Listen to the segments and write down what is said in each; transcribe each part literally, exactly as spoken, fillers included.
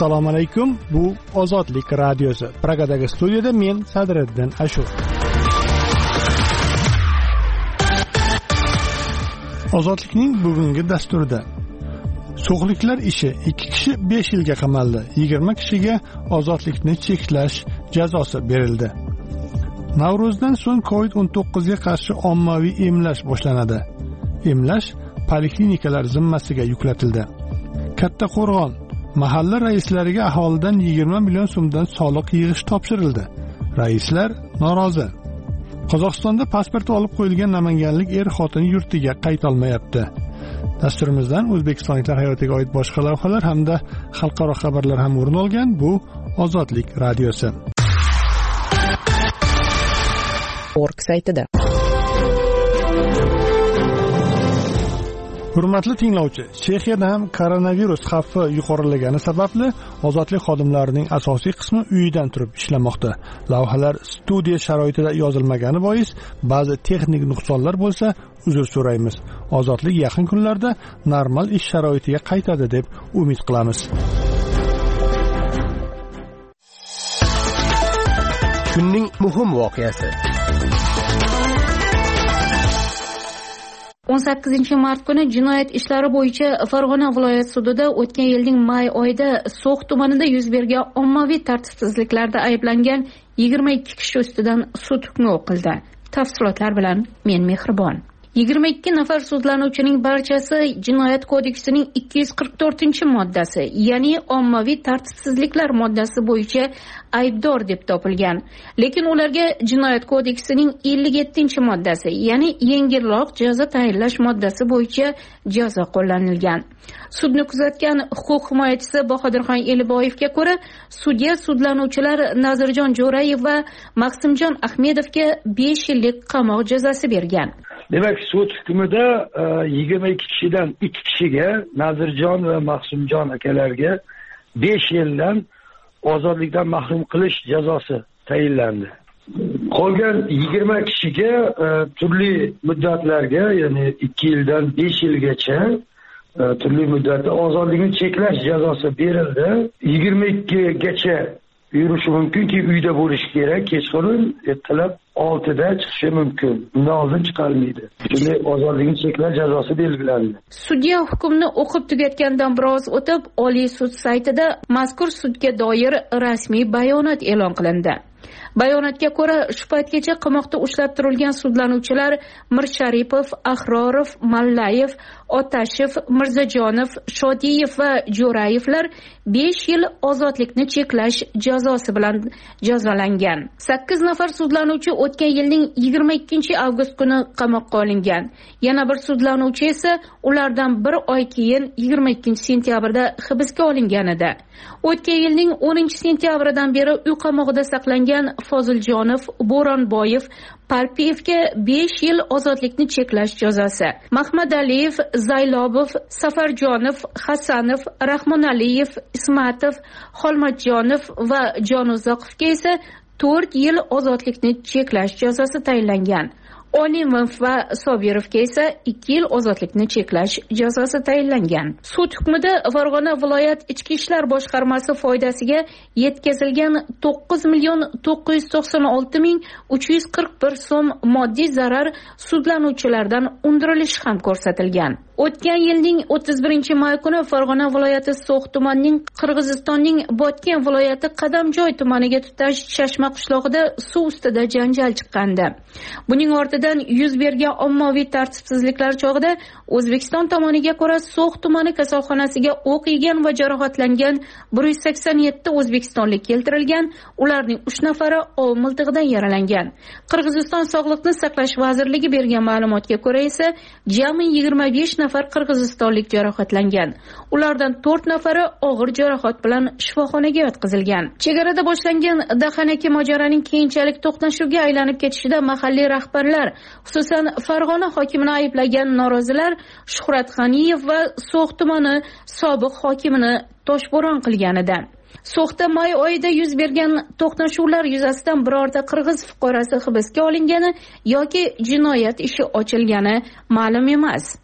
Assalomu alaykum. Bu Ozodlik radiosi. Pragadagi studiyada men Sadriddin Ashur. Ozodlikning bugungi dasturida so'qliklar ishi ikki kishi besh yilga qamaldi. yigirma kishiga ozodlikni cheklash jazosi berildi. Navro'zdan so'ng covid o'n to'qqiz ga qarshi ommaviy emlash boshlanadi. Emlash poliklinikalar zimmasiga yuklatildi. Kattaqo'rg'on mahalla raislariga aholidan yigirma million so'mdan soliq yig'ish topshirildi. Raislar norozi. Qozog'istonda pasporti olib qo'yilgan namanganlik er xotin yurtiga qayta olmayapti. Dasturimizdan o'zbekistonliklar hayotiga oid boshqa lavhalar hamda xalqaro xabarlar ham o'rin olgan. Bu Ozodlik radiosi. Org saytida. Hurmatli tinglovchi, Chexiyada ham koronavirus xavfi yuqorilagani sababli ozodlik xodimlarining asosiy qismi uyidan turib ishlamoqda. Lavhalar studiya sharoitida yozilmagani bois ba'zi texnik nuqsonlar bo'lsa, uzr so'raymiz. Ozodlik yaqin kunlarda normal ish sharoitiga qaytadi deb umid qilamiz. Kunning muhim voqeasi. o'n sakkizinchi mart kuni jinoyat ishlari bo'yicha Farg'ona viloyat sudida o'tgan yilning may oyida So'x tumanida yuz bergan ommaviy tartibsizliklarda ayblangan yigirma ikki kishi ustidan sud hukmi o'qildi. Tafsilotlar bilan men Mehribon. yigirma ikki nafar sudlanuvchining barchasi Jinoyat kodeksining ikki yuz qirq to'rtinchi moddasi, ya'ni ommaviy tartibsizliklar moddasi bo'yicha aybdor deb topilgan. Lekin ularga Jinoyat kodeksining ellik yettinchi moddasi, ya'ni yengilroq jazo tayinlash moddasi bo'yicha jazo qo'llanilgan. Sudni kuzatgan huquq himoyachisi Bahodirxon Eliboyevga ko'ra, sudya sudlanuvchilar Nazirjon Jo'rayev va Maqsimjon Ahmedovga besh yillik qamoq jazosi bergan. Demak, sud hukmida yigirma ikki kishidan ikki kishiga, Nazirjon va Maqsimjon akalarga besh yildan ozodlikdan mahrum qilish jazosi tayinlandi. Qolgan yigirma kishiga turli muddatlarga, ya'ni ikki yildan besh yilgacha turli muddatda ozodlikni cheklash jazosi berildi. yigirma ikki gacha yurishi mumkinki, uyda bo'lishi kerak. Kechqurun ertalab oltida chiqishi mumkin. Undan oldin chiqarmaydi. Shunday ozodlikni cheklash jazosi belgilandi. Sudya hukmni o'qib tugatgandan biroz o'tib, Oliy sud saytida mazkur sudga doir rasmiy bayonot e'lon qilindi. Bayonotga ko'ra, shu paytgacha qamoqda ushlab turilgan sudlanuvchilar Mirsharipov, Ahrorov, Mallayev, Otashev, Mirzajonov, Shodiyev va Jo'rayevlar besh yil ozodlikni cheklash jazosi bilan jazolangan. sakkiz nafar sudlanuvchi o'tgan yilning yigirma ikkinchi avgust kuni qamoqqa olingan. Yana bir sudlanuvchi esa ulardan bir oy keyin yigirma ikkinchi sentyabrda hibsga olingan edi. O'tgan yilning o'ninchi sentyabridan beri uy qamog'ida saqlangan Foziljonov, Bo'ronboyev, Parpiyevga besh yil ozodlikni cheklash jazosi. Mahmadaliyev, Zaylobov, Safarjonov, Hasanov, Rahmonaliyev, Ismatov, Xolmatjonov va Jonuzoqovga esa to'rt yil ozodlikni cheklash jazosi tayinlangan. Olimov va Sobirovga esa ikki yil ozodlikni cheklash jazosi tayinlangan. Sud hukmida Farg'ona viloyat ichki ishlar boshqarmasi foydasiga yetkazilgan to'qqiz million to'qqiz yuz to'qson olti ming uch yuz qirq bir so'm moddiy zarar sudlanuvchilardan undirilishi ham ko'rsatilgan. O'tgan yilning o'ttiz birinchi may kuni Farg'ona viloyati So'x tumanining Qirg'izistonning Botken viloyati Qadamjoy tumaniga tutash Chashma qishlog'ida suv ustida janjal chiqqandi. Buning ortidan yuz bergan ommaviy tartibsizliklar chog'ida O'zbekiston tomoniga ko'ra So'x tumani kasalxonasiga o'q yegan va jarohatlangan bir yuz sakson yetti o'zbekistonlik keltirilgan, ularning uch nafari ov miltig'idan yaralangan. Qirg'iziston Sog'liqni saqlash vazirligi bergan ma'lumotga ko'ra esa jami yigirma besh nafar qirg'izistonlik jarohatlangan. Ulardan to'rt nafari og'ir jarohat bilan shifoxonaga yotqizilgan. Chegarada boshlangan dahanaki mojaroning keyinchalik to'qnashuvga aylanib ketishida mahalliy rahbarlar, xususan Farg'ona hokimini ayblagan norozilar Shuhrat G'aniyev va So'x tumani sobiq hokimini toshbo'ron qilgan edi. So'xda may oyida yuz bergan to'qnashuvlar yuzasidan birorta qirg'iz fuqarosi hibsga olingani yoki jinoyat ishi ochilgani ma'lum emas.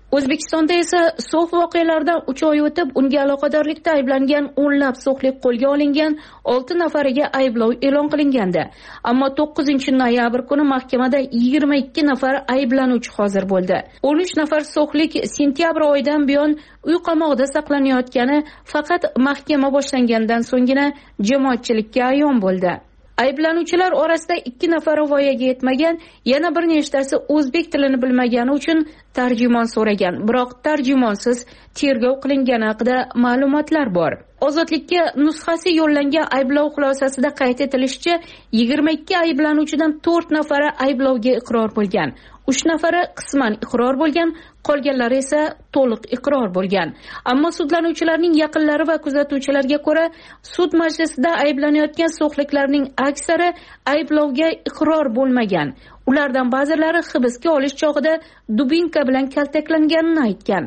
O'zbekistonda esa so'x voqealaridan uch oy o'tib, unga aloqadorlikda ayblangan o'nlab so'xlik qo'lga olingan, olti nafariga ayblov e'lon qilingandi. Ammo to'qqizinchi noyabr kuni mahkamada yigirma ikki nafar ayblanuvchi hozir bo'ldi. o'n uch nafar so'xlik sentyabr oyidan buyon uy qamoqida saqlanayotgani faqat mahkama boshlangandan so'nggina jamoatchilikka ayon bo'ldi. Ayblanuvchilar orasida ikki nafari voyaga yetmagan, yana bir nechtasi o'zbek tilini bilmagani uchun tarjimon so'ragan, biroq tarjimonsiz tergov qilingani haqida ma'lumotlar bor. Ozodlikka nusxasi yo'llangan ayblov xulosasida qayd etilishicha, yigirma ikki ayblanuvchidan to'rt nafari ayblovga iqror bo'lgan, uch nafari qisman iqror bo'lgan, qolganlari esa to'liq iqror bo'lgan. Ammo sudlanuvchilarning yaqinlari va kuzatuvchilarga ko'ra, sud majlisida ayblanayotgan so'xliklarning aksari ayblovga iqror bo'lmagan. Ulardan ba'zilari hibsga olish chog'ida dubinka bilan kaltaklanganini aytgan.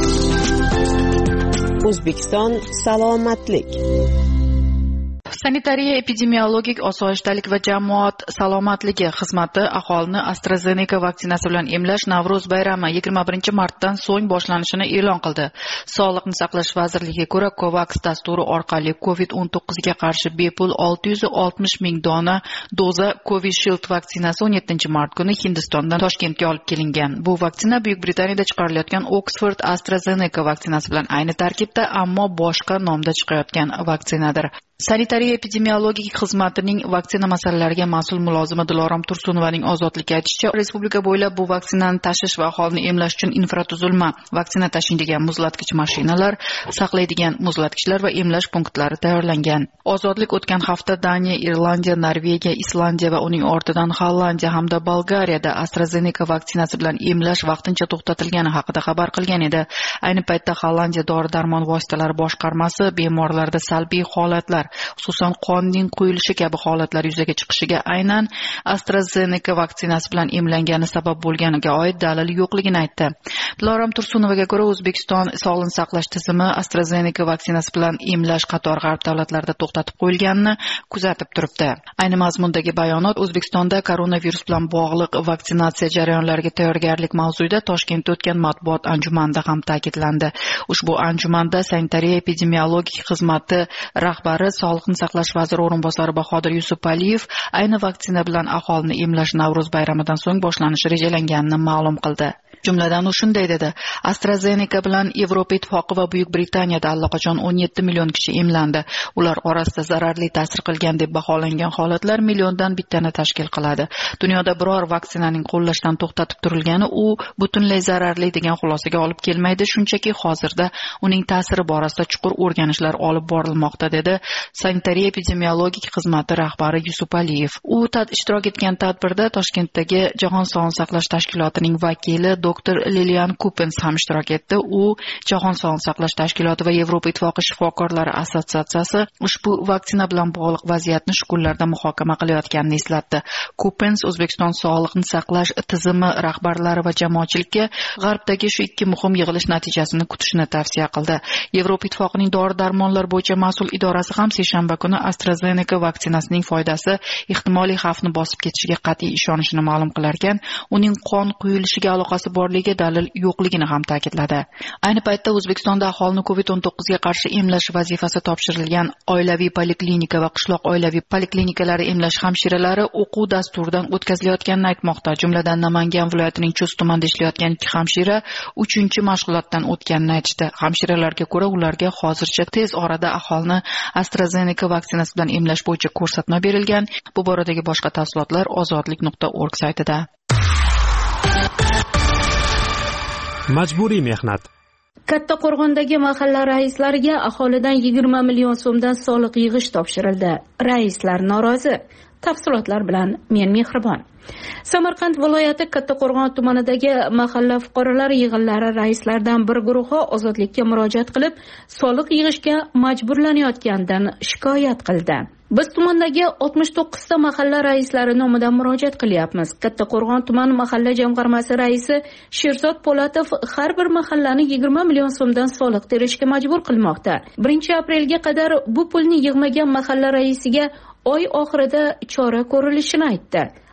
O'zbekiston salomatlik. Sanitariya epidemiologik osoyishtalik va jamoat salomatligi xizmati aholini AstraZeneca vaksinasi bilan emlash Navro'z bayrami yigirma birinchi martdan so'ng boshlanishini e'lon qildi. Sog'liqni saqlash vazirligiga ko'ra, COVAX dasturi orqali covid o'n to'qqiz ga qarshi bepul olti yuz oltmish ming dona doza Covishield vaksinasi o'n yettinchi mart kuni Hindistondan Toshkentga olib kelingan. Bu vaksina Buyuk Britaniyada chiqarilayotgan Oxford AstraZeneca vaksinasi bilan ayni tarkibda, ammo boshqa nomda chiqayotgan vaksinadir. Sanitariya epidemiologik xizmatining vaksina masalalariga mas'ul mulozimi Dilorom Tursunovaning ozodlikka aytishicha, respublika bo'ylab bu vaksinani tashish va aholini emlash uchun infratuzilma, vaksina tashiydigan muzlatgich mashinalar, saqlaydigan muzlatgichlar va emlash punktlari tayyorlangan. Ozodlik o'tgan hafta Daniya, Irlandiya, Norvegiya, Islandiya va uning ortidan Hollandiya hamda Bolgariyada AstraZeneca vaksinasi bilan emlash vaqtincha to'xtatilgani haqida xabar qilgan edi. Ayni paytda Hollandiya dori-darmon vositalari boshqarmasi bemorlarda salbiy holatlar, xususan qonning quyilishi kabi holatlar yuzaga chiqishiga aynan AstraZeneca vaksinasi bilan emlangani sabab bo'lganiga oid dalil yo'qligini aytdi. Dilorom Tursunovaga ko'ra, O'zbekiston sog'liqni saqlash tizimi AstraZeneca vaksinasi bilan emlash qator g'arb davlatlarida to'xtatib qo'yilganini kuzatib turibdi. Ayni mazmundagi bayonot O'zbekistonda koronavirus bilan bog'liq vaksinatsiya jarayonlariga tayyorgarlik mavzusida Toshkentda o'tgan matbuot anjumanida ham ta'kidlandi. Ushbu anjumanda sanitariya epidemiologik xizmati rahbari Sog'liqni saqlash vaziri o'rinbosari Bahodir Yusupaliyev ayni vaksina bilan aholini emlash Navro'z bayramidan so'ng boshlanishi rejalanganini ma'lum qildi. Jumladan u shunday dedi: AstraZeneca bilan Yevropa Ittifoqi va Buyuk Britaniyada allaqachon o'n yetti million kishi emlandi. Ular orasida zararli ta'sir qilgan deb baholangan holatlar milliondan bittani tashkil qiladi. Dunyoda biror vaksinaning qo'llashdan to'xtatib turilgani u butunlay zararli degan xulosaga olib kelmaydi, shunchaki hozirda uning ta'siri borasida chuqur o'rganishlar olib borilmoqda, dedi sanitariya epidemiologik xizmati rahbari Yusupaliyev. U tad ishtirok etgan tadbirda Toshkentdagi Jahon sog'liqni saqlash tashkilotining vakili doktor Lilian Coopens ham ishtirok etdi. U Jahon sog'liqni saqlash tashkiloti va Yevropa Ittifoqi shifokorlari assotsiatsiyasi ushbu vaksina bilan bog'liq vaziyatni shu kunlarda muhokama qilayotganini eslatdi. Coopens O'zbekiston sog'liqni saqlash tizimi rahbarlari va jamoatchilikka g'arbdagi shu ikki muhim yig'ilish natijasini kutishni tavsiya qildi. Yevropa Ittifoqining dori-darmonlar bo'yicha mas'ul idorasi ham seshanba kuni AstraZeneca vaksinasining foydasi ehtimoliy xavfni bosib ketishiga qat'iy ishonishini ma'lum qilar ekan, uning qon quyilishiga aloqasi borligiga dalil yo'qligini ham ta'kidladi. Ayni paytda O'zbekistonda aholini covid o'n to'qqiz ga qarshi emlash vazifasi topshirilgan oilaviy poliklinika va qishloq oilaviy poliklinikalar emlash hamshiralari o'quv dasturidan o'tkazilayotganini aytmoqda. Jumladan Namangan viloyatining Chust tumanida ishlayotgan ikki hamshira uchinchi mashg'ulotdan o'tganini aytishdi. Hamshiralarga ko'ra, ularga hozircha tez orada aholini AstraZeneca vaksinasi bilan emlash bo'yicha ko'rsatma berilgan. Bu boradagi boshqa tafsilotlar ozodlik nuqta org saytida. Majburiy mehnat. Kattaqo'rg'ondagi mahalla raislariga aholidan yigirma million so'mdan soliq yig'ish topshirildi. Raislar norozi. Tafsilotlar bilan men Mehribon. Samarqand viloyati Kattaqo'rg'on tumanidagi mahalla fuqarolari yig'inlari raislaridan bir guruhi ozodlikka murojaat qilib, soliq yig'ishga majburlanayotganidan shikoyat qildi. Biz tumandagi oltmish to'qqiz ta mahalla raislari nomidan murojaat qilyapmiz. Kattaqo'rg'on tuman mahalla jamg'armasi raisi Sherzod Po'latov har bir mahallani yigirma million so'mdan soliq terishga majbur qilmoqda. birinchi aprelga qadar bu pulni yig'magan mahalla raisiga oy oxirida chora ko'rilishini aytdi.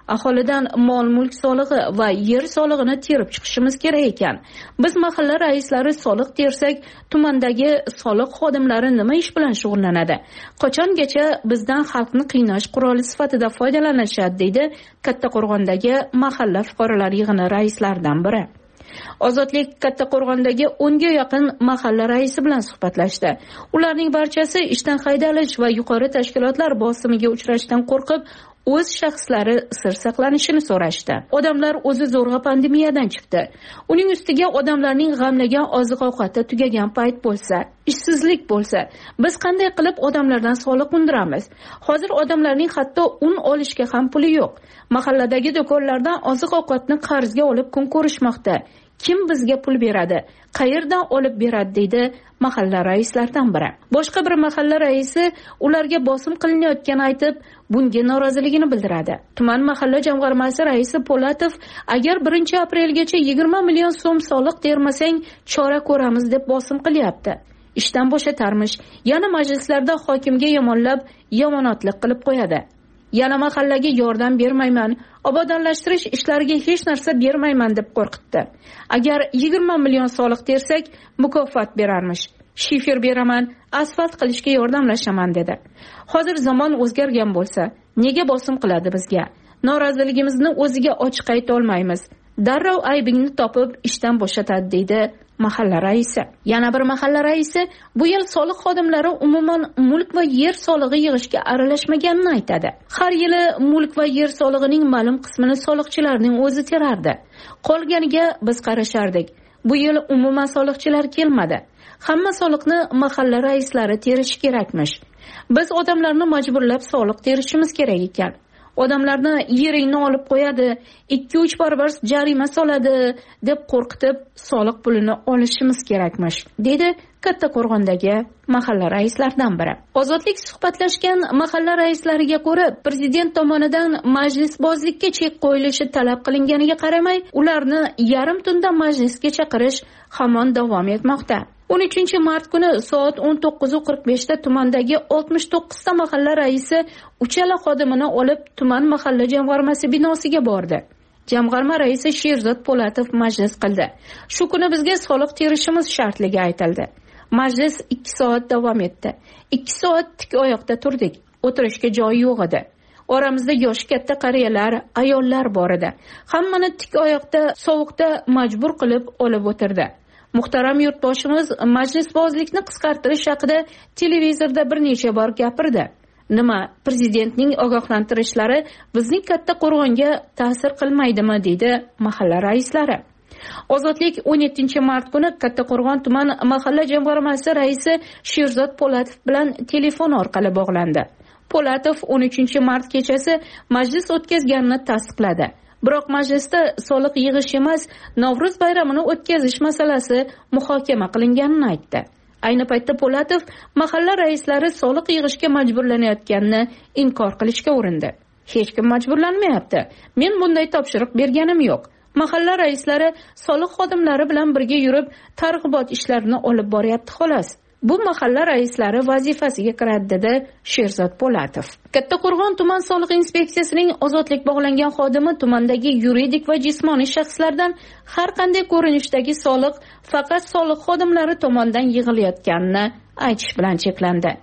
aholidan mol mulk solig'i va yer solig'ini terib chiqishimiz kerak ekan. Biz mahalla raislari soliq tersak, tumandagi soliq xodimlari nima ish bilan shug'ullanadi? Qachongacha bizdan xalqni qiynash quroli sifatida foydalanishadi, deydi Kattaqo'rg'ondagi mahalla fuqarolar yig'ini raislaridan biri. Ozodlik Kattaqo'rg'ondagi o'nga yaqin mahalla raisi bilan suhbatlashdi. Ularning barchasi ishdan haydalish va yuqori tashkilotlar bosimiga uchrashdan qo'rqib, o'z shaxslari sir saqlanishini so'rashdi. Odamlar o'zi zo'rg'a pandemiyadan chiqdi. Uning ustiga odamlarning g'amlagan oziq-ovqati tugagan payt bo'lsa, ishsizlik bo'lsa, biz qanday qilib odamlardan soliq undiramiz? Hozir odamlarning hatto un olishga ham puli yo'q. Mahalladagi do'konlardan oziq-ovqatni qarzga olib kun ko'rishmoqda. Kim bizga pul beradi? Qayerdan olib beradi, deydi mahalla raislaridan biri. Boshqa bir mahalla raisi ularga bosim qilinayotganini aytib, bunga noroziligini bildiradi. Tuman mahalla jamg'armasi raisi Po'latov, agar birinchi aprelgacha yigirma million so'm soliq termasang, chora ko'ramiz deb bosim qilyapti. Ishdan bo'shatarmish, yana majlislarda hokimga yomonlab, yomonotlik qilib qo'yadi. Yana mahallaga yordam bermayman, obodonlashtirish ishlariga hech narsa bermayman deb qo'rqitdi. Agar yigirma million soliq tersak, mukofot berarmish. Shifer beraman, asfalt qilishga yordamlashaman dedi. Hozir zamon o'zgargan bo'lsa, nega bosim qiladi bizga? Noroziligimizni o'ziga ochiq ayta olmaymiz. Darrov aybingni topib ishdan bo'shatadi, deydi mahalla raisi. Yana bir mahalla raisi bu yil soliq xodimlari umuman mulk va yer solig'i yig'ishga aralashmaganini aytadi. Har yili mulk va yer solig'ining ma'lum qismini soliqchilarning o'zi terardi. Qolganiga biz qarashardik. Bu yil umuman soliqchilar kelmadi. Hamma soliqni mahalla raislari terishi kerakmish. Biz odamlarni majburlab soliq terishimiz kerak ekan. Odamlarni yeringni olib qo'yadi, ikki uch barobar jarima soladi deb qo'rqitib soliq pulini olishimiz kerakmish, dedi Kattaqo'rg'ondagi mahalla raislaridan biri. Ozodlik suhbatlashgan mahalla raislariga ko'ra, prezident tomonidan majlisbozlikka chek qo'yilishi talab qilinganiga qaramay, ularni yarim tunda majlisga chaqirish hamon davom etmoqda. o'n uchinchi mart kuni soat o'n to'qqiz qirq besh da tumandagi oltmish to'qqiz ta mahalla raisi uchala xodimini olib tuman mahalla jamg'armasi binosiga bordi. Jamg'arma raisi Sherzod Po'latov majlis qildi. Shu kuni bizga soliq terishimiz shartligi aytildi. Majlis ikki soat davom etdi. ikki soat tik oyoqda turdik. O'tirishga joy yo'q edi. Oramizda yoshi katta qariyalar, ayollar bor edi. Hammani tik oyoqda sovuqda majbur qilib olib o'tirdi. Muhtaram yurtboshimiz majlisbozlikni qisqartirish haqida televizorda bir necha bor gapirdi. Nima, prezidentning ogohlantirishlari bizning Kattaqo'rg'onga ta'sir qilmaydimi, deydi mahalla raislari. Ozodlik o'n yettinchi mart kuni Kattaqo'rg'on tuman mahalla jamg'armasi raisi Sherzod Po'latov bilan telefon orqali bog'landi. Po'latov o'n uchinchi mart kechasi majlis o'tkazganini tasdiqladi. Biroq majlisda soliq yig'ish emas, Navro'z bayramini o'tkazish masalasi muhokama qilinganini aytdi. Ayni paytda Po'latov mahalla raislari soliq yig'ishga majburlanayotganini inkor qilishga urindi. Hech kim majburlanmayapti. Men bunday topshiriq berganim yo'q. Mahalla raislari soliq xodimlari bilan birga yurib, targ'ibot ishlarini olib boryapti xolos. Bu mahalla raislari vazifasiga kiradi, dedi Sherzod Po'latov. Kattaqo'rg'on tuman soliq inspeksiyasining ozodlik bog'langan xodimi tumandagi yuridik va jismoniy shaxslardan har qanday ko'rinishdagi soliq faqat soliq xodimlari tomonidan yig'ilayotganini aytish bilan cheklandi.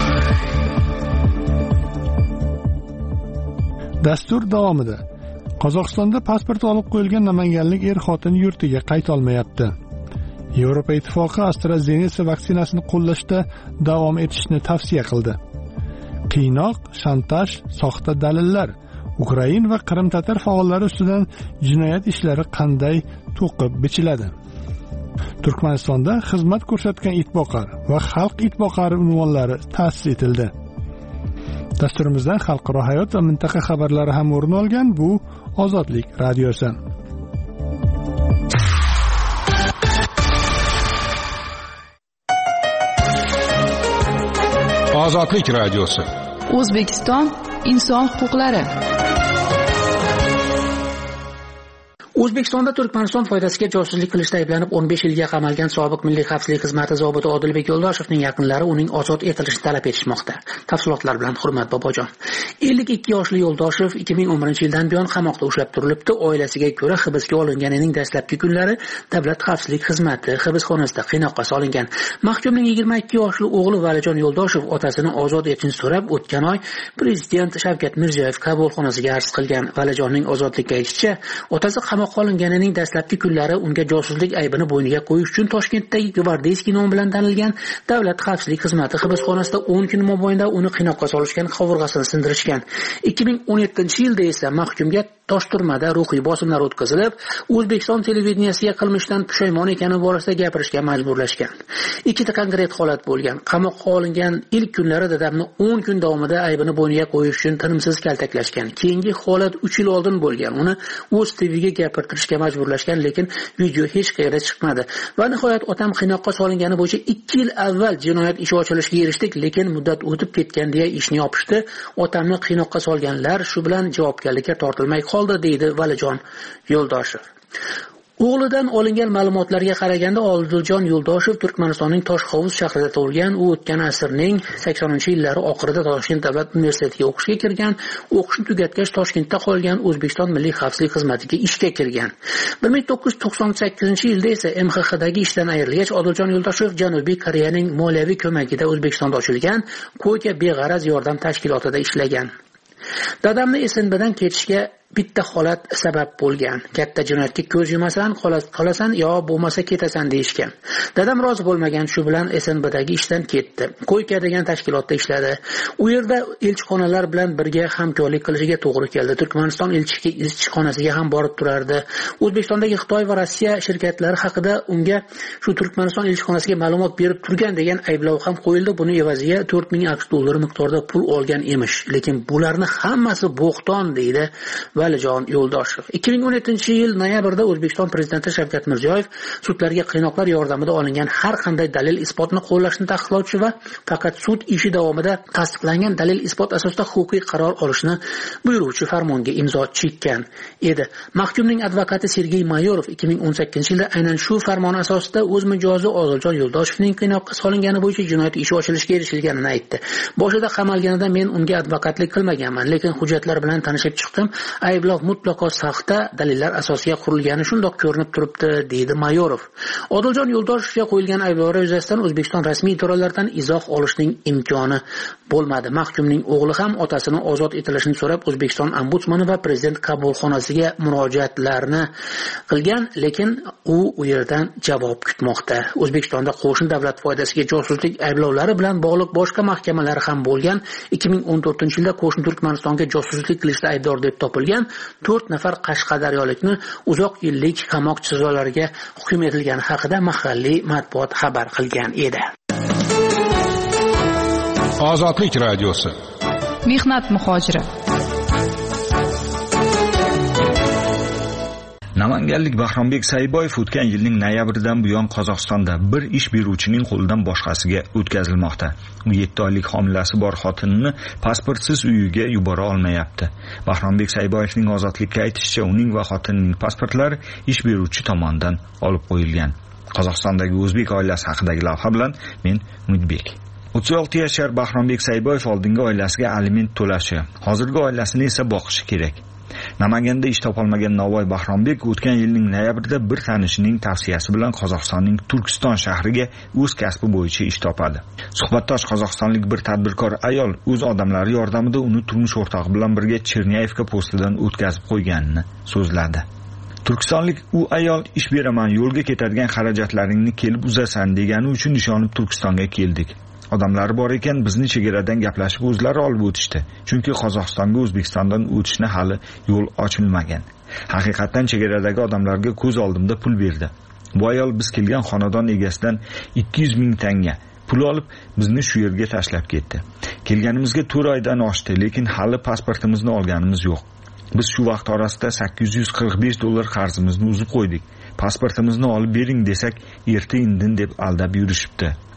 Dastur davomida Qozog'istonda pasport olib qo'yilgan namanganlik er-xotin yurtiga qayta olmayapti. Yevropa Ittifoqi AstraZeneca vaksinasini qo'llashda davom etishni tavsiya qildi. Qiynoq, shantaj, soxta dalillar, Ukrain va Qrim-tatar faollari ustidan jinoyat ishlari qanday to'qib bichiladi? Turkmanistonda xizmat ko'rsatgan itboqar va xalq itboqari unvonlari ta'sis etildi. Dasturimizdan xalqaro hayot va mintaqa xabarlari ham o'rin olgan. Bu Ozodlik radiosi. Ozodlik radiosi. O'zbekiston inson huquqlari. O'zbekistonda Turkmaniston foydasiga josuslik qilishda ayblanib o'n besh yilga qamalgan sobiq Milliy xavfsizlik xizmati zobiti Odilbek Yo'ldoshevning yaqinlari uning ozod etilishini talab etishmoqda. Tafsilotlar bilan Hurmat Bobojon. ellik ikki yoshli Yo'ldoshev ikki ming o'n birinchi yildan buyon qamoqda ushlab turilibdi. Oilasiga ko'ra hibsga olinganining dastlabki kunlari Davlat xavfsizlik xizmati hibsxonasida qiynoqqa solingan. Mahkumning yigirma ikki yoshli o'g'li Valijon Yo'ldoshev otasini ozod etishni so'rab o'tgan oy Prezident Shavkat Mirziyoyev qabulxonasiga arz qilgan. Valijonning ozodlikka aytishicha, otasi qamoqqa olinganining dastlabki kunlari unga josuslik aybini bo'yniga qo'yish uchun Toshkentdagi Gvardeyskiy nomi bilan tanilgan Davlat xavfsizlik xizmati hibsxonasida o'n kun mobaynida uni qiynoqqa solishgan, qovurg'asini sindirishgan. ikki ming o'n yettinchi yilda esa mahkumga Toshturmada ruhiy bosimlar o'tkazilib, O'zbekiston televideniyasiga qilmishdan pushaymon ekani borasida gapirishga majburlashgan. Ikkita konkret holat bo'lgan. Qamoqqa olingan ilk kunlari dadamni o'n kun davomida aybini bo'yniga qo'yish uchun tinimsiz kaltaklashgan. Keyingi holat uch yil oldin bo'lgan. Uni o'z T V'ga gapirtirishga majburlashgan, lekin video hech qayerda chiqmadi. Va nihoyat otam qiynoqqa solingani bo'yicha ikki yil avval jinoyat ishi ochilishiga erishdik, lekin muddat o'tib ketgan deya ishni yopishdi. Otamni qiynoqqa solganlar shu bilan javobgarlikka tortilmay qoldi, deydi Valijon Yo'ldoshev. O'g'lidan olingan ma'lumotlarga qaraganda Odiljon Yo'ldoshev Turkmanistonning Toshhovuz shahrida tug'ilgan. U o'tgan asrning saksoninchi yillari oxirida Toshkent davlat universitetiga o'qishga kirgan. O'qishni tugatgach Toshkentda qolgan, O'zbekiston Milliy xavfsizlik xizmatiga ishga kirgan. bir ming to'qqiz yuz to'qson sakkizinchi yilda esa M X Xdagi ishdan ayrilgach, Odiljon Yo'ldoshev Janubiy Koreyaning moliyaviy ko'magida O'zbekistonda ochilgan Ko'ka beg'araz yordam tashkilotida ishlagan. Dadamni S N Bdan ketishga bitta holat sabab bo'lgan. Katta jinoyatga ko'z yumasan, qolasan yo bo'lmasa ketasan deyishgan. Dadam rozi bo'lmagan, shu bilan S N Bdagi ishdan ketdi. Ko'yka degan tashkilotda ishladi. U yerda elchixonalar bilan birga hamkorlik qilishiga to'g'ri keldi. Turkmaniston elchixonasiga ham borib turardi. O'zbekistondagi Xitoy va Rossiya shirkatlari haqida unga shu Turkmaniston elchixonasiga ma'lumot berib turgan degan ayblov ham qo'yildi. Buni evaziga to'rt ming aqsh dollari miqdorida pul olgan emish. Lekin bularni hammasi bo'xton, deydi Valijon Yo'ldoshev. ikki ming o'n yettinchi yil noyabrda O'zbekiston prezidenti Shavkat Mirziyoyev sudlarga qiynoqlar yordamida olingan har qanday dalil isbotni qo'llashni taqiqlovchi va faqat sud ishi davomida tasdiqlangan dalil isbot asosida huquqiy qaror olishni buyuruvchi farmonga imzo chekkan edi. Mahkumning advokati Sergey Mayorov ikki ming o'n sakkizinchi yilda aynan shu farmon asosida o'z mijozi Odiljon Yo'ldoshevning qiynoqqa solingani bo'yicha jinoyat ishi ochilishga erishilganini aytdi. Boshida qamalganida men unga advokatlik qilmaganman, lekin hujjatlar bilan tanishib chiqdim. Ayblov mutlaqo saxta dalillar asosiga qurilgani shundoq ko'rinib turibdi, deydi Mayorov. Odiljon Yo'ldoshevga qo'yilgan ayblovlar yuzasidan O'zbekiston rasmiy idoralaridan izoh olishning imkoni bo'lmadi. Mahkumning o'g'li ham otasini ozod etilishini so'rab O'zbekiston ombudsmani va prezident qabulxonasiga murojaatlarni qilgan, lekin u u yerdan javob kutmoqda. O'zbekistonda qo'shni davlat foydasiga josuslik ayblovlari bilan bog'liq boshqa mahkamalar ham bo'lgan. ikki ming o'n to'rtinchi yilda qo'shni Turkmanistonga josuslik qilishda aybdor deb topilgan to'rt nafar qashqadaryolikni uzoq yillik qamoq jazolariga hukm etilgani haqida mahalliy matbuot xabar qilgan edi. Ozodlik radiosi. Mehnat muhojiri. Namanganlik Bahrombek Sayboyev o'tgan yilning noyabridan buyon Qozog'istonda bir ish beruvchining qo'lidan boshqasiga o'tkazilmoqda. U yetti oylik homilasi bor xotinini pasportsiz uyiga yubora olmayapti. Bahrombek Sayboyevning ozodlikka aytishicha, uning va xotinining pasportlari ish beruvchi tomonidan olib qo'yilgan. Qozog'istondagi o'zbek oilasi haqidagi lavha bilan men Umidbek. o'ttiz olti yashar Bahrombek Sayboyev oldingi oilasiga aliment to'lashi, hozirgi oilasini esa boqishi kerak. Namanganda ish topolmagan Navoiy Bahrombek o'tgan yilning noyabrida bir tanishining tavsiyasi bilan Qozog'istonning Turkiston shahriga o'z kasbi bo'yicha ish topadi. Suhbatdosh qozog'istonlik bir tadbirkor ayol o'z odamlari yordamida uni turmush o'rtog'i bilan birga Chernyayevka postidan o'tkazib qo'yganini so'zladi. Turkistonlik u ayol ish beraman, yo'lga ketadigan xarajatlaringni kelib uzasan degani uchun ishonib Turkistonga keldik. Odamlari bor ekan, bizni chegaradan gaplashib o'zlari olib o'tishdi. Chunki Qozog'istonga O'zbekistondan o'tishni hali yo'l ochilmagan. Haqiqatan chegaradagi odamlarga ko'z oldimda pul berdi. Bu ayol biz kelgan xonadon egasidan ikki yuz ming tanga pul olib bizni shu yerga tashlab ketdi. Kelganimizga to'rt oydan oshdi, lekin hali pasportimizni olganimiz yo'q. Biz shu vaqt orasida sakkiz yuz qirq besh dollar qarzimizni uzib qo'ydik. Pasportimizni olib bering desak, erta indin deb aldab yurishibdi.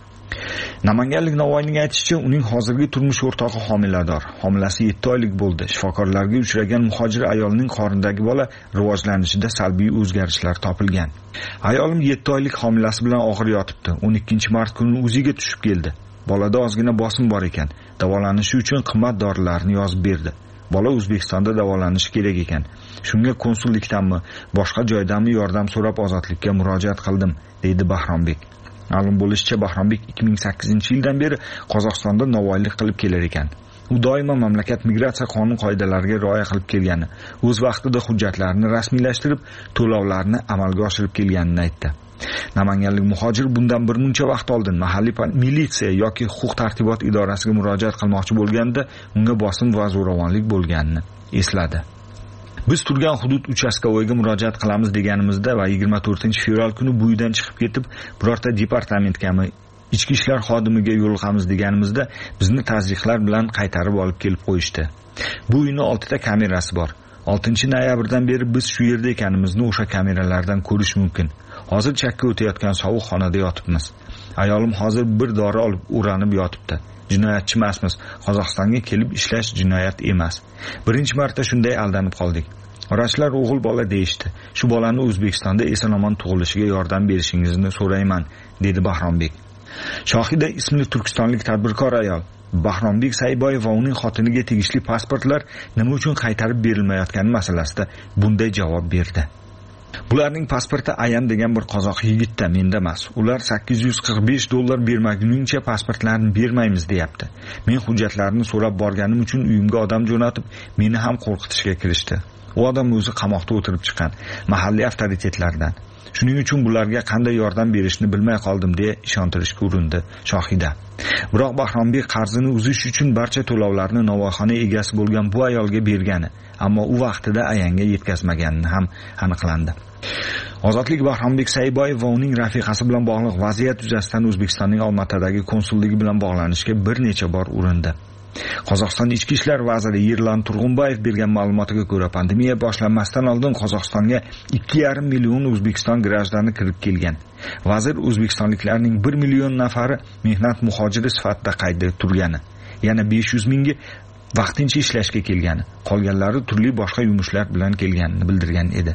Namanganlik Navoiyning aytishicha, uning hozirgi turmush o'rtog'i homilador. Homilasi yetti oylik bo'ldi. Shifokorlarga uchragan muhojir ayolning qornidagi bola rivojlanishida salbiy o'zgarishlar topilgan. Ayolim yetti oylik homilasi bilan og'ir yotibdi. o'n ikkinchi mart kuni o'ziga tushib keldi. Bolada ozgina bosim bor ekan. Davolanishi uchun qimmat dorilarni yozib berdi. Bola O'zbekistonda davolanishi kerak ekan. Shunga konsullikdanmi, boshqa joydanmi yordam so'rab ozodlikka murojaat qildim, deydi Bahrombek. Ma'lum bo'lishicha, Bahrombek ikki ming sakkizinchi yildan beri Qozog'istonda novoylik qilib kelar ekan. U doimo mamlakat migratsiya qonun qoidalariga rioya qilib kelgani, o'z vaqtida hujjatlarini rasmiylashtirib, to'lovlarni amalga oshirib kelganini aytdi. Namanganlik muhojir bundan bir muncha vaqt oldin mahalliy militsiya yoki huquq-tartibot idorasiga murojaat qilmoqchi bo'lganda, unga bosim va zo'ravonlik bo'lganini esladi. Biz turgan hudud uchastkovoyga murojaat qilamiz deganimizda va yigirma to'rtinchi fevral kuni bu uydan chiqib ketib, birorta departamentgami, ichki ishlar xodimiga yo'liqamiz deganimizda, bizni tazyiqlar bilan qaytarib olib kelib qo'yishdi. Bu uyning oltita kamerasi bor. oltinchi noyabrdan beri biz shu yerda ekanimizni o'sha kameralardan ko'rish mumkin. Hozir chakka o'tayotgan sovuq xonada yotibmiz. Ayolim hozir bir dori olib o'ranib yotibdi. Jinoyatchi emasmiz. Qozog'istonga kelib ishlash jinoyat emas. Birinchi marta shunday aldanib qoldik. Vrachlar o'g'il bola deyishdi. Shu bolani O'zbekistonda eson-omon tug'ilishiga yordam berishingizni so'rayman, dedi Bahrombek. Shohida ismli turkistonlik tadbirkor ayol Bahrombek Sayboyev va uning xotiniga tegishli pasportlar nima uchun qaytarib berilmayotgani masalasida bunday javob berdi. Bularning pasporti Ayan degan bir qozoq yigitda, menda emas. Ular sakkiz yuz qirq besh dollar bermaguningcha pasportlarni bermaymiz deyapti. Men hujjatlarini so'rab borganim uchun uyimga odam jo'natib, meni ham qo'rqitishga kirishdi. U odam o'zi qamoqda o'tirib chiqqan mahalliy avtoritetlardan. Shuning uchun bularga qanday yordam berishni bilmay qoldim deya ishontirishga urindi Shohida. Biroq Bahrombek qarzini uzish uchun barcha to'lovlarni Navoiyxona egasi bo'lgan bu ayolga bergani, ammo u vaqtida Ayanga yetkazmaganini ham aniqlandi. Ozodlik Bahrombek Sayboyev va uning rafiqasi bilan bog'liq vaziyat yuzasidan O'zbekistonning Olmaotadagi konsulligi bilan bog'lanishga bir necha bor urindi. Qozog'iston Ichki ishlar vaziri Yerlan Turg'unboyev bergan ma'lumotiga ko'ra, pandemiya boshlanmasdan oldin Qozog'istonga ikki yarim million O'zbekiston grajdani kirib kelgan. Vazir o'zbekistonliklarning bir million nafari mehnat muhojiri sifatida qaydda turgani, yana besh yuz mingi vaqtincha ishlashga kelgani, qolganlari turli boshqa yumushlar bilan kelganini bildirgan edi.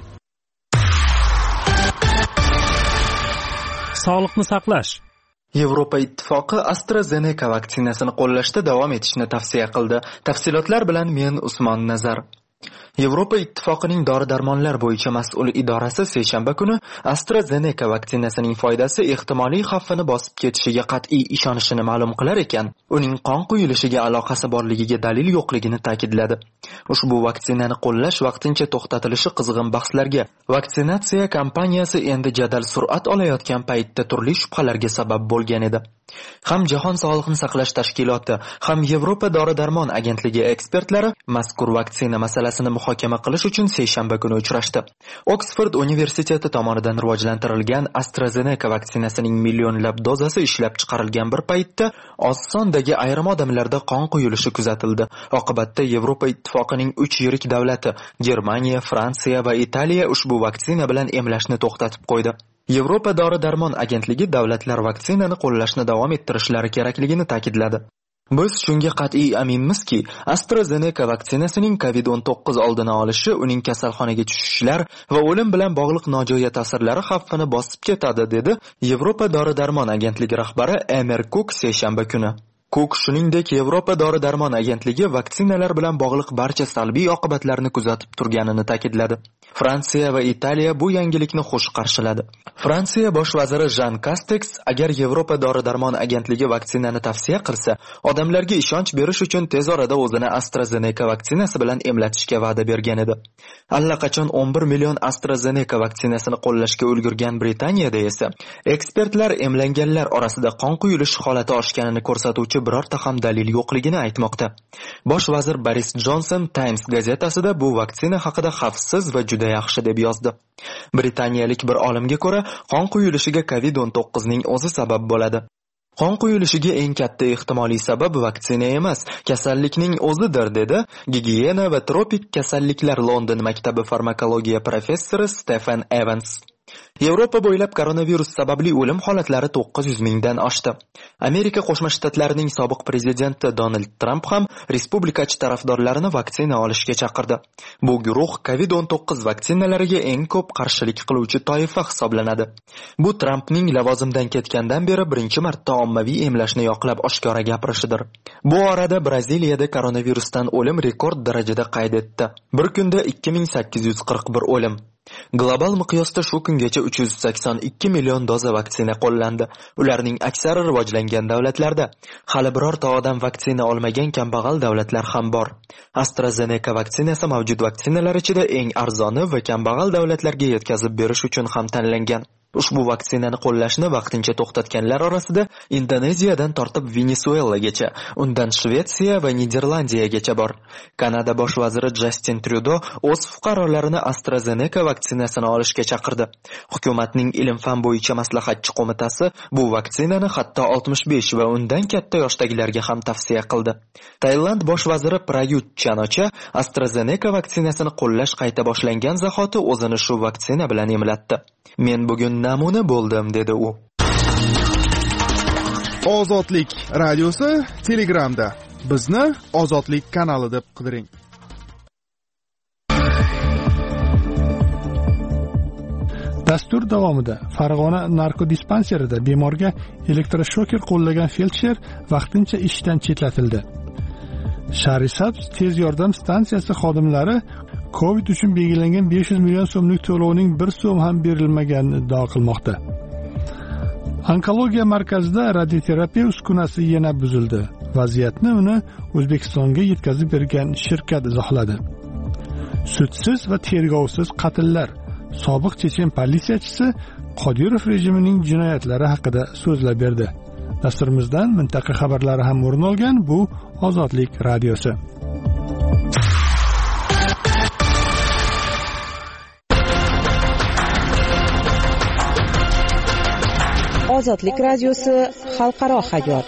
Sog'liqni saqlash. Yevropa Ittifoqi AstraZeneca vaksinasini qo'llashda davom etishni tavsiya qildi. Tafsilotlar bilan men Usmon Nazar. Yevropa Ittifoqining dori-darmonlar bo'yicha mas'ul idorasi seshanba kuni AstraZeneca vaksinasining foydasi ehtimoliy xavfini bosib ketishiga qat'iy ishonishini ma'lum qilar ekan, uning qon quyilishiga aloqasi borligiga dalil yo'qligini ta'kidladi. Ushbu vaksinani qo'llash vaqtincha to'xtatilishi qizg'in bahslarga, vaksinatsiya kampaniyasi endi jadal sur'at olayotgan paytda turli shubhalarga sabab bo'lgan edi. Ham Jahon sog'liqni saqlash tashkiloti, ham Yevropa dori-darmon agentligi ekspertlari mazkur vaksina masalasini muhokama qilish uchun seshanba kuni uchrashdi. Oksford universiteti tomonidan rivojlantirilgan AstraZeneca vaksinasining millionlab dozasi ishlab chiqarilgan bir paytda oz sondagi ayrim odamlarda qon quyilishi kuzatildi. Oqibatda Yevropa Ittifoqining uch yirik davlati Germaniya, Fransiya va Italiya ushbu vaksina bilan emlashni to'xtatib qo'ydi. Yevropa dori-darmon agentligi davlatlar vaksinani qo'llashni davom ettirishlari kerakligini ta'kidladi. Biz shunga qat'iy aminmizki, AstraZeneca vaksinasining kovid o'n to'qqiz oldini olishi, uning kasalxonaga tushishlar va o'lim bilan bog'liq nojo'ya ta'sirlari xavfini bosib ketadi, dedi Yevropa dori-darmon agentligi rahbari Emer Cook seshanba kuni. Cook shuningdek Yevropa dori-darmon agentligi vaksinalar bilan bog'liq barcha salbiy oqibatlarni kuzatib turganini ta'kidladi. Fransiya va Italiya bu yangilikni xush qarshiladi. Fransiya bosh vaziri Jean Castex agar Yevropa dori-darmon agentligi vaksinani tavsiya qilsa, odamlarga ishonch berish uchun tez orada o'zini AstraZeneca vaksinasi bilan emlatishga va'da bergan edi. Allaqachon o'n bir million AstraZeneca vaksinasini qo'llashga ulgurgan Britaniyada esa ekspertlar emlanganlar orasida qon quyilish holati oshganini ko'rsatuvchi birorta ham dalil yo'qligini aytmoqda. Bosh vazir Boris Johnson Times gazetasida bu vaksina haqida xavfsiz va juda yaxshi deb yozdi. Britaniyalik bir olimga ko'ra, qon quyilishiga kovid o'n to'qqiz ning o'zi sabab bo'ladi. Qon quyilishiga eng katta ehtimoliy sabab vaksina emas, kasallikning o'zidir, dedi Gigiyena va tropik kasalliklar London maktabi farmakologiya professori Stephen Evans. Yevropa bo'ylab koronavirus sababli o'lim holatlari to'qqiz yuz mingdan oshdi. Amerika Qo'shma Shtatlarining sobiq prezidenti Donald Trump ham respublikachi tarafdorlarini vaksina olishga chaqirdi. Bu guruh kovid o'n to'qqiz vaksinalariga eng ko'p qarshilik qiluvchi toifa hisoblanadi. Bu Trumpning lavozimdan ketgandan beri birinchi marta ommaviy emlashni yoqlab oshkora gapirishidir. Bu orada Braziliyada koronavirusdan o'lim rekord darajada qayd etdi. Bir kunda ikki ming sakkiz yuz qirq bir o'lim. Global miqyosda shu kungacha uch yuz sakson ikki million doza vaksina qo'llandi. Ularning aksari rivojlangan davlatlarda. Hali birorta odam vaksina olmagan kambag'al davlatlar ham bor. AstraZeneca vaksinasi mavjud vaksinalar ichida eng arzoni va kambag'al davlatlarga yetkazib berish uchun ham tanlangan. Ushbu vaksinani qo'llashni vaqtincha to'xtatganlar orasida Indoneziyadan tortib Venesuelagacha, undan Shvetsiya va Niderlandiyagacha bor. Kanada bosh vaziri Justin Trudeau o'z fuqarolarini AstraZeneca vaksinasini olishga chaqirdi. Hukumatning ilm-fan bo'yicha maslahatchi qo'mitasi bu vaksinani hatto oltmish besh va undan katta yoshdagilarga ham tavsiya qildi. Tailand bosh vaziri Prayut Chan-ocha AstraZeneca vaksinasini qo'llash qayta boshlangan zahoti o'zini shu vaksina bilan emlatdi. Men bugun namuna bo'ldim, dedi u. Ozodlik radiosi Telegramda. Bizni Ozodlik kanali deb qidiring. Dastur davomida Farg'ona narkodispanserida bemorga elektroshoker qo'llagan feldsher vaqtincha ishdan chetlatildi. Sharisabz tez yordam stansiyasi xodimlari Covid uchun belgilangan besh yuz million so'mlik to'lovning bir so'm ham berilmaganini iddao qilmoqda. Onkologiya markazida radioterapiya uskunasi yana buzildi. Vaziyatni uni O'zbekistonga yetkazib bergan shirkat izohladi. Sudsiz va tergovsiz qatllar. Sobiq chechen politsiyachisi Qodirov rejimining jinoyatlari haqida so'zlab berdi. Dasturimizdan mintaqa xabarlari ham o'rin olgan. Bu Ozodlik radiosi. Ozodlik radiosi xalqaro hayot.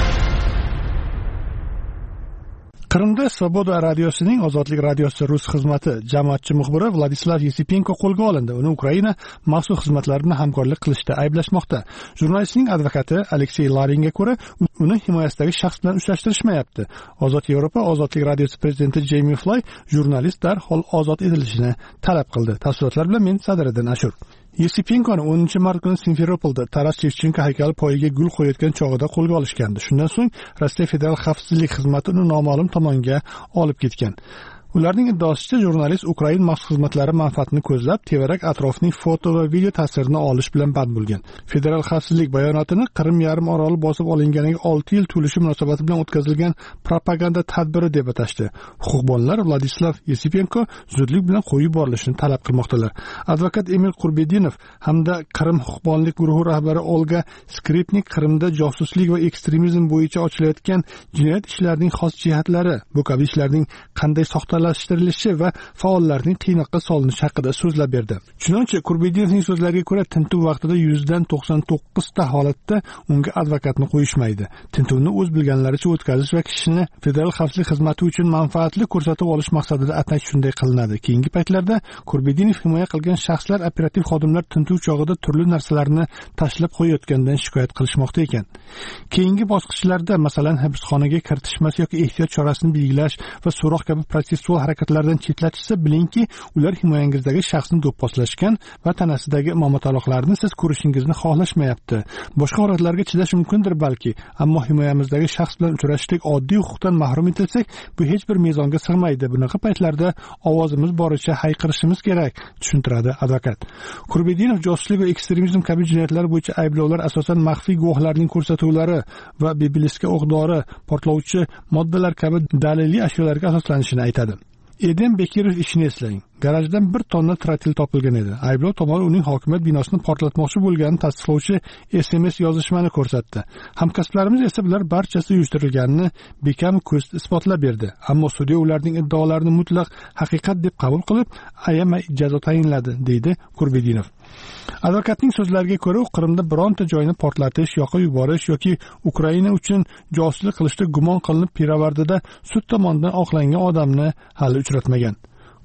Qrimda Svoboda radiosining Ozodlik radiosi rus xizmati jamoatchi muxbiri Vladislav Yesipenko qo'lga olindi. Uni Ukraina maxsus xizmatlarini hamkorlik qilishda ayblashmoqda. Jurnalistning advokati Aleksey Laringa ko'ra, uni himoyasidagi shaxs bilan uchrashtirishmayapti. Ozod Yevropa Ozodlik radiosi prezidenti Jamie Fly jurnalist darhol ozod etilishini talab qildi. Tafsilotlar bilan men Sadriddin Ashur. Yesipenkoni o'ninchi mart kuni Simferopolda Taras Shevchenko haykali poyiga gul qo'yayotgan chog'ida qo'lga olishgandi. Shundan so'ng Rossiya federal xavfsizlik xizmati uni noma'lum tomonga olib ketgan. Ularning iddaoshicha jurnalist Ukraina maxsus xizmatlari manfaatini ko'zlab, tevarak atrofning foto va video ta'sirini olish bilan band bo'lgan. Federal xavfsizlik bayonotini Qrim yarim oroli bosib olinganiga olti yil to'lishi munosabati bilan o'tkazilgan propaganda tadbiri deb atashdi. Huquqbonlar Vladislav Yesipenko zudlik bilan qo'yib yuborilishini talab qilmoqdalar. Advokat Emil Qurbedinov hamda Qrim huquqbonlik guruhi rahbari Olga Skripnik Qrimda josuslik va ekstremizm bo'yicha ochilayotgan jinoyat ishlarining xos jihatlari, bu kabi ishlarning qanday soxtalashtirilishi va faollarning qiynoqqa solinishi haqida so'zlab berdi. Chunonchi Qurbidinovning so'zlariga ko'ra, tintuv vaqtida yuz dan to'qson to'qqiz ta holatda unga advokatni qo'yishmaydi. Tintuvni o'z bilganlaricha o'tkazish va kishini federal xavfsizlik xizmati uchun manfaatli ko'rsatib olish maqsadida atash shunday qilinadi. Keyingi paytlarda Qurbidinov himoya qilgan shaxslar operativ xodimlar tintuv chog'ida turli narsalarni tashlab qo'yayotgandan shikoyat qilishmoqda ekan. Keyingi bosqichlarda, masalan, hibsxonaga kiritishmas yoki ehtiyot chorasini belgilash va so'roq kabi protsessual harakatlardan chetlatishsa, bilingki, ular himoyangizdagi shaxsni do'pposlashgan va tanasidagi momotaloqlarni siz ko'rishingizni xohlashmayapti. Boshqa holatlarga chidash mumkindir balki, ammo himoyamizdagi shaxs bilan uchrashishlik oddiy huquqdan mahrum etilsak, bu hech bir mezonga sig'maydi. Bunaqa paytlarda ovozimiz boricha hayqirishimiz kerak, tushuntiradi advokat. Qurbedinov josuslik va ekstremizm kabi jinoyatlar bo'yicha ayblovlar asosan maxfiy guvohlarning ko'rsatuvlari va Biblisga o'q-dori, portlovchi moddalar kabi daliliy ashyolarga asoslanishini aytadi. Edem Bekirov ishini eslang. Garajdan bir tonna trotil topilgan edi. Ayblov tomoni uning hokimiyat binosini portlatmoqchi bo'lganini tasdiqlovchi S M S yozishmani ko'rsatdi. Hamkasblarimiz esa bular barchasi uyushtirilganini bekam ko'z isbotlab berdi. Ammo sudya ularning iddaolarini mutlaq haqiqat deb qabul qilib, ayamay jazo tayinladi, deydi Qurbedinov. Advokatning so'zlariga ko'ra, u Qrimda bironta joyni portlatish, yoqib yuborish yoki Ukraina uchun josuslik qilishda gumon qilinib piravardida sud tomonidan oqlangan odamni hali uchratmagan.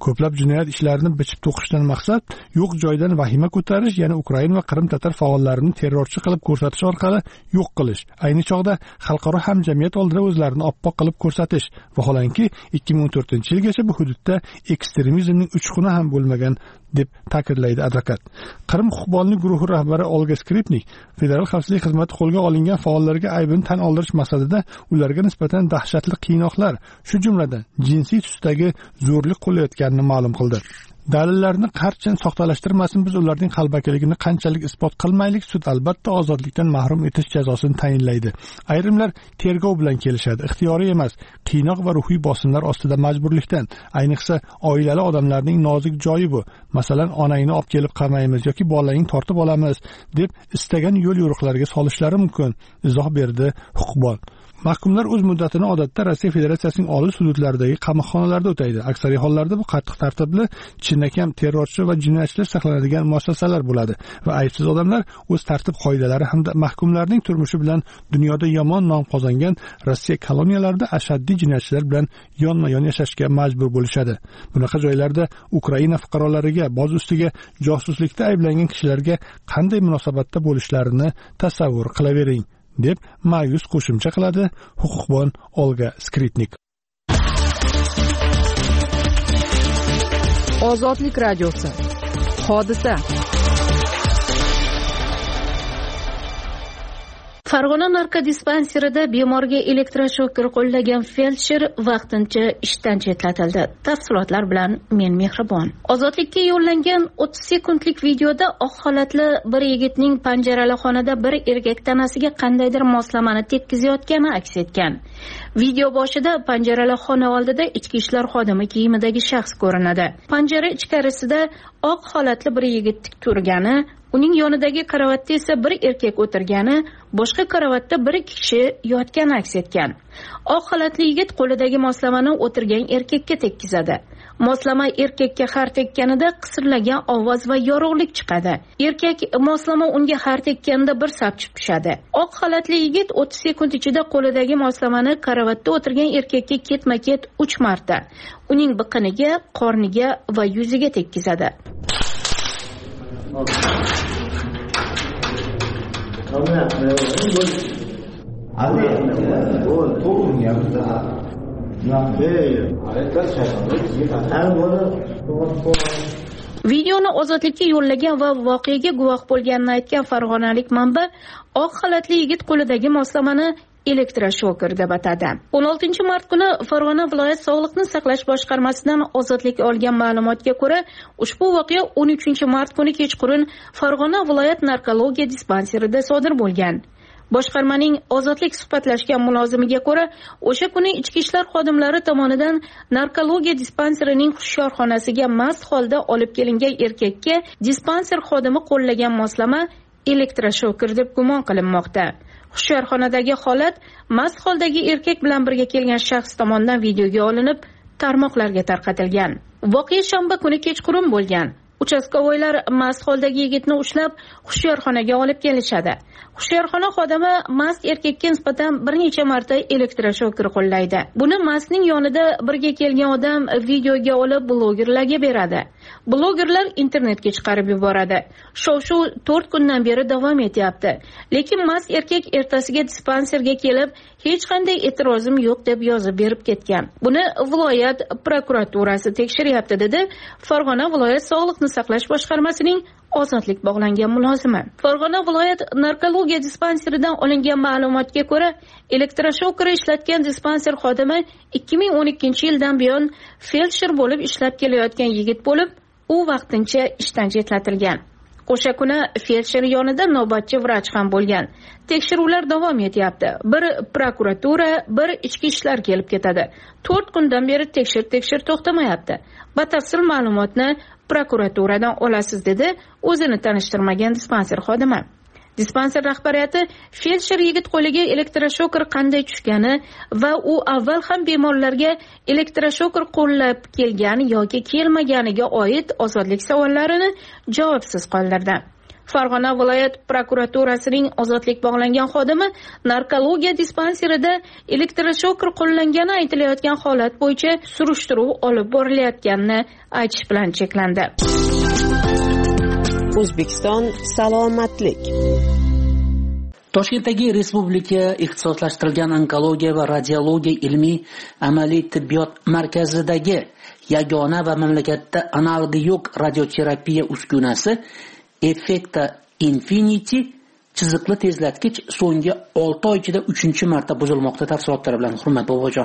ko'plab jinoyat ishlarini bichib to'qishdan maqsad yo'q joydan vahima ko'tarish, yana Ukraina va Qrim tatar faollarini terrorchi qilib ko'rsatish orqali yo'q qilish, ayni chog'da xalqaro hamjamiyat oldida o'zlarini oppoq qilib ko'rsatish. Vaholanki ikki ming o'n to'rtinchi yilgacha bu hududda ekstremizmning uchquni ham bo'lmagan deb ta'kidlaydi advokat. Qrim huquqbonlik guruhi rahbari Olga Skripnik federal xavfsizlik xizmati qo'lga olingan faollarga aybini tan oldirish maqsadida ularga nisbatan dahshatli qiynoqlar, shu jumladan jinsiy tusdagi zo'rlik qo'llayotganini ma'lum qildi. Dalillarni qancha soxtalashtirmasin, biz ularning qalbakiligini qanchalik isbot qilmaylik, sud albatta ozodlikdan mahrum etish jazosini tayinlaydi. Ayrimlar tergov bilan kelishadi, ixtiyoriy emas, qiynoq va ruhiy bosimlar ostida majburlikdan. Ayniqsa oilali odamlarning nozik joyi bu. Masalan, onangni olib kelib qamaymiz yoki bolangni tortib olamiz deb istagan yo'l yo'riqlarga solishlari mumkin, izoh berdi huquqbon. Mahkumlar o'z muddatini odatda Rossiya Federatsiyasining olis hududlaridagi qamoqxonalarda o'taydi. Aksariy hollarda bu qattiq tartibli, chinakam terrorchi va jinoyatchilar saqlanadigan muassasalar bo'ladi va aybsiz odamlar o'z tartib qoidalari hamda mahkumlarning turmushi bilan dunyoda yomon nom qozongan Rossiya koloniyalarida ashaddiy jinoyatchilar bilan yonma-yon yashashga majbur bo'lishadi. Bunaqa joylarda Ukraina fuqarolariga, boz ustiga josuslikda ayblangan kishilarga qanday munosabatda bo'lishlarini tasavvur qilavering, deb ma'yus qo'shimcha qiladi huquqbon Olga Skripnik. Ozodlik radiosi. Hodisa. Farg'ona narkodispanserida bemorga elektroshoker qo'llagan feldsher vaqtincha ishdan chetlatildi. Tafsilotlar bilan men Mehribon. Ozodlikka yo'llangan o'ttiz sekundlik videoda oq xolatli bir yigitning panjarali xonada bir erkak tanasiga qandaydir moslamani tekkizayotgani aks etgan. Video boshida panjarali xona oldida ichki ishlar xodimi kiyimidagi shaxs ko'rinadi. Panjara ichkarisida oq xolatli bir yigit tik turgani, uning yonidagi karavotda esa bir erkak o'tirgani, boshqa karavotda bir kishi yotgani aks etgan. Oq xolatli yigit qo'lidagi moslamani o'tirgan erkakka tekkizadi. Moslama erkakka har tekkanida qisillagan ovoz va yorug'lik chiqadi. Erkak moslama unga har tekkanida bir sapchib tushadi. Oq xolatli yigit o'ttiz sekund ichida qo'lidagi moslamani karavotda o'tirgan erkakka ketma-ket uch marta uning biqiniga, qorniga va yuziga tekkizadi. Videoni ozodlikka yo'llagan va voqeaga guvoh bo'lganini aytgan farg'onalik manba oq xolatli yigit qo'lidagi moslamani elektroshoker deb atadi. o'n oltinchi mart kuni Farg'ona viloyat sog'liqni saqlash boshqarmasidan ozodlik olgan ma'lumotga ko'ra, ushbu voqea o'n uchinchi mart kuni kechqurun Farg'ona viloyat narkologiya dispanserida sodir bo'lgan. Boshqarmaning ozodlik suhbatlashgan mulozimiga ko'ra, o'sha kuni ichki ishlar xodimlari tomonidan narkologiya dispanserining hushyorxonasiga mast holda olib kelingan erkakka dispanser xodimi qo'llagan moslama elektroshoker deb gumon qilinmoqda. Hushyorxonadagi holat mast holdagi erkak bilan birga kelgan shaxs tomonidan videoga olinib, tarmoqlarga tarqatilgan. Voqea shanba kuni kechqurun bo'lgan. Uchastkovoylar mast holdagi yigitni ushlab hushyorxonaga olib kelishadi. Hushyorxona xodimi mast erkakka nisbatan bir necha marta elektroshoker qo'llaydi. Buni mastning yonida birga kelgan odam videoga olib blogerlarga beradi. Blogerlar internetga chiqarib yuboradi. Shov-shuv to'rt kundan beri davom etyapti. Lekin mast erkak ertasiga dispanserga kelib, hech qanday e'tirozim yo'q deb yozib berib ketgan. Buni viloyat prokuraturasi tekshiryapti, dedi Farg'ona viloyat sog'liqni saqlash boshqarmasining ozodlik bog'langan mulozimi. Farg'ona viloyat narkologiya dispanseridan olingan ma'lumotga ko'ra, elektroshoker ishlatgan dispanser xodimi ikki ming o'n ikkinchi yildan buyon feldsher bo'lib ishlab kelayotgan yigit bo'lib, u vaqtincha ishdan chetlatilgan. O'sha kuni feldsher yonida navbatchi vrach ham bo'lgan. Tekshiruvlar davom etyapti. Bir prokuratura, bir ichki ishlar kelib ketadi. to'rt kundan beri tekshir-tekshir to'xtamayapti. Batafsil ma'lumotni prokuraturadan olasiz, dedi o'zini tanishtirmagan dispanser xodimi. Dispanser rahbariyati feldsher yigit qo'liga elektroshoker qanday tushgani va u avval ham bemorlarga elektroshoker qo'llab kelgan yoki kelmaganiga oid ozodlik savollarini javobsiz qoldirdi. Farg'ona viloyat prokuraturasining ozodlik bog'langan xodimi narkologiya dispanserida elektroshokr qo'llangani aytilayotgan holat bo'yicha surishtiruv olib borilayotganini aytish bilan cheklandi. O'zbekiston salomatlik. Toshkentdagi Respublika ixtisoslashtirilgan onkologiya va radiologiya ilmiy amaliy tibbiyot markazidagi yagona va mamlakatda analog'i yo'q radioterapiya uskunasi Effecta Infinity chiziqli tezlatkich so'nggi olti oy ichida uchinchi marta buzilmoqda. Tafsilotlari bilan hurmat bobojon.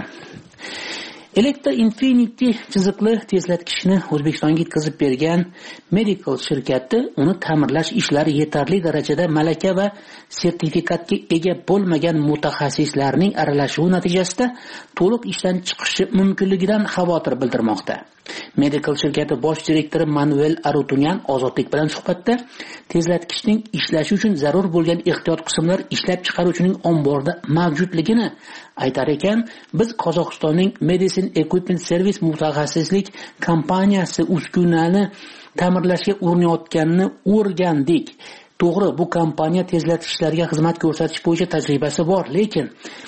Effecta Infinity chiziqli tezlatkichni O'zbekistonga yetkazib bergan Medical shirkati uni ta'mirlash ishlari yetarli darajada malaka va sertifikatga ega bo'lmagan mutaxassislarning aralashuvi natijasida to'liq ishdan chiqishi mumkinligidan xavotir bildirmoqda. Medical shirkati bosh direktori Manuel Arutunyan ozodlik bilan suhbatda tezlatkichning ishlashi uchun zarur bo'lgan ehtiyot qismlar ishlab chiqaruvchining omborida mavjudligini aytar ekan, biz Qozog'istonning Medicine Equipment Service mutaxassislik kompaniyasi uskunani ta'mirlashga urinayotganini o'rgandik. To'g'ri, bu kompaniya tezlatkichlarga xizmat ko'rsatish bo'yicha tajribasi bor, lekin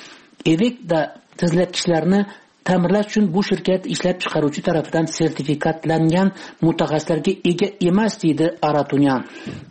Effecta tezlatkichlarni ta'mirlash uchun bu shirkat ishlab chiqaruvchi tarafidan sertifikatlangan mutaxassislarga ega emas, deydi Aratunyan.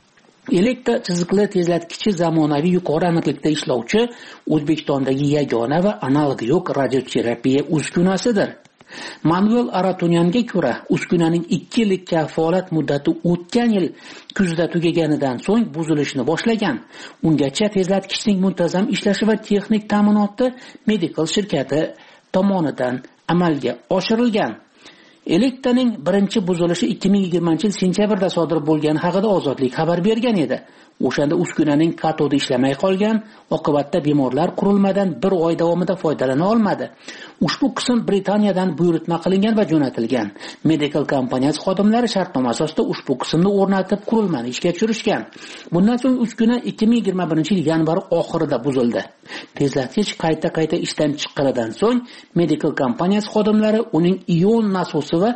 Effecta chiziqli tezlatkichi zamonaviy yuqori aniqlikda ishlovchi O'zbekistondagi yagona va analog'i yo'q radioterapiya uskunasidir. Manuel Aratunyanga ko'ra, uskunaning ikki yillik kafolat muddati o'tgan yil kuzda tugaganidan so'ng buzilishni boshlagan. Ungacha tezlatkichning muntazam ishlashi va texnik ta'minoti Medical shirkati tomonidan amalga oshirilgan. Effectaning birinchi buzilishi ikki ming yigirmanchi yil sentyabrda sodir bo'lgani haqida Ozodlik xabar bergan edi. O'shanda uskunaning katodi ishlamay qolgan, oqibatda bemorlar qurilmadan bir oy davomida foydalana olmadi. Ushbu qism Britaniyadan buyurtma qilingan va jo'natilgan. Medical kompaniyasi xodimlari shartnoma asosida ushbu qismni o'rnatib qurilmani ishga tushirishgan. Bundan so'ng uskuna ikki ming yigirma birinchi yil yanvar oxirida buzildi. Tezlatkich qayta-qayta ishdan chiqqanidan so'ng Medical kompaniyasi xodimlari uning ion nasosi va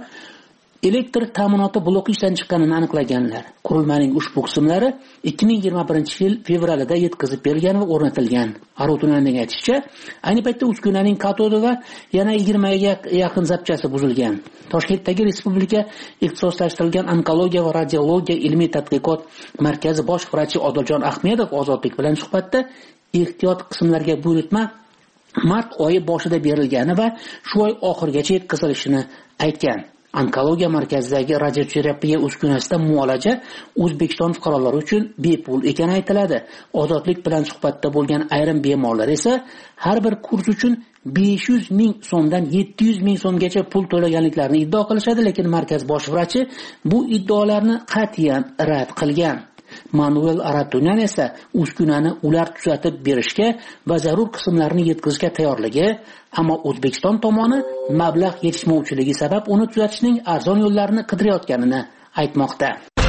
elektr ta'minoti bloki ishdan chiqqanini aniqlaganlar. Qurilmaning ushbu qismlari ikki ming yigirma birinchi yil fevralida yetkazib berilgan va o'rnatilgan. Arutunyanning aytishicha, ayni paytda uskunaning katodi va yana yigirma ga yaqin zapchasi buzilgan. Toshkentdagi Respublika ixtisoslashtirilgan onkologiya va radiologiya ilmiy tadqiqot markazi bosh vrachi Odiljon Ahmedov Ozodlik bilan suhbatda ehtiyot qismlarga buyurtma mart oyi boshida berilgani va shu oy oxirigacha yetkazilishini aytgan. Onkologiya markazidagi radioterapiya uskunasida muolaja O'zbekiston fuqarolari uchun bepul ekani aytiladi. Ozodlik bilan suhbatda bo'lgan ayrim bemorlar esa har bir kurs uchun besh yuz ming so'mdan yetti yuz ming so'mgacha pul to'laganliklarini iddao qilishadi, lekin markaz bosh vrachi bu iddaolarni qat'iyan rad qilgan. Manuel Aratunyan esa uskunani ular tuzatib berishga va zarur qismlarni yetkazishga tayyorligi, ammo O'zbekiston tomoni mablag' yetishmovchiligi sabab uni tuzatishning arzon yo'llarini qidirayotganini aytmoqda.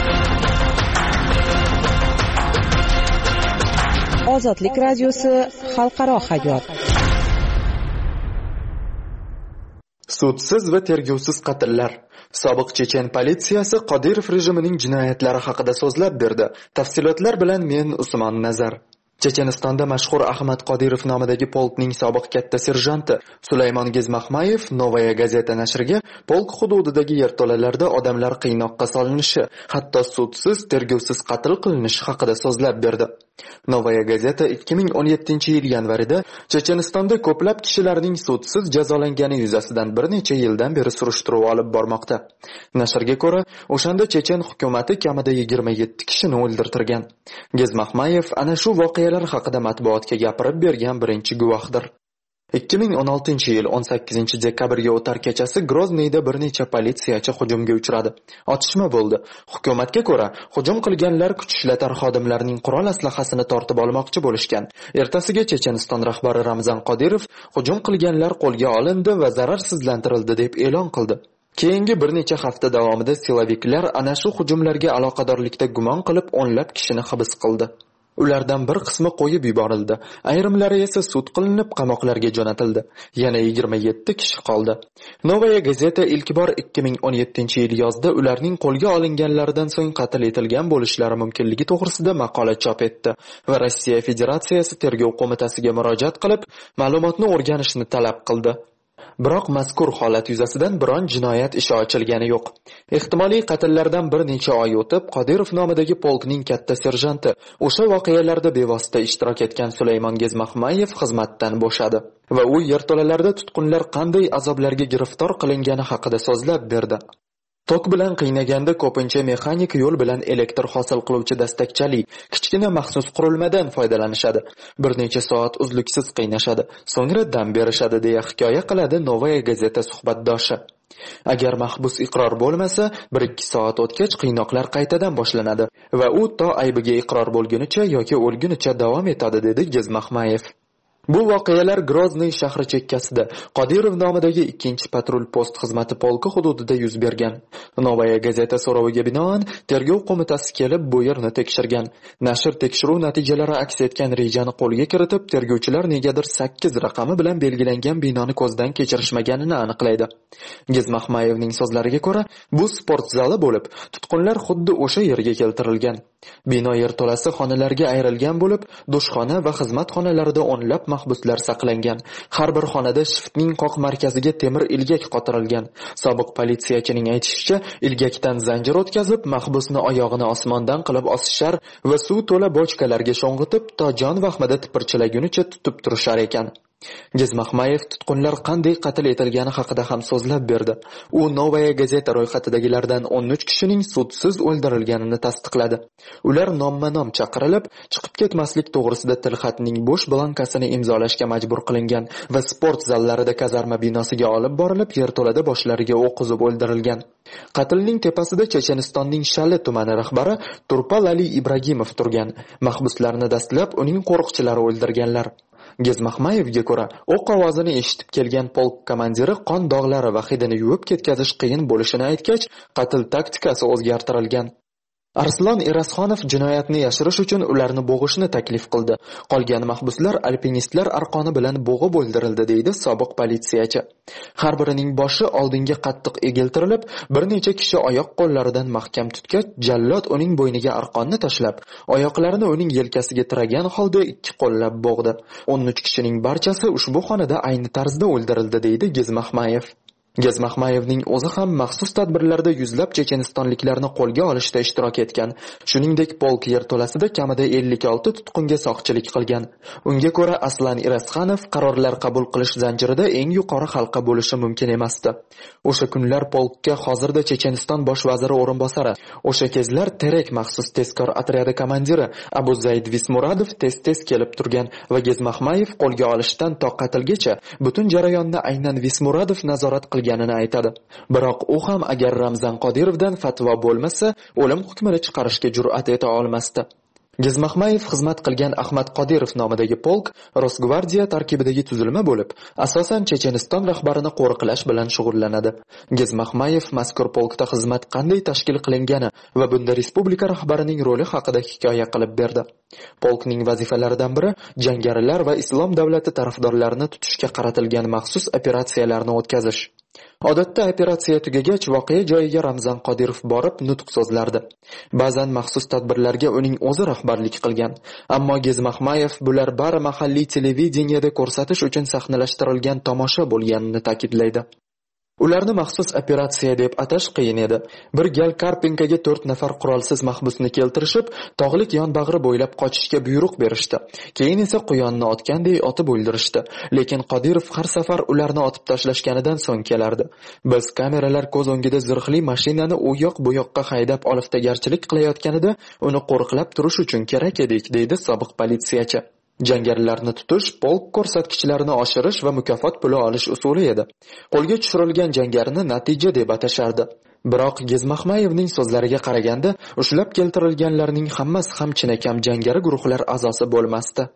Ozodlik radiosi xalqaro hayot. Sudsiz va tergovsiz qatllar. Sobiq chechen politsiyasi Qodirov rejimining jinoyatlari haqida so'zlab berdi. Tafsilotlar bilan men Usmon Nazar. Chechenistonda mashhur Ahmad Qodirov nomidagi polkning sobiq katta serjanti Sulaymon Gezmahmayev Novaya gazeta nashriga polk hududidagi yerto'lalarda odamlar qiynoqqa solinishi, hatto sudsiz, tergovsiz qatl qilinishi haqida so'zlab berdi. Novaya gazeta ikki ming o'n yettinchi yil yanvarida Chechenistonda ko'plab kishilarning sudsiz jazolangani yuzasidan bir necha yildan beri surishtiruv olib bormoqda. Nashrga ko'ra, o'shanda chechen hukumatı kamida yigirma yetti kishini o'ldirtirgan. Gezmahmayev ana shu voqealar haqida matbuotga gapirib bergan birinchi guvohdir. ikki ming o'n oltinchi yil o'n sakkizinchi dekabrga o'tar kechasi Grozniyda bir necha politsiyachi hujumga uchradi. Otishma bo'ldi. Hukumatga ko'ra, hujum qilganlar kuch ishlatar xodimlarning qurol aslahasini tortib olmoqchi bo'lishgan. Ertasiga Checheniston rahbari Ramzan Qodirov hujum qilganlar qo'lga olindi va zararsizlantirildi deb e'lon qildi. Keyingi bir necha hafta davomida siloviklar ana shu hujumlarga aloqadorlikda gumon qilib o'nlab kishini hibs qildi. Ulardan bir qismi qo'yib yuborildi, ayrimlari esa sud qilinib qamoqlarga jo'natildi. Yana yigirma yetti kishi qoldi. Novaya Gazeta ilk bor ikki ming o'n yettinchi yil yozda ularning qo'lga olinganlaridan so'ng qatl etilgan bo'lishlari mumkinligi to'g'risida maqola chop etdi va Rossiya Federatsiyasi tergov qo'mitasiga murojaat qilib, ma'lumotni o'rganishni talab qildi. Biroq mazkur holat yuzasidan biron jinoyat ishi ochilgani yo'q. Ehtimoliy qatllardan bir necha oy o'tib, Qodirov nomidagi polkning katta serjanti o'sha voqealarda bevosita ishtirok etgan Sulaymon Gezmahmayev xizmatdan bo'shadi va u yerto'lalarda tutqunlar qanday azoblarga giriftor qilingani haqida so'zlab berdi. Tok bilan qiynaganda ko'pincha mexanik yo'l bilan elektr hosil qiluvchi dastakchali kichkina maxsus qurilmadan foydalanishadi. Bir necha soat uzluksiz qiynashadi, so'ngra dam berishadi deya hikoya qiladi Novaya Gazeta suhbatdoshi. Agar mahbus iqror bo'lmasa, bir ikki soat o'tgach qiynoqlar qaytadan boshlanadi va u to aybiga iqror bo'lgunicha yoki o'lgunicha davom etadi, dedi Gezmahmayev. Bu voqealar Grozny shahri chekkasida Qodirov nomidagi ikkinchi patrul post xizmati polki hududida yuz bergan. Novaya Gazeta so'roviga binoan tergov qo'mitasi kelib bu yerni tekshirgan. Nashr tekshiruv natijalari aks etgan rejani qo'lga kiritib, tergovchilar negadir sakkiz raqami bilan belgilangan binoni ko'zdan kechirishmaganini aniqlaydi. Gezmahmayevning so'zlariga ko'ra, bu sport zali bo'lib, tutqunlar xuddi o'sha yerga keltirilgan. Bino yerto'lasi xonalarga ayrilgan bo'lib, dushxona va xizmat xonalarida o'nlab mahbuslar saqlangan. Har bir xonada shiftning qoq markaziga temir ilgak qotirilgan. Sobiq politsiyachining aytishicha, ilgakdan zanjir o'tkazib, mahbusni oyog'ini osmondan qilib osishar va suv to'la bochkalarga sho'ng'itib, to jon vahmida tipirchilagunicha tutib turishar ekan. Gezmahmayev tutqunlar qanday qatl etilgani haqida ham so'zlab berdi. U Novaya Gazeta ro'yxatidagilardan o'n uch kishining sudsiz o'ldirilganini tasdiqladi. Ular nomma-nom chaqirilib, chiqib ketmaslik to'g'risida tilxatning bo'sh blankasini imzolashga majbur qilingan va sport zallarida kazarma binosiga olib borilib, yerto'lada boshlariga o'q uzib o'ldirilgan. Qatlning tepasida Chechenistonning Shali tumani rahbari Turpal Ali Ibragimov turgan. Mahbuslarni dastlab uning qo'riqchilari o'ldirganlar. Gezmahmayevga ko'ra, o'q ovozini eshitib kelgan polk komandiri qon dog'lari va hidini yuvib ketkazish qiyin bo'lishini aytgach, qatl taktikasi o'zgartirilgan. Arslon Erasxonov jinoyatni yashirish uchun ularni bo'g'ishni taklif qildi. Qolgan mahbuslar alpinistlar arqoni bilan bo'g'ib o'ldirildi, deydi sobiq politsiyachi. Har birining boshi oldinga qattiq egiltirilib, bir necha kishi oyoq qo'llaridan mahkam tutgach, jallod uning bo'yniga arqonni tashlab, oyoqlarini uning yelkasiga tiragan holda ikki qo'llab bo'g'di. o'n uch kishining barchasi ushbu xonada ayni tarzda o'ldirildi, deydi Gezmahmayev. Gezmahmayevning o'zi ham maxsus tadbirlarda yuzlab chechenistonliklarni qo'lga olishda ishtirok etgan. Shuningdek, polk yerto'lasida kamida ellik olti tutqunga soqchilik qilgan. Unga ko'ra, Aslan Irasxanov qarorlar qabul qilish zanjirida eng yuqori halqa bo'lishi mumkin emasdi. O'sha kunlar polkka hozirda Checheniston bosh vaziri o'rinbosari, o'sha kezlar Terek maxsus tezkor otryadi komandiri Abu Zayd Vismuradov tez-tez kelib turgan va Gezmahmayev qo'lga olishdan to qatlgacha butun jarayonni aynan Vismuradov nazorat qilgan ganini aytadi. Biroq u ham agar Ramzan Qodirovdan fatvo bo'lmasa, o'lim hukmini chiqarishga jur'at eta olmasdi. Gezmahmayev xizmat qilgan Ahmad Qodirov nomidagi polk Rosgvardiya tarkibidagi tuzilma bo'lib, asosan Checheniston rahbarini qo'riqlash bilan shug'ullanadi. Gezmahmayev mazkur polkda xizmat qanday tashkil qilingani va bunda respublika rahbarining roli haqida hikoya qilib berdi. Polkning vazifalaridan biri jangarilar va islom davlati tarafdorlarini tutishga qaratilgan maxsus operatsiyalarni o'tkazish. Odatda operatsiya tugagach voqea joyiga Ramzan Qodirov borib nutq so'zlardi. Ba'zan maxsus tadbirlarga uning o'zi rahbarlik qilgan. Ammo Gezmahmayev bular bari mahalliy televideniyada ko'rsatish uchun sahnalashtirilgan tomosha bo'lganini ta'kidlaydi. Ularni maxsus operatsiya deb atash qiyin edi. Bir gal Karpinkaga to'rt nafar qurolsiz mahbusni keltirishib, tog'lik yonbag'ri bo'ylab qochishga buyruq berishdi. Keyin esa quyonni otganday otib o'ldirishdi. Lekin Qodirov har safar ularni otib tashlashganidan so'ng kelardi. Biz kameralar ko'z o'ngida zirhli mashinani u yoq bu yoqqa haydab oliftagarchilik qilayotganida uni qo'riqlab turish uchun kerak edik, deydi sobiq politsiyachi. Jangarilarni tutish, polk ko'rsatkichlarini oshirish va mukofot puli olish usuli edi. Qo'lga tushirilgan jangarini natija deb atashardi. Biroq Gezmahmayevning so'zlariga qaraganda, ushlab keltirilganlarning hammasi ham chinakam jangari guruhlar a'zosi bo'lmasdi.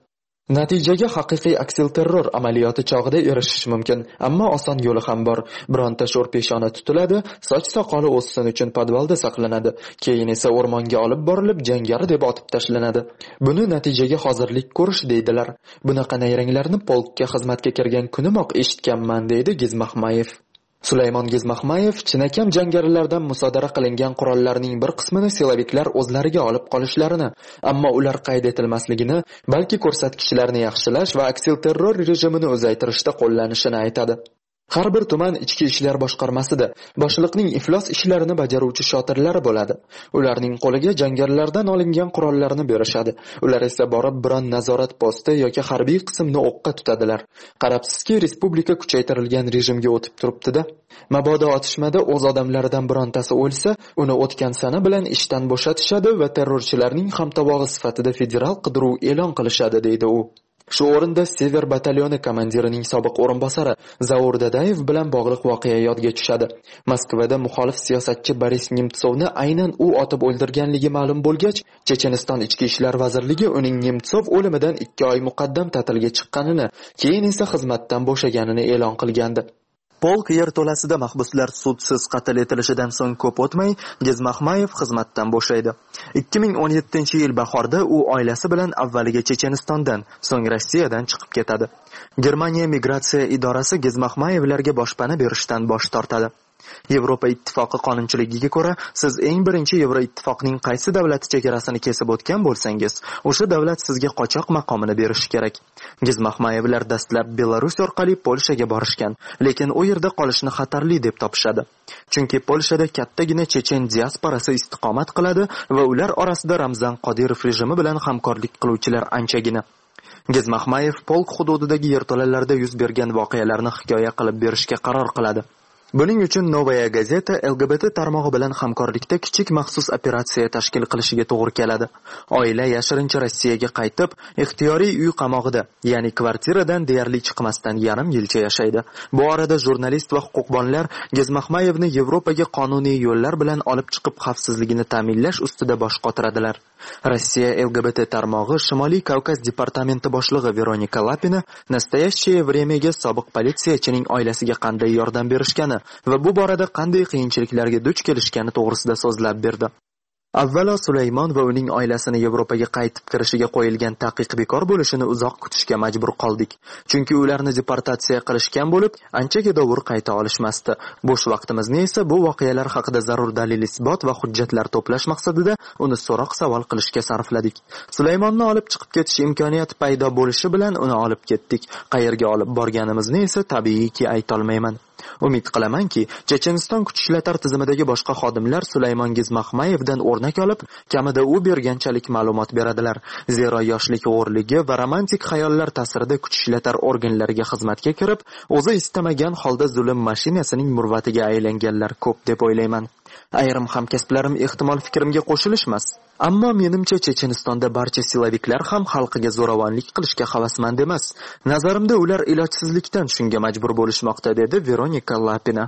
Natijaga haqiqiy aksilterror amaliyoti chog'ida erishish mumkin, ammo oson yo'li ham bor. Bironta sho'r peshona tutiladi, soch soqoli o'ssin uchun podvalda saqlanadi, keyin esa o'rmonga olib borilib jangari deb otib tashlanadi. Buni natijaga hozirlik ko'rish deydilar. Bunaqa nayranglarni polkka xizmatga kirgan kunimoq eshitganman, deydi Gizmahmayev. Sulaymon Gizmahmayev chinakam jangarilardan musodara qilingan qurollarning bir qismini silaviklar o'zlariga olib qolishlarini, ammo ular qayd etilmasligini, balki ko'rsatkichlarni yaxshilash va aksilterror rejimini uzaytirishda qo'llanishini aytadi. Har bir tuman ichki ishlar boshqarmasida boshliqning iflos ishlarini bajaruvchi shotirlari bo'ladi. Ularning qo'liga jangarilardan olingan qurollarni berishadi. Ular esa borib biron nazorat posti yoki harbiy qismni o'qqa tutadilar. Qarabsizki, respublika kuchaytirilgan rejimga o'tib turibdi-da. Mabodo otishmada o'z odamlaridan birontasi o'lsa, uni o'tgan sana bilan ishdan bo'shatishadi va terrorchilarning hamtovog'i sifatida federal qidiruv e'lon qilishadi, deydi u. Shu o'rinda Sever batalyoni komandirining sobiq o'rinbosari Zaur Dadayev bilan bog'liq voqea yodga tushadi. Moskvada muxolif siyosatchi Boris Nemtsovni aynan u otib o'ldirganligi ma'lum bo'lgach, Checheniston ichki ishlar vazirligi uning Nemtsov o'limidan ikki oy muqaddam ta'tilga chiqqanini, keyin esa xizmatdan bo'shaganini e'lon qilgandi. Polk yerto'lasida mahbuslar sudsiz qatl etilishidan so'ng ko'p o'tmay Gizmahmayev xizmatdan bo'shaydi. ikki ming o'n yettinchi yil bahorda u oilasi bilan avvaliga Chechenistondan, so'ng Rossiyadan chiqib ketadi. Germaniya migratsiya idorasi Gizmahmayevlarga boshpana berishdan bosh tortadi. Yevropa ittifoqi qonunchiligiga ko'ra, siz eng birinchi Yevroittifoqning qaysi davlati chegarasini kesib o'tgan bo'lsangiz, o'sha davlat sizga qochoq maqomini berishi kerak. Gizmahmayevlar dastlab Belarus orqali Polshaga borishgan, lekin u yerda qolishni xatarli deb topishadi. Chunki Polshada kattagina chechen diasporasi istiqomat qiladi va ular orasida Ramzan Qodirov rejimi bilan hamkorlik qiluvchilar anchagina. Gizmahmayev polk hududidagi yerto'lalarda yuz bergan voqealarni hikoya qilib berishga qaror qiladi. Buning uchun Novaya gazeta L G B T tarmog'i bilan hamkorlikda kichik maxsus operatsiya tashkil qilishiga to'g'ri keladi. Oila yashirincha Rossiyaga qaytib, ixtiyoriy uy qamog'ida, ya'ni kvartiradan deyarli chiqmasdan yarim yilcha yashaydi. Bu orada jurnalist va huquqbonlar Gizmahmayevni Yevropaga qonuniy yo'llar bilan olib chiqib xavfsizligini ta'minlash ustida bosh qotiradilar. Rossiya L G B T tarmog'i Shimoliy Kavkaz departamenti boshlig'i Veronika Lapina nastoящее времяga sobiq politsiyachining oilasiga qanday yordam berishgani va bu borada qanday qiyinchiliklarga duch kelishgani to'g'risida so'zlab berdi. Avvalo Sulaymon va uning oilasini Yevropaga qaytib kirishiga qo'yilgan taqiq bekor bo'lishini uzoq kutishga majbur qoldik. Chunki ularni deportatsiya qilishgan bo'lib, anchaga dovur qayta olishmasdi. Bo'sh vaqtimizni esa bu voqealar haqida zarur dalil isbot va hujjatlar to'plash maqsadida uni so'roq savol qilishga sarfladik. Sulaymonni olib chiqib ketish imkoniyati paydo bo'lishi bilan uni olib ketdik. Qayerga olib borganimizni esa tabiiyki ayta olmayman. Umid qilamanki, Checheniston kuch ishlatar tizimidagi boshqa xodimlar Sulaymon Gizmahmayevdan o'rnak olib, kamida u berganchalik ma'lumot beradilar. Zero yoshlik g'o'rligi va romantik xayollar ta'sirida kuch ishlatar organlariga xizmatga kirib, o'zi istamagan holda zulm mashinasining murvatiga aylanganlar ko'p deb o'ylayman. Ayrim hamkasblarim ehtimol fikrimga qo'shilishmas. Ammo menimcha Chechenistonda barcha silaviklar ham xalqiga zo'ravonlik qilishga havasmand emas. Nazarimda ular ilojsizlikdan shunga majbur bo'lishmoqda, dedi Veronika Lapina.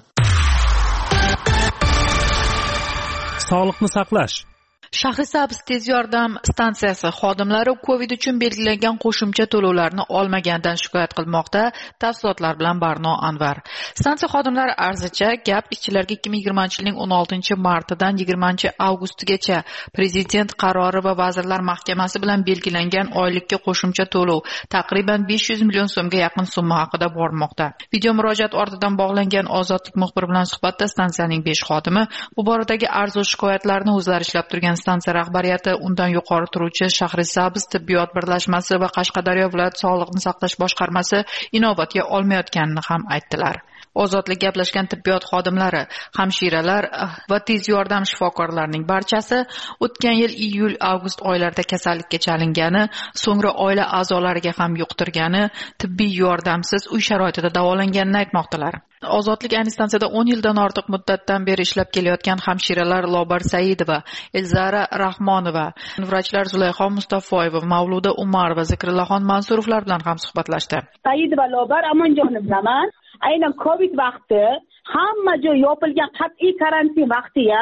Sog'liqni saqlash. Shahrisabz tez yordam stansiyasi xodimlari Covid uchun belgilangan qo'shimcha to'lovlarni olmagandan shikoyat qilmoqda. Tafsilotlar bilan Barno Anvar. Stansiya xodimlari arzicha gap ishchilarga ikki ming yigirmanchi yilning o'n oltinchi martidan yigirmanchi avgustgacha Prezident qarori va Vazirlar Mahkamasi bilan belgilangan oylikka qo'shimcha to'lov taqriban besh yuz million so'mga yaqin summa haqida bormoqda. Video murojaat ortidan bog'langan Ozodlik muxbiri bilan suhbatda stansiyaning besh xodimi bu boradagi arzu shikoyatlarni o'zlari ishlab turgan stansiya rahbariyati, undan yuqori turuvchi Shahrisabz tibbiyot birlashmasi va Qashqadaryo viloyat sog'liqni saqlash boshqarmasi inobatga olmayotganini ham aytdilar. Ozodlik gaplashgan tibbiyot xodimlari, hamshiralar va tez yordam shifokorlarining barchasi o'tgan yil iyul-avgust oylarida kasallikka chalingani, so'ngra oila a'zolariga ham yuqtirgani, tibbiy yordamsiz uy sharoitida davolanganini aytmoqdalar. Ozodlik ayni stansiyada o'n yildan ortiq muddatdan beri ishlab kelayotgan hamshiralar Lobar Saidova, Elzara Rahmonova, vrachlar Zulayxo Mustafoyeva, Mavluda Umarova, Zikrillaxon Mansurovlar bilan ham suhbatlashdi. Saidova Lobar Amongonni bilaman. Aynan Covid vaqti hamma joy yopilgan, qat'iy karantin vaqti ham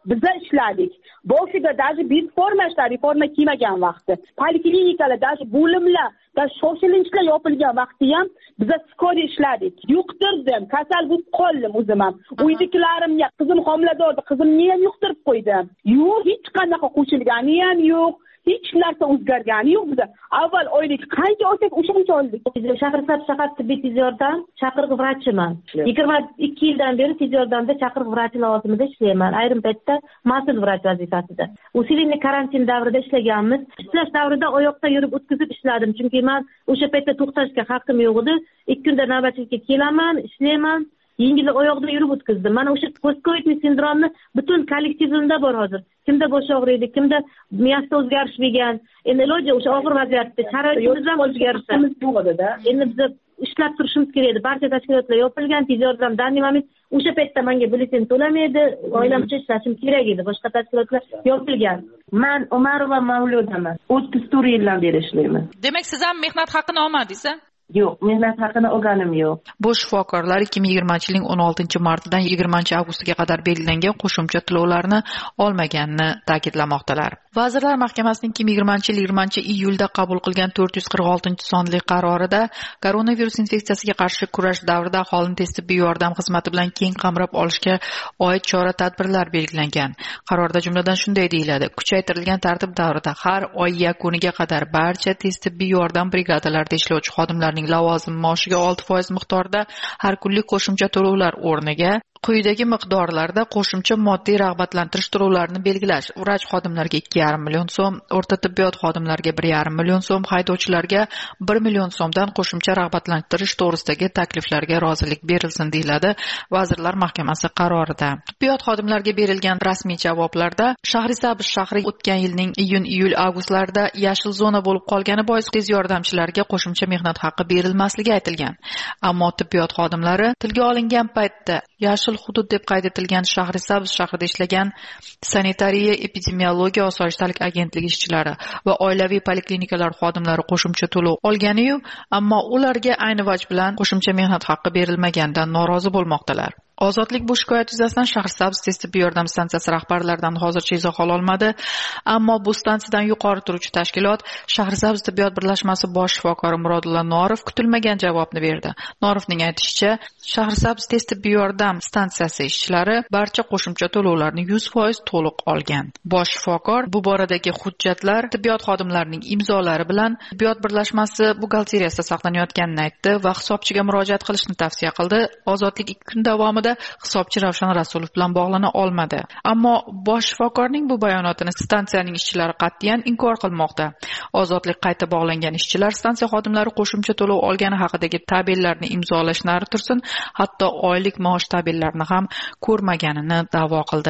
biza ishladik. Boshida даже biz forma ishladi, reforma kelmagan vaqti. Poliklinikalar, даже bo'limlar, даже shoshilinchlar yopilgan vaqti ham biza skori ishladik. Yuqtirdim, kasal bo'lib qoldim o'zim ham. Uydagilarimga qizim homilador, qizimni ham yuqtirib qo'ydim. Yo'q, hech qanaqa qo'shilgani ham yo'q. Hech narsa o'zgargani yo'q bizda. Avval oylik qancha olsak, o'shancha oldik. Shahrisabz shahar tibbiy tez yordam chaqiriq vrachiman. yigirma ikki yildan beri tez yordamda chaqiriq vrachi lavozimida ishlayman. Ayrim paytda mas'ul vrach vazifasida. Usilinli karantin davrida ishlaganmiz. Ishlash davrida oyoqda yurib o'tkazib ishladim, chunki men o'sha paytda to'xtashga haqqim yo'q edi. ikki kunda navbatchilikka kelaman, ishlayman. Yengil oyoqda yurib o'tkazdim. Mana o'sha postkovidni sindromni butun kollektivimda bor hozir. Kimda bosh og'riydi, kimda miyasida o'zgarish bo'lgan. Endi iloji o'sha og'ir vaziyatda sharoitimiz ham o'zgarishimiz bo'ladi-da. Endi biz ishlab turishimiz kerak edi. Barcha tashkilotlar yopilgan, tez yordam danimamiz o'sha paytda menga byulleten to'lamaydi. Oilam uchun ishlashim kerak edi. Boshqa tashkilotlar yopilgan. Men Umarova Mavludaman. o'ttiz to'rt yildan beri ishlayman. Demak, siz ham mehnat haqqini olmadingiz-a? Yo'q, mehnat haqini olganim yo'q. Bu shifokorlar ikki ming yigirmanchi yilning o'n oltinchi martidan yigirmanchi avgustiga qadar belgilangan qo'shimcha to'lovlarni olmaganini ta'kidlamoqdalar. Vazirlar Mahkamasining ikki ming yigirmanchi yil yigirmanchi iyulda qabul qilgan to'rt yuz qirq oltinchi sonli qarorida koronavirus infeksiyasiga qarshi kurash davrida aholini tez tibbiy yordam xizmati bilan keng qamrab olishga oid chora-tadbirlar belgilangan. Qarorda jumladan shunday deyiladi: kuchaytirilgan tartib davrida har oy yakuniga qadar barcha tez tibbiy yordam brigadalarida ishlovchi xodimlar lavozim maoshiga olti foiz miqdorda har kunlik qo'shimcha to'lovlar o'rniga quyidagi miqdorlarda qo'shimcha moddiy rag'batlantirish to'lovlarini belgilash: vrach xodimlarga ikki yarim million so'm, o'rta tibbiyot xodimlariga bir yarim million so'm, haydovchilarga bir million so'mdan qo'shimcha rag'batlantirish to'g'risidagi takliflarga rozilik berilsin, deyiladi Vazirlar Mahkamasi qarorida. Tibbiyot xodimlariga berilgan rasmiy javoblarda Shahrisabz shahri o'tgan yilning iyun-iyul avgustlarida yashil zona bo'lib qolgani bois tez yordamchilarga qo'shimcha mehnat haqqi berilmasligi aytilgan. Ammo tibbiyot xodimlari tilga olingan paytda yashil hudud deb qayd etilgan Shahrisabz shahrida ishlagan sanitariya epidemiologiya osoyishtalik agentligi ishchilari va oilaviy poliklinikalar xodimlari qo'shimcha to'lov olgani-yu, ammo ularga ayni vaj bilan qo'shimcha mehnat haqqi berilmaganidan norozi bo'lmoqdalar. Ozodlik bu shikoyat yuzasidan Shahrisabz tez tibbiy yordam stansiyasi rahbarlaridan hozircha izoh ola olmadi, ammo bu stansiyadan yuqori turuvchi tashkilot Shahrisabz tibbiyot birlashmasi bosh shifokori Murodullo Norov kutilmagan javobni berdi. Norovning aytishicha, Shahrisabz tez tibbiy yordam stansiyasi ishchilari barcha qo'shimcha to'lovlarni yuz foiz to'liq olgan. Bosh shifokor bu boradagi hujjatlar tibbiyot xodimlarining imzolari bilan tibbiyot birlashmasi buxgalteriyasida saqlanayotganini aytdi va hisobchiga murojaat qilishni tavsiya qildi. Ozodlik ikki kun davomida hisobchi Ravshan Rasulov bilan bog'lana olmadi. Ammo bosh shifokorning bu bayonotini stansiyaning ishchilari qat'iyan inkor qilmoqda. Ozodlik qayta bog'langan ishchilar stansiya xodimlari qo'shimcha to'lov olgani haqidagi tabellarni imzolashlari tursin, hatto oylik maosh tabellarini ham ko'rmaganini da'vo qildi.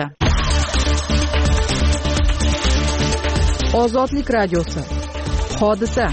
Ozodlik radiosi. Hodisa.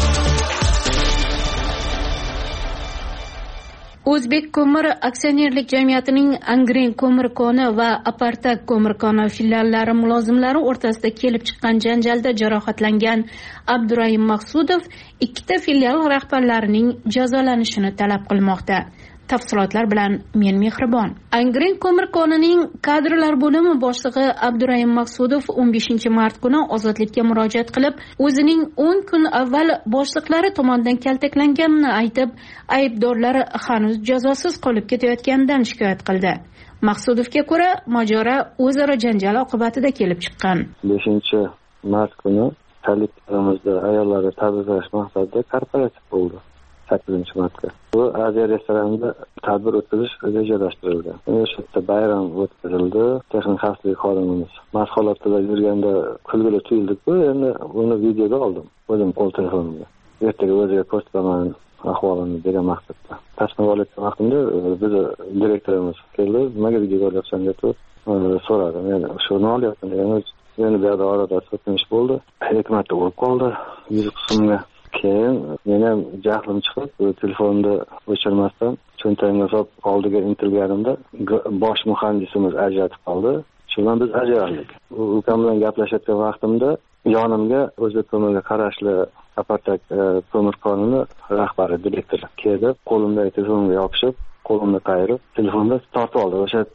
O'zbek ko'mir aksionerlik jamiyatining Angren ko'mir koni va Apartak ko'mir koni filiallari mulozimlari o'rtasida kelib chiqqan janjalda jarohatlangan Abdurahim Maqsudov ikkita filial rahbarlarining jazolanishini talab qilmoqda. Tafsilotlar bilan men Mehribon. Angren ko'mir konining kadrlar bo'limi boshlig'i Abdurahim Maqsudov o'n beshinchi mart kuni ozodlikka murojaat qilib, o'zining o'n kun avval boshliqlari tomonidan kaltaklanganini aytib, aybdorlar hanuz jazosiz qolib ketayotganidan shikoyat qildi. Maqsudovga ko'ra, mojaro o'zaro janjal oqibatida kelib chiqqan. beshinchi mart kuni kollektivimizda ayollarni tabriklash maqsadida korporativ bo'ldi. sakkizinchi martga. Bu Aziya restoranda tadbir o'tkazish rejalashtirilgan. O'sha yerda bayram o'tkazildi. Texnik xavfsizlik xodimimiz mast holatda yurganda kulgili tuyuldik-ku, endi uni videoga oldim. O'zim qo'l telefonimda. Ertaga o'ziga ko'rsataman ahvolini degan maqsadda. Tasma olayotgan vaqtimda biz direktorimiz keldi, nimaga video olyapsan deb so'radi. Men shuni olyapman degan, endi bu yerda orada so'kinish bo'ldi. Hikmatda o'lib qoldi yuz qismga. Keyin men ham jahlim chiqib, telefonda o'chirmasdan cho'ntagimga solib oldiga intilganimda bosh muhandisimiz ajratib qoldi. Shundan biz ajraldik. Ukam bilan gaplashayotgan vaqtimda yonimga O'zbek ko'mirga qarashli Apartak ko'mir konini rahbari, direktor keldi, qo'limdagi telefonga yopishib, qo'limni qayirib, telefonda tortib oldi. O'sha yerda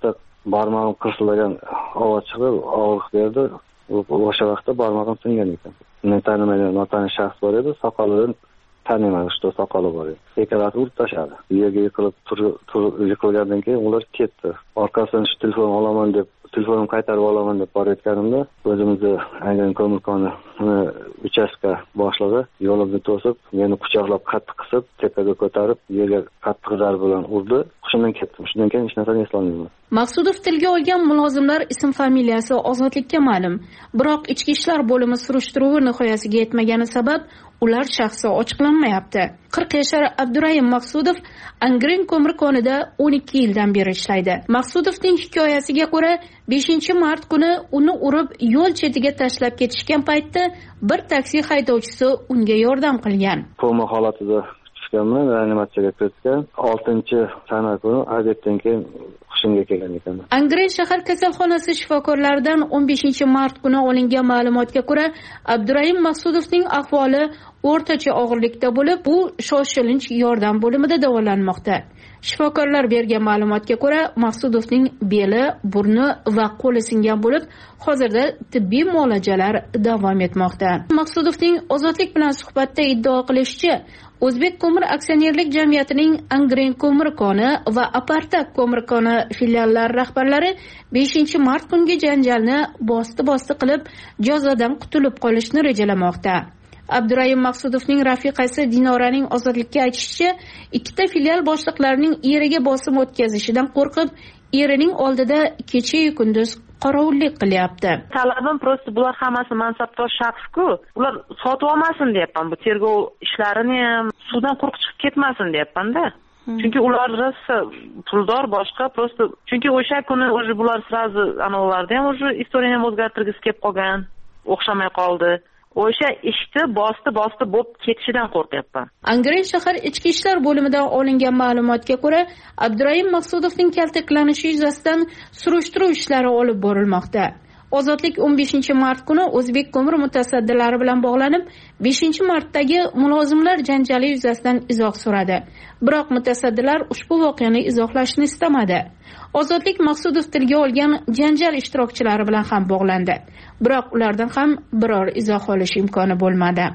barmog'im qirsillagan ovoz chiqib og'riq berdi. O'sha vaqtda barmog'im singan ekan. Men tanimayman, notanish shaxs bor edi, soqolidan tanimayman, что soqoli bor edi. Ikkalasi urib tashladi. Yerga yiqilib turib yiqilgandan keyin ular ketdi. Orqasidan shu telefon olaman deb, telefonimni qaytarib olaman deb borayotganimda, o'zimizni Angren ko'mir koni uchastka boshlig'i yo'limni to'sib, meni quchoqlab qattiq qisib, tepaga ko'tarib, yerga qattiq zarb bilan urdi. Shundan ketdim. Shundan keyin hech narsani eslolmayman. Maqsudov tilga olgan mulozimlar ism familiyasi ozodlikka ma'lum. Biroq ichki ishlar bo'limi surishtiruvi nihoyasiga yetmagani sabab ular shaxsi ochiqlanmayapti. qirq yashar Abdurayim Maqsudov Angren ko'mir konida o'n ikki yildan beri ishlaydi. Maqsudovning hikoyasiga ko'ra, beshinchi mart kuni uni urib yo'l chetiga tashlab ketishgan paytda bir taksi haydovchisi unga yordam qilgan. Koma holatida tushganman, reanimatsiyaga kiritgan. oltinchi sana kuni obeddan keyin hushimga kelgan ekan. Angren shahar kasalxonasi shifokorlaridan o'n beshinchi mart kuni olingan ma'lumotga ko'ra, Abdurayim Maqsudovning ahvoli o'rtacha og'irlikda bo'lib, u shoshilinch yordam bo'limida davolanmoqda. Shifokorlar bergan ma'lumotga ko'ra, Maqsudovning beli, burni va qo'li singan bo'lib, hozirda tibbiy muolajalar davom etmoqda. Maqsudovning Ozodlik bilan suhbatda iddao qilishicha, O'zbek ko'mir aksionerlik jamiyatining Angren ko'mir koni va Apartak ko'mir koni filiallari rahbarlari beshinchi mart kungi janjalni bosti-bosti qilib, jazodan qutulib qolishni rejalamoqda. Abdurayim Maqsudovning rafiqasi Dinoraning Ozodlikka aytishicha, ikkita filial boshliqlarining eriga bosim o'tkazishidan qo'rqib, erining oldida kecha-yu kunduz qorovullik qilyapti. Talabim prosta bular hammasi mansabdor shaxs-ku, ular sotib olmasin deyapman. Bu tergov ishlarini ham suvdan quruq chiqib ketmasin deyapman-da. Chunki ular rosa puldor boshqa, prosta chunki o'sha kuni o'zi bular srazi anolarda ham o'zi istoriyani o'zgartirgisi kelib qolgan, o'xshamay qoldi. O'sha ishni bosti-bosti bo'lib ketishidan qo'rqyapman. Angren shahar ichki ishlar bo'limidan olingan ma'lumotga ko'ra, Abdurayim Maqsudovning kaltaklanishi yuzasidan surishtiruv ishlari olib borilmoqda. Ozodlik o'n beshinchi mart kuni O'zbek ko'mir mutasaddilari bilan bog'lanib, beshinchi martdagi mulozimlar janjali yuzasidan izoh so'radi. Biroq mutasaddilar ushbu voqeani izohlashni istamadi. Ozodlik Maqsudov tilga olgan janjal ishtirokchilari bilan ham bog'landi. Biroq ulardan ham biror izoh olish imkoni bo'lmadi.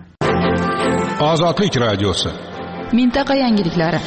Ozodlik radiosi. Mintaqa yangiliklari.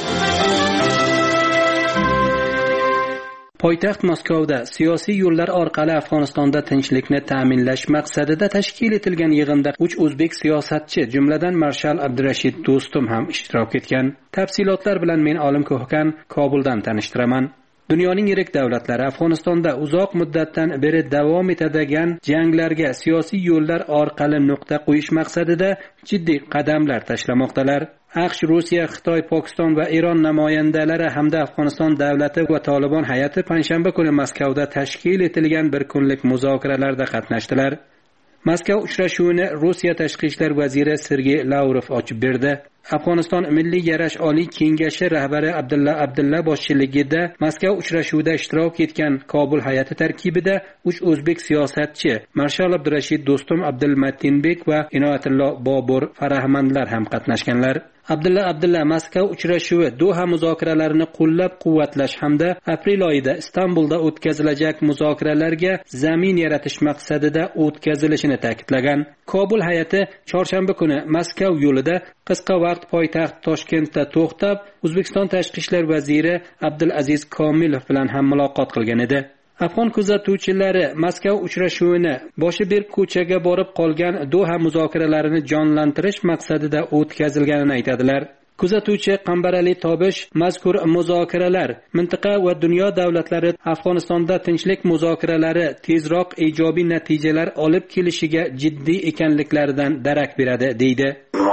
Poytaxt Moskvada siyosiy yo'llar orqali Afg'onistonda tinchlikni ta'minlash maqsadida tashkil etilgan yig'inda uch o'zbek siyosatchi, jumladan marshal Abdurashid Do'stum ham ishtirok etgan. Tafsilotlar bilan men Olim Ko'hkan Kobuldan tanishtiraman. Dunyoning yirik davlatlari Afg'onistonda uzoq muddatdan beri davom etadigan janglarga siyosiy yo'llar orqali nuqta qo'yish maqsadida jiddiy qadamlar tashlamoqdalar. AQSh, Rossiya, Xitoy, Pokiston va Eron namoyandalari hamda Afg'oniston davlati va Tolibon hay'ati payshanba kuni Moskvada tashkil etilgan bir kunlik muzokaralarda qatnashdilar. Moskva uchrashuvini Rossiya tashqi ishlar vaziri Sergey Lavrov ochib berdi. Afg'oniston Milliy yarash oliy kengashi rahbari Abdulla Abdulla boshchiligida Moskva uchrashuvida ishtirok etgan Kobul hay'ati tarkibida uch o'zbek siyosatchi, marshal Abdurashid Do'stum Abdulmatinbek va Inoyatullo Bobur Farahmandlar ham qatnashganlar. Abdulla Abdulla Moskva uchrashuvi Doha muzokaralarini qo'llab-quvvatlash hamda aprel oyida Istanbulda o'tkazilajak muzokaralarga zamin yaratish maqsadida o'tkazilishini ta'kidlagan. Kobul hay'ati chorshanba kuni Moskva yo'lida qisqa vaqt poytaxt Toshkentda to'xtab, O'zbekiston tashqi ishlar vaziri Abdulaziz Komilov bilan ham muloqot qilgan edi. Afg'on kuzatuvchilari Moskva uchrashuvini boshi berk ko'chaga borib qolgan Doha muzokaralarini jonlantirish maqsadida o'tkazilganini aytadilar. Kuzatuvchi Qambarali Tobish mazkur muzokaralar mintaqa va dunyo davlatlari Afg'onistonda tinchlik muzokaralari tezroq ijobiy natijalar olib kelishiga jiddiy ekanliklaridan darak beradi, deydi.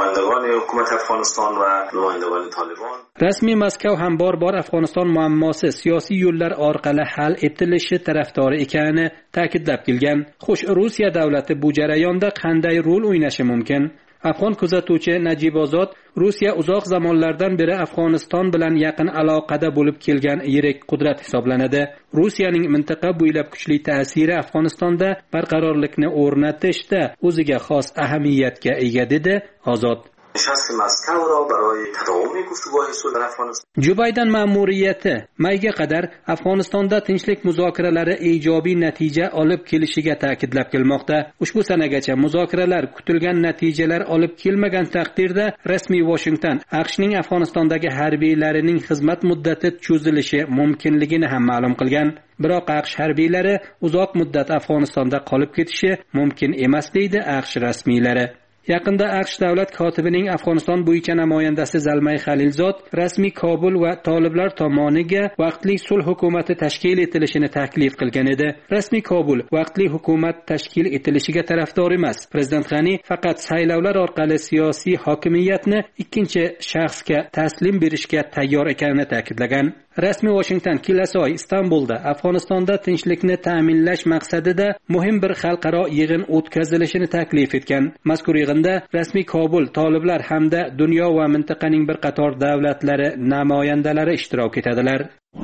Hukumat Afg'oniston va numayandagoni Tolibon. Rasmiy Moskva ham bor-bor Afg'oniston muammosi siyosiy yo'llar orqali hal etilishi tarafdori ekanini ta'kidlab kelgan. Xo'sh, Rossiya davlati bu jarayonda qanday rol o'ynashi mumkin? Afg'on kuzatuvchi Najib Ozod Rossiya uzoq zamonlardan beri Afg'oniston bilan yaqin aloqada bo'lib kelgan yirik qudrat hisoblanadi. Rossiyaning mintaqa bo'ylab kuchli ta'siri Afg'onistonda barqarorlikni o'rnatishda o'ziga xos ahamiyatga ega, dedi Ozod. نشست مسکو را برای تداوم گفتگوهای صلح در افغانستان. جو بایدن ma'muriyati mayga qadar Afg'onistonda tinchlik muzokaralari ijobiy natija olib kelishiga ta'kidlab kelmoqda. Ushbu sanagacha muzokaralar kutilgan natijalar olib kelmagan taqdirda rasmiy Washington AQShning Afg'onistondagi harbiylarining xizmat muddati cho'zilishi mumkinligini ham ma'lum qilgan. Biroq AQSh harbiylari uzoq muddat Afg'onistonda qolib ketishi mumkin emas deydi AQSh rasmiylari. Yaqinda AQSh davlat kotibining Afg'oniston bo'yicha namoyandasi Zalmay Khalilzod rasmiy Kobul va toliblar tomoniga vaqtli sulh hukumati tashkil etilishini taklif qilgan edi. Rasmiy Kobul vaqtli hukumat tashkil etilishiga tarafdor emas. Prezident G'ani faqat saylovlar orqali siyosiy hokimiyatni ikkinchi shaxsga taslim berishga tayyor ekanini ta'kidlagan. Rasmiy Washington kelasi oy Istanbulda Afg'onistonda tinchlikni ta'minlash maqsadida muhim bir xalqaro yig'in o'tkazilishini taklif etgan. Mazkur yig'inda rasmiy Kobul, toliblar hamda dunyo va mintaqaning bir qator davlatlari namoyandalari ishtirok etadilar.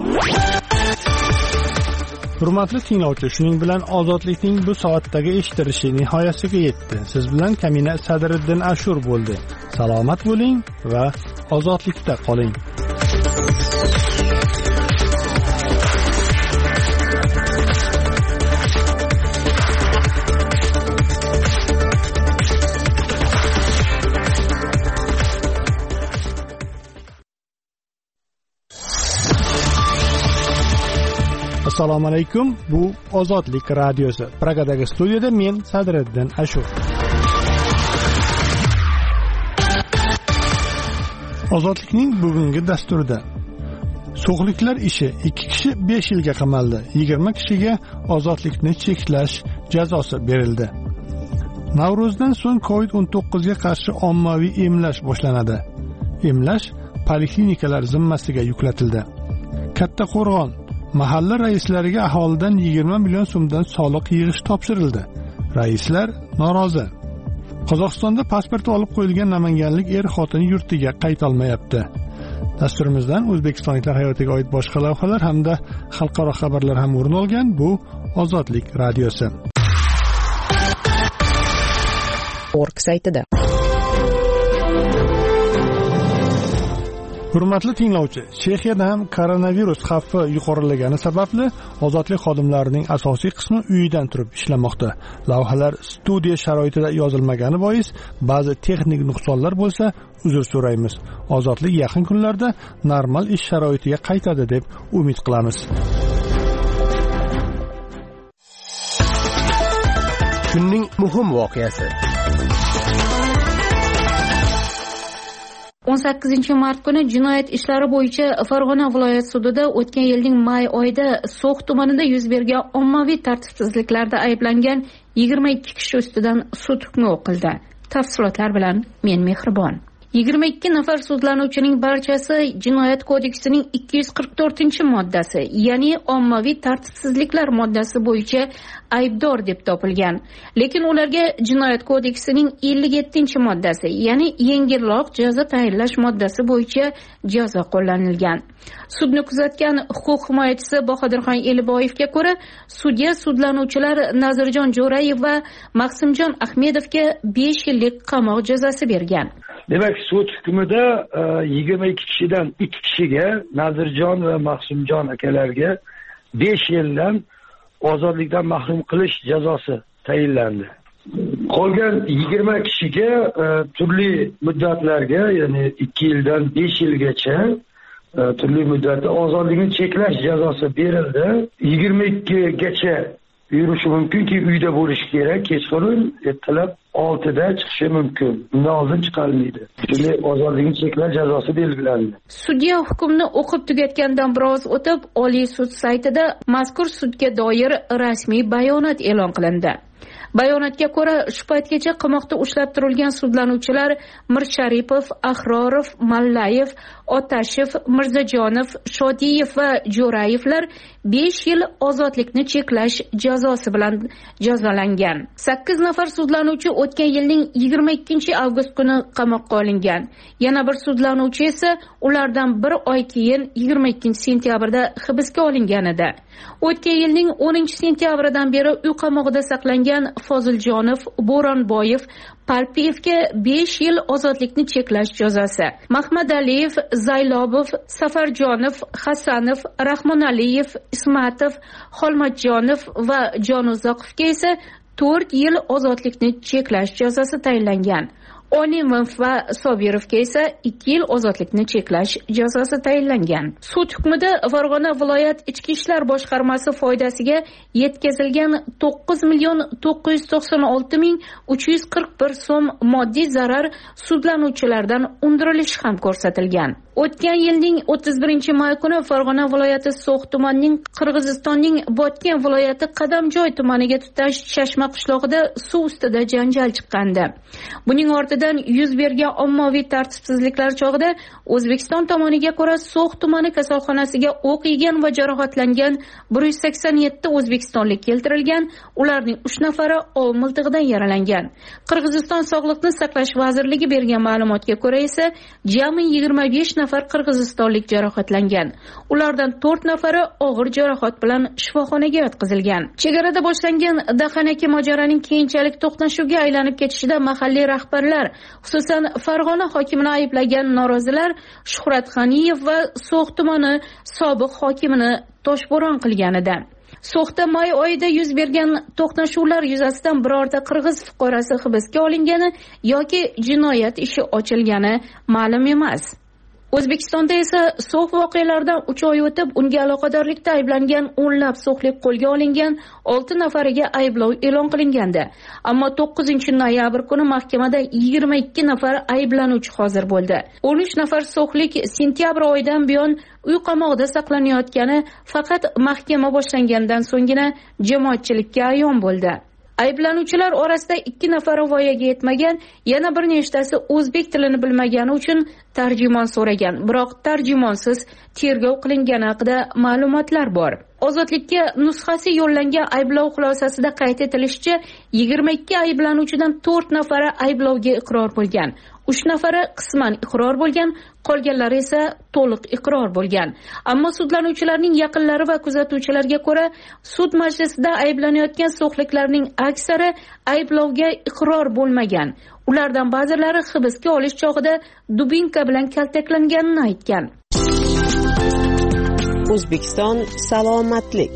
Hurmatli tinglovchi, shuning bilan ozodlikning bu soatdagi eshitilishi nihoyasiga yetdi. Siz bilan Kamina Sadriddin Ashur bo'ldi. Salomat bo'ling va ozodlikda qoling. Assalomu alaykum. Bu Ozodlik radiosi. Pragadagi studiyada men Sadriddin Ashur. Ozodlikning bugungi dasturida so'xliklar ishi ikki kishi besh yilga qamaldi. yigirma kishiga ozodlikni cheklash jazosi berildi. Navro'zdan so'ng covid o'n to'qqiz ga qarshi ommaviy emlash boshlanadi. Emlash poliklinikalar zimmasiga yuklatildi. Kattaqo'rg'on mahalla raislariga aholidan yigirma million so'mdan soliq yig'ish topshirildi. Raislar norozi. Qozog'istonda pasport olib qo'yilgan namanganlik er xotin yurtiga qayta olmayapti. Dasturimizdan o'zbekistonliklar hayotiga oid boshqa lavhalar hamda xalqaro xabarlar ham o'rin olgan. Bu Ozodlik radiosi. Org saytida. Hurmatli tinglovchi, Chexiyada ham koronavirus xavfi yuqorilagani sababli ozodlik xodimlarining asosiy qismi uyidan turib ishlamoqda. Lavhalar studiya sharoitida yozilmagani bois ba'zi texnik nuqsonlar bo'lsa, uzr so'raymiz. Ozodlik yaqin kunlarda normal ish sharoitiga qaytadi deb umid qilamiz. Kunning muhim voqeasi. o'n sakkizinchi mart kuni jinoyat ishlari bo'yicha Farg'ona viloyat sudida o'tgan yilning may oyida So'x tumanida yuz bergan ommaviy tartibsizliklarda ayblangan yigirma ikki kishi ustidan sud hukmi o'qildi. Tafsilotlar bilan men Mehribon. yigirma ikki nafar sudlanuvchining barchasi Jinoyat kodeksining ikki yuz qirq to'rtinchi moddasi, ya'ni ommaviy tartibsizliklar moddasi bo'yicha aybdor deb topilgan. Lekin ularga Jinoyat kodeksining ellik yettinchi moddasi, ya'ni yengilroq jazo tayinlash moddasi bo'yicha jazo qo'llanilgan. Sudni kuzatgan huquq himoyachisi Bahodirxon Eliboyevga ko'ra, sudya sudlanuvchilar Nazirjon Jo'rayev va Maqsimjon Ahmedovga besh yillik qamoq jazosi bergan. Demak, sud hukmida yigirma ikki kishidan ikki kishiga, Nazirjon va Maqsimjon akalarga besh yildan ozodlikdan mahrum qilish jazosi tayinlandi. Qolgan yigirma kishiga turli muddatlarga, ya'ni ikki yildan besh yilgacha turli muddatda ozodlikni cheklash jazosi berildi. yigirma ikki gacha yurishi mumkinki, uyda bo'lishi kerak. Kechqurun ertalab oltida chiqishi mumkin. Undan oldin chiqolmaydi. Shunday ozodlikni cheklash jazosi belgilandi. Sudya hukmni o'qib tugatgandan biroz o'tib, Oliy sud saytida mazkur sudga doir rasmiy bayonot e'lon qilindi. Bayonotga ko'ra, shu paytgacha qamoqda ushlab turilgan sudlanuvchilar Mirsharipov, Ahrorov, Mallayev, Otashev, Mirzajonov, Shodiyev va Jo'rayevlar besh yil ozodlikni cheklash jazosi bilan jazolangan. sakkiz nafar sudlanuvchi o'tgan yilning yigirma ikkinchi avgust kuni qamoqqa olingan. Yana bir sudlanuvchi esa ulardan bir oy keyin yigirma ikkinchi sentyabrda hibsga olingan edi. O'tgan yilning o'ninchi sentyabridan beri uy qamog'ida saqlangan Foziljonov, Bo'ronboyev, Parpiyevga besh yil ozodlikni cheklash jazosi. Mahmadaliyev, Zaylobov, Safarjonov, Hasanov, Rahmonaliyev, Ismatov, Xolmatjonov va Jonuzoqovga esa to'rt yil ozodlikni cheklash jazosi tayinlangan. Onimov va Sobirovga esa ikki yil ozodlikni cheklash jazosi tayinlangan. Sud hukmida Farg'ona viloyat ichki ishlar boshqarmasi foydasiga yetkazilgan to'qqiz million to'qqiz yuz to'qson olti ming uch yuz qirq bir so'm moddiy zarar sudlanuvchilardan undirilishi ham ko'rsatilgan. O'tgan yilning o'ttiz birinchi may kuni Farg'ona viloyati So'x tumanining Qirg'izistonning Botken viloyati Qadamjoy tumaniga tutash Chashma qishlog'ida suv ustida janjal chiqqandi. Buning ortidan yuz bergan ommaviy tartibsizliklar chog'ida O'zbekiston tomoniga ko'ra So'x tumani kasalxonasiga o'q yegan va jarohatlangan bir yuz sakson yetti o'zbekistonlik keltirilgan, ularning uch nafari ov miltig'idan yaralangan. Qirg'iziston Sog'liqni saqlash vazirligi bergan ma'lumotga ko'ra esa jami yigirma besh nafar qirg'izistonlik jarohatlangan. Ulardan to'rt nafari og'ir jarohat bilan shifoxonaga yotqizilgan. Chegarada boshlangan dahanaki mojaroning keyinchalik to'qnashuvga aylanib ketishida mahalliy rahbarlar, xususan Farg'ona hokimini ayblagan norozilar Shuhrat G'aniyev va So'x tumani sobiq hokimini toshbo'ron qilganida. So'xda may oyida yuz bergan to'qnashuvlar yuzasidan birorta qirg'iz fuqarosi hibsga olingani yoki jinoyat ishi ochilgani ma'lum emas. O'zbekistonda esa So'x voqealaridan uch oy o'tib, unga aloqadorlikda ayblangan o'nlab so'xlik qo'lga olingan, olti nafariga ayblov e'lon qilingandi. Ammo to'qqizinchi noyabr kuni mahkamada yigirma ikki nafar ayblanuvchi hozir bo'ldi. o'n uch nafar so'xlik sentyabr oyidan buyon uy qamoqida saqlanayotgani faqat mahkama boshlangandan so'nggina jamoatchilikka ayon bo'ldi. Ayblanuvchilar orasida ikki nafari voyaga yetmagan, yana bir nechtasi o'zbek tilini bilmagani uchun tarjimon so'ragan, biroq tarjimonsiz tergov qilingani haqida ma'lumotlar bor. Ozodlikka nusxasi yo'llangan ayblov xulosasida qayd etilishicha, yigirma ikki ayblanuvchidan to'rt nafari ayblovga iqror bo'lgan, uch nafari qisman iqror bo'lgan, qolganlari esa to'liq iqror bo'lgan. Ammo sudlanuvchilarning yaqinlari va kuzatuvchilarga ko'ra, sud majlisida ayblanayotgan so'xliklarning aksari ayblovga iqror bo'lmagan. Ulardan ba'zilari hibsga olish chog'ida dubinka bilan kaltaklanganini aytgan. O'zbekiston salomatlik.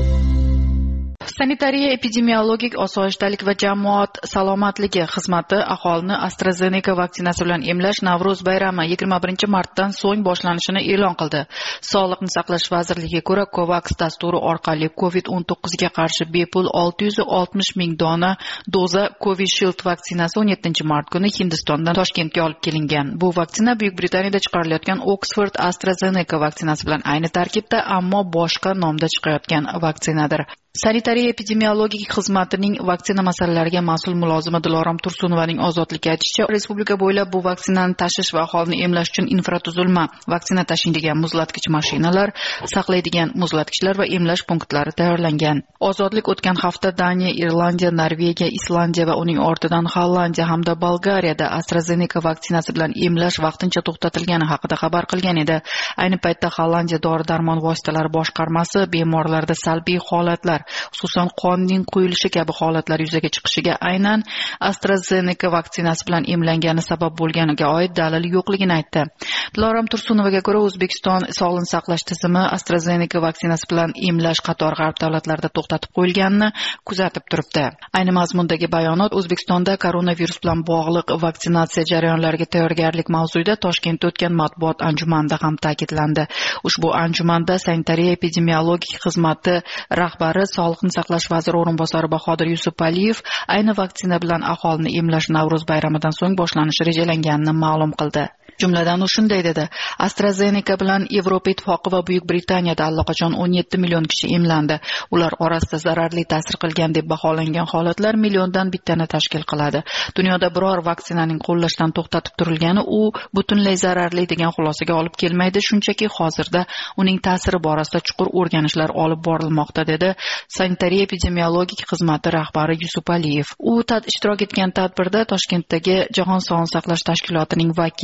Sanitariya epidemiologik osoyishtalik va jamoat salomatligi xizmati aholini AstraZeneca vaksinasi bilan emlash Navro'z bayrami yigirma birinchi martdan so'ng boshlanishini e'lon qildi. Sog'liqni saqlash vazirligiga ko'ra, COVAX dasturi orqali covid o'n to'qqiz ga qarshi bepul olti yuz oltmish ming dona doza Covishield vaksinasi o'n yettinchi mart kuni Hindistondan Toshkentga olib kelingan. Bu vaksina Buyuk Britaniyada chiqarilayotgan Oxford AstraZeneca vaksinasi bilan ayni tarkibda, ammo boshqa nomda chiqayotgan vaksinadir. Sanitariya epidemiologik xizmatining vaksina masalalariga mas'ul mulozimi Dilorom Tursunovaning ozodlikka aytishicha, respublika bo'ylab bu vaksinani tashish va aholini emlash uchun infratuzilma, vaksina tashiydigan muzlatgich mashinalar, saqlaydigan muzlatgichlar va emlash punktlari tayyorlangan. Ozodlik o'tgan hafta Daniya, Irlandiya, Norvegiya, Islandiya va uning ortidan Hollandiya hamda Bolgariyada AstraZeneca vaksinasi bilan emlash vaqtincha to'xtatilgani haqida xabar qilgan edi. Ayni paytda Hollandiya dori-darmon vositalari boshqarmasi bemorlarda salbiy holatlar, xususan qonning quyilishi kabi holatlar yuzaga chiqishiga aynan AstraZeneca vaksinasi bilan emlangani sabab bo'lganiga oid dalil yo'qligini aytdi. Dilorom Tursunovaga ko'ra, O'zbekiston sog'liqni saqlash tizimi AstraZeneca vaksinasi bilan emlash qator g'arb davlatlarida to'xtatib qo'yilganini kuzatib turibdi. Ayni mazmundagi bayonot O'zbekistonda koronavirus bilan bog'liq vaksinatsiya jarayonlariga tayyorgarlik mavzusida Toshkentda o'tgan matbuot anjumanida ham ta'kidlandi. Ushbu anjumanda sanitariya epidemiologik xizmati rahbari Sog'liqni saqlash vaziri o'rinbosari Bahodir Yusupaliyev ayni vaksina bilan aholini emlash Navro'z bayramidan so'ng boshlanishi rejalanganini ma'lum qildi. Jumladan u shunday dedi: AstraZeneca bilan Yevropa Ittifoqi va Buyuk Britaniyada allaqachon o'n yetti million kishi emlandi. Ular orasida zararli ta'sir qilgan deb baholangan holatlar milliondan bittani tashkil qiladi. Dunyoda biror vaksinaning qo'llashdan to'xtatib turilgani u butunlay zararli degan xulosaga olib kelmaydi, shunchaki hozirda uning ta'siri borasida chuqur o'rganishlar olib borilmoqda, dedi sanitariya epidemiologik xizmati rahbari Yusupaliyev. U tad ishtirok etgan tadbirda Toshkentdagi Jahon sog'liqni saqlash tashkilotining vakili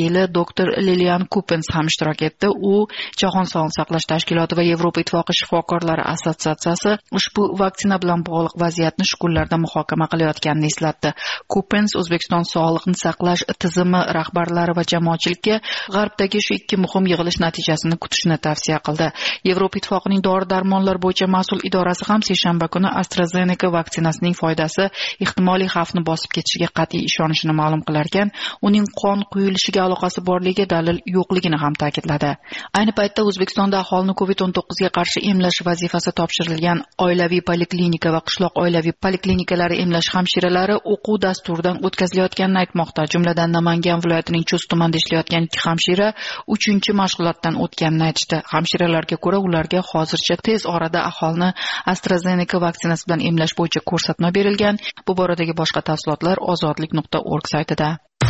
doktor Lilian Coopens ham ishtirok etdi. U Jahon sog'liqni saqlash tashkiloti va Yevropa ittifoqi shifokorlari assotsiatsiyasi ushbu vaksina bilan bog'liq vaziyatni shu kunlarda muhokama qilayotganini eslatdi. Coopens O'zbekiston sog'liqni saqlash tizimi rahbarlari va jamoatchilikka g'arbdagi shu ikki muhim yig'ilish natijasini kutishni tavsiya qildi. Yevropa ittifoqining dori-darmonlar bo'yicha mas'ul idorasi ham seshanba kuni AstraZeneca vaksinasining foydasi ehtimoliy xavfni bosib ketishiga qat'iy ishonishini ma'lum qilarkan, uning qon quyilishiga aloqasi borligiga dalil yo'qligini ham ta'kidladi. Ayni paytda O'zbekistonda aholini kovid o'n to'qqiz ga qarshi emlash vazifasi topshirilgan oilaviy poliklinika va qishloq oilaviy poliklinikalar emlash hamshiralari o'quv dasturidan o'tkazilayotganini aytmoqda. Jumladan Namangan viloyatining Chust tumanida ishlayotgan ikki hamshira uchinchi mashg'ulotdan o'tganini aytishdi. Hamshiralarga ko'ra, ularga hozircha tez orada aholini AstraZeneca vaksinasi bilan emlash bo'yicha ko'rsatma berilgan. Bu boradagi boshqa tafsilotlar ozodlik nuqta org saytida.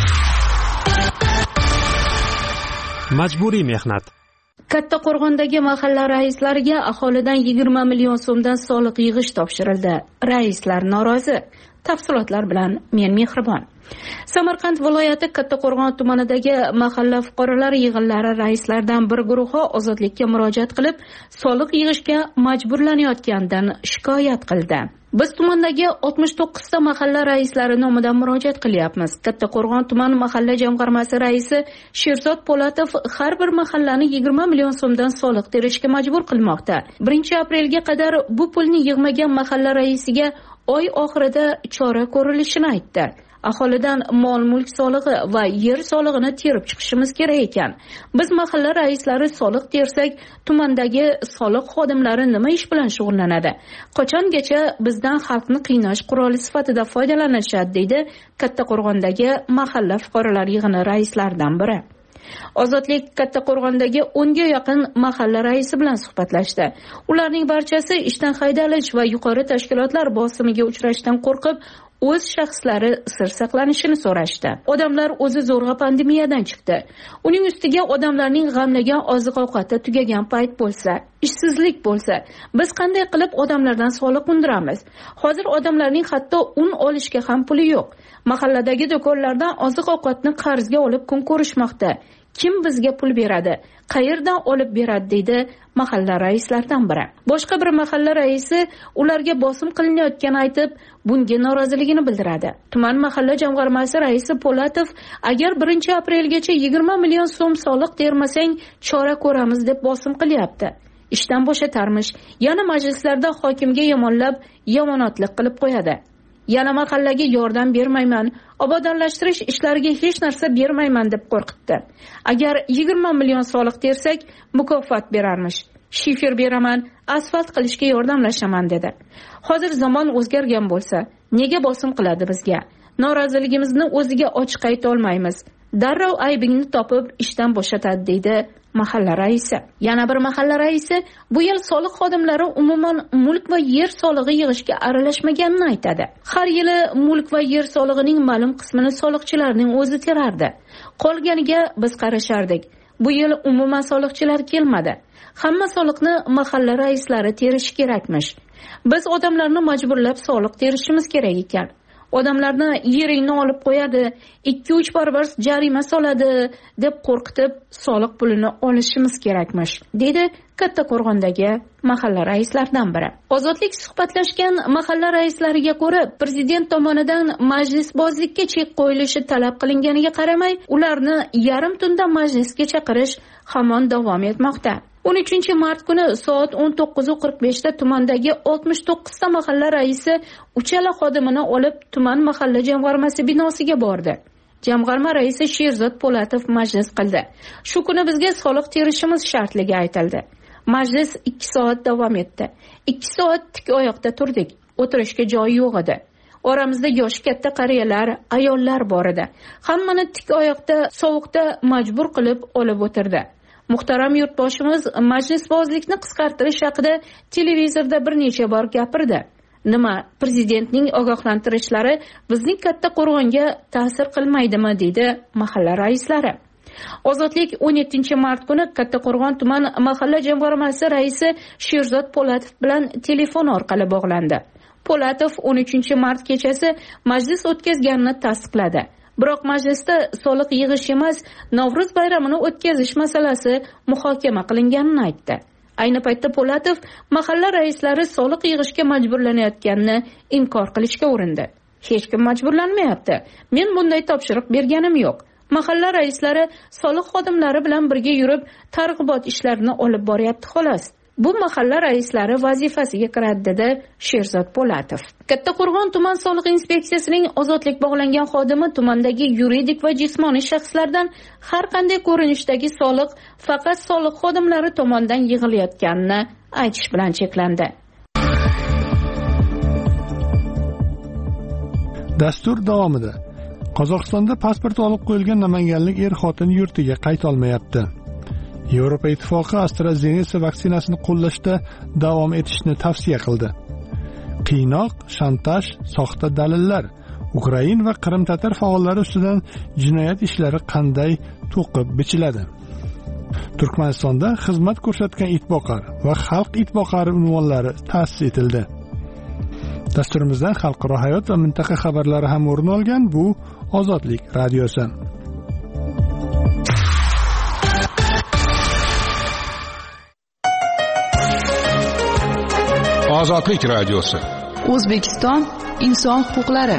Majburiy mehnat. Kattaqo'rg'ondagi mahalla raislariga aholidan yigirma million so'mdan soliq yig'ish topshirildi. Raislar norozi. Tafsilotlar bilan men Mehribon. Samarqand viloyati Kattaqo'rg'on tumanidagi mahalla fuqarolar yig'inlari raislaridan bir guruhi ozodlikka murojaat qilib, soliq yig'ishga majburlanayotganidan shikoyat qildi. Biz tumandagi oltmish to'qqiz ta mahalla raislari nomidan murojaat qilyapmiz. Kattaqo'rg'on tuman mahalla jamg'armasi raisi Sherzod Po'latov har bir mahallani yigirma million so'mdan soliq terishga majbur qilmoqda. birinchi aprelga qadar bu pulni yig'magan mahalla raisiga oy oxirida chora ko'rilishini aytdi. Aholidan mol-mulk solig'i va yer solig'ini terib chiqishimiz kerak ekan. Biz mahalla raislari soliq tersak, tumandagi soliq xodimlari nima ish bilan shug'ullanadi? Qachongacha bizdan xalqni qiynash quroli sifatida foydalanishadi, deydi Kattaqo'rg'ondagi mahalla fuqarolar yig'ini raislaridan biri. Ozodlik Kattaqo'rg'ondagi o'nga yaqin mahalla raisi bilan suhbatlashdi. Ularning barchasi ishdan haydalish va yuqori tashkilotlar bosimiga uchrashdan qo'rqib, o'z shaxslari sir saqlanishini so'rashdi. Odamlar o'zi zo'rg'a pandemiyadan chiqdi. Uning ustiga odamlarning g'amlagan oziq-ovqati tugagan payt bo'lsa, ishsizlik bo'lsa, biz qanday qilib odamlardan soliq undiramiz? Hozir odamlarning hatto un olishga ham puli yo'q. Mahalladagi do'konlardan oziq-ovqatni qarzga olib kun ko'rishmoqda. Kim bizga pul beradi? Qayerdan olib beradi, deydi mahalla raislaridan biri. Boshqa bir mahalla raisi ularga bosim qilinayotganini aytib, bunga noroziligini bildiradi. Tuman mahalla jamg'armasi raisi Po'latov, agar birinchi aprelgacha yigirma million so'm soliq termasang, chora ko'ramiz deb bosim qilyapti. Ishdan bo'shatarmish, yana majlislarda hokimga yomonlab, yomonotlik qilib qo'yadi. Yana mahallaga yordam bermayman, obodonlashtirish ishlariga hech narsa bermayman deb qo'rqitdi. Agar yigirma million soliq tersak, mukofot berarmish. Shifer beraman, asfalt qilishga yordamlashaman dedi. Hozir zamon o'zgargan bo'lsa, nega bosim qiladi bizga? Noroziligimizni o'ziga ochiq ayta olmaymiz. Darrov aybingni topib ishdan bo'shatadi, deydi mahalla raisi. Yana bir mahalla raisi bu yil soliq xodimlari umuman mulk va yer solig'i yig'ishga aralashmaganini aytadi. Har yili mulk va yer solig'ining ma'lum qismini soliqchilarning o'zi terardi. Qolganiga biz qarashardik. Bu yil umuman soliqchilar kelmadi. Hamma soliqni mahalla raislari terishi kerakmish. Biz odamlarni majburlab soliq terishimiz kerak ekan. Odamlarni yeringni olib qo'yadi, ikki uch barobar jarima soladi deb qo'rqitib soliq pulini olishimiz kerakmish, dedi Kattaqo'rg'ondagi mahalla raislaridan biri. Ozodlik suhbatlashgan mahalla raislariga ko'ra, prezident tomonidan majlisbozlikka chek qo'yilishi talab qilinganiga qaramay, ularni yarim tunda majlisga chaqirish hamon davom etmoqda. o'n uchinchi mart kuni soat o'n to'qqiz qirq besh da tumandagi oltmish to'qqiz ta mahalla raisi uchala xodimini olib tuman mahalla jamg'armasi binosiga bordi. Jamg'arma raisi Sherzod Po'latov majlis qildi. Shu kuni bizga soliq terishimiz shartligi aytildi. Majlis ikki soat davom etdi. ikki soat tik oyoqda turdik. O'tirishga joy yo'q edi. Oramizda yoshi katta qariyalar, ayollar bor edi. Hammani tik oyoqda sovuqda majbur qilib olib o'tirdi. Muhtaram yurtboshimiz majlisbozlikni qisqartirish haqida televizorda bir necha bor gapirdi. Nima, prezidentning ogohlantirishlari bizning Kattaqo'rg'onga ta'sir qilmaydimi, deydi mahalla raislari. Ozodlik o'n yettinchi mart kuni Kattaqo'rg'on tuman mahalla jamg'armasi raisi Sherzod Po'latov bilan telefon orqali bog'landi. Po'latov o'n uchinchi mart kechasi majlis o'tkazganini tasdiqladi. Biroq majlisda soliq yig'ish emas, Navro'z bayramini o'tkazish masalasi muhokama qilinganini aytdi. Ayni paytda Po'latov mahalla raislari soliq yig'ishga majburlanayotganini inkor qilishga urindi. Hech kim majburlanmayapti. Men bunday topshiriq berganim yo'q. Mahalla raislari soliq xodimlari bilan birga yurib, targ'ibot ishlarini olib boryapti xolos. Bu mahalla raislari vazifasiga kiradi, dedi Sherzod Po'latov. Kattaqo'rg'on tuman soliq inspeksiyasining ozodlik bog'langan xodimi tumandagi yuridik va jismoniy shaxslardan har qanday ko'rinishdagi soliq faqat soliq xodimlari tomonidan yig'ilayotganini aytish bilan cheklandi. Dastur davomida Qozog'istonda pasport olib qo'yilgan namanganlik er-xotin yurtiga qayta olmayapti. Yevropa Ittifoqi AstraZeneca vaksinasini qo'llashda davom etishni tavsiya qildi. Qiynoq, shantaj, soxta dalillar, Ukrain va Qrim-tatar faollari ustidan jinoyat ishlari qanday to'qib bichiladi? Turkmanistonda xizmat ko'rsatgan itboqar va xalq itboqari unvonlari ta'sis etildi. Dasturimizdan xalqaro hayot va mintaqa xabarlari ham o'rin olgan. Bu Ozodlik radiosi. Ozodlik radiosi. O'zbekiston inson huquqlari.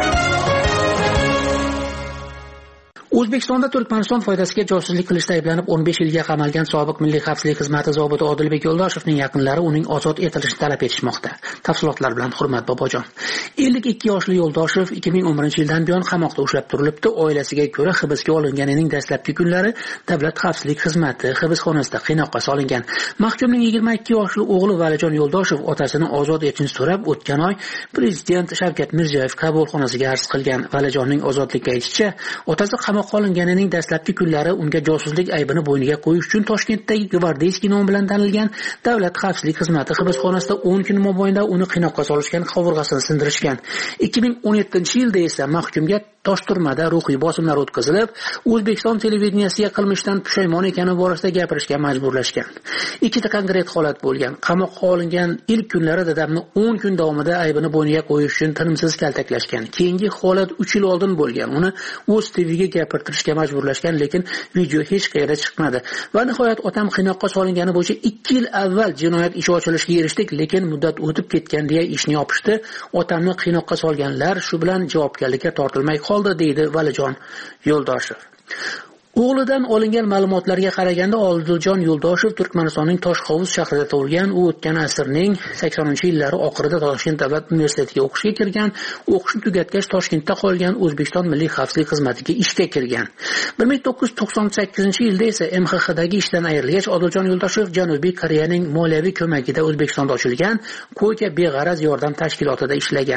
O'zbekistonda Turkmaniston foydasiga josuslik qilishda ayblanib o'n besh yilga qamalgan sobiq Milliy xavfsizlik xizmati zobiti Odilbek Yo'ldoshevning yaqinlari uning ozod etilishini talab etishmoqda. Tafsilotlar bilan Hurmat Bobojon. ellik ikki yoshli Yo'ldoshev ikki ming o'n birinchi yildan buyon qamoqda ushlab turilibdi. Oilasiga ko'ra hibsga olinganining dastlabki kunlari Davlat xavfsizlik xizmati hibsxonasida qiynoqqa solingan. Mahkumning yigirma ikki yoshli o'g'li Valijon Yo'ldoshev otasini ozod etishni so'rab o'tgan oy Prezident Shavkat Mirziyoyev qabulxonasiga arz qilgan. Valijonning ozodlikka aytishicha, otasi qamoq qolinganining dastlabki kunlari unga josuslik aybini bo'yniga qo'yish uchun Toshkentdagi Gvardeyskiy nomi bilan tanilgan Davlat xavfsizlik xizmati hibsxonasida o'n kun mobaynida uni qiynoqqa solishgan, qovurg'asini sindirishgan. ikki ming o'n yettinchi yilda esa mahkumga Toshturmada ruhiy bosimlar o'tkazilib, O'zbekiston televideniyasiga qilmishdan pushaymon ekani borasida gapirishga majburlashgan. Ikkita konkret holat bo'lgan. Qamoqqa olingan ilk kunlari dadamni o'n kun davomida aybini bo'yniga qo'yish uchun tinimsiz kaltaklashgan. Keyingi holat uch yil oldin bo'lgan. Uni o'z T V'ga gapirtirishga majburlashgan, lekin video hech qayerda chiqmadi. Va nihoyat otam qiynoqqa solingani bo'yicha ikki yil avval jinoyat ishi ochilishiga erishdik, lekin muddat o'tib ketgan deya ishni yopishdi. Otamni qiynoqqa solganlar shu bilan javobgarlikka tortilmay qoldi, deydi Valijon Yo'ldoshev. O'g'lidan olingan ma'lumotlarga qaraganda Odiljon Yo'ldoshev Turkmanistonning Toshqovuz shahrida tug'ilgan. U o'tgan asrning saksoninchi yillari oxirida Toshkent davlat universitetiga o'qishga kirgan. O'qishni tugatgach Toshkentda qolgan, O'zbekiston Milliy xavfsizlik xizmatiga ishga kirgan. bir ming to'qqiz yuz to'qson sakkizinchi yilda esa M X Xdagi ishdan ayrilgach, Odiljon Yo'ldoshev Janubiy Koreyaning moliyaviy ko'magida O'zbekistonda ochilgan Ko'ka beg'araz yordam tashkilotida ishlagan.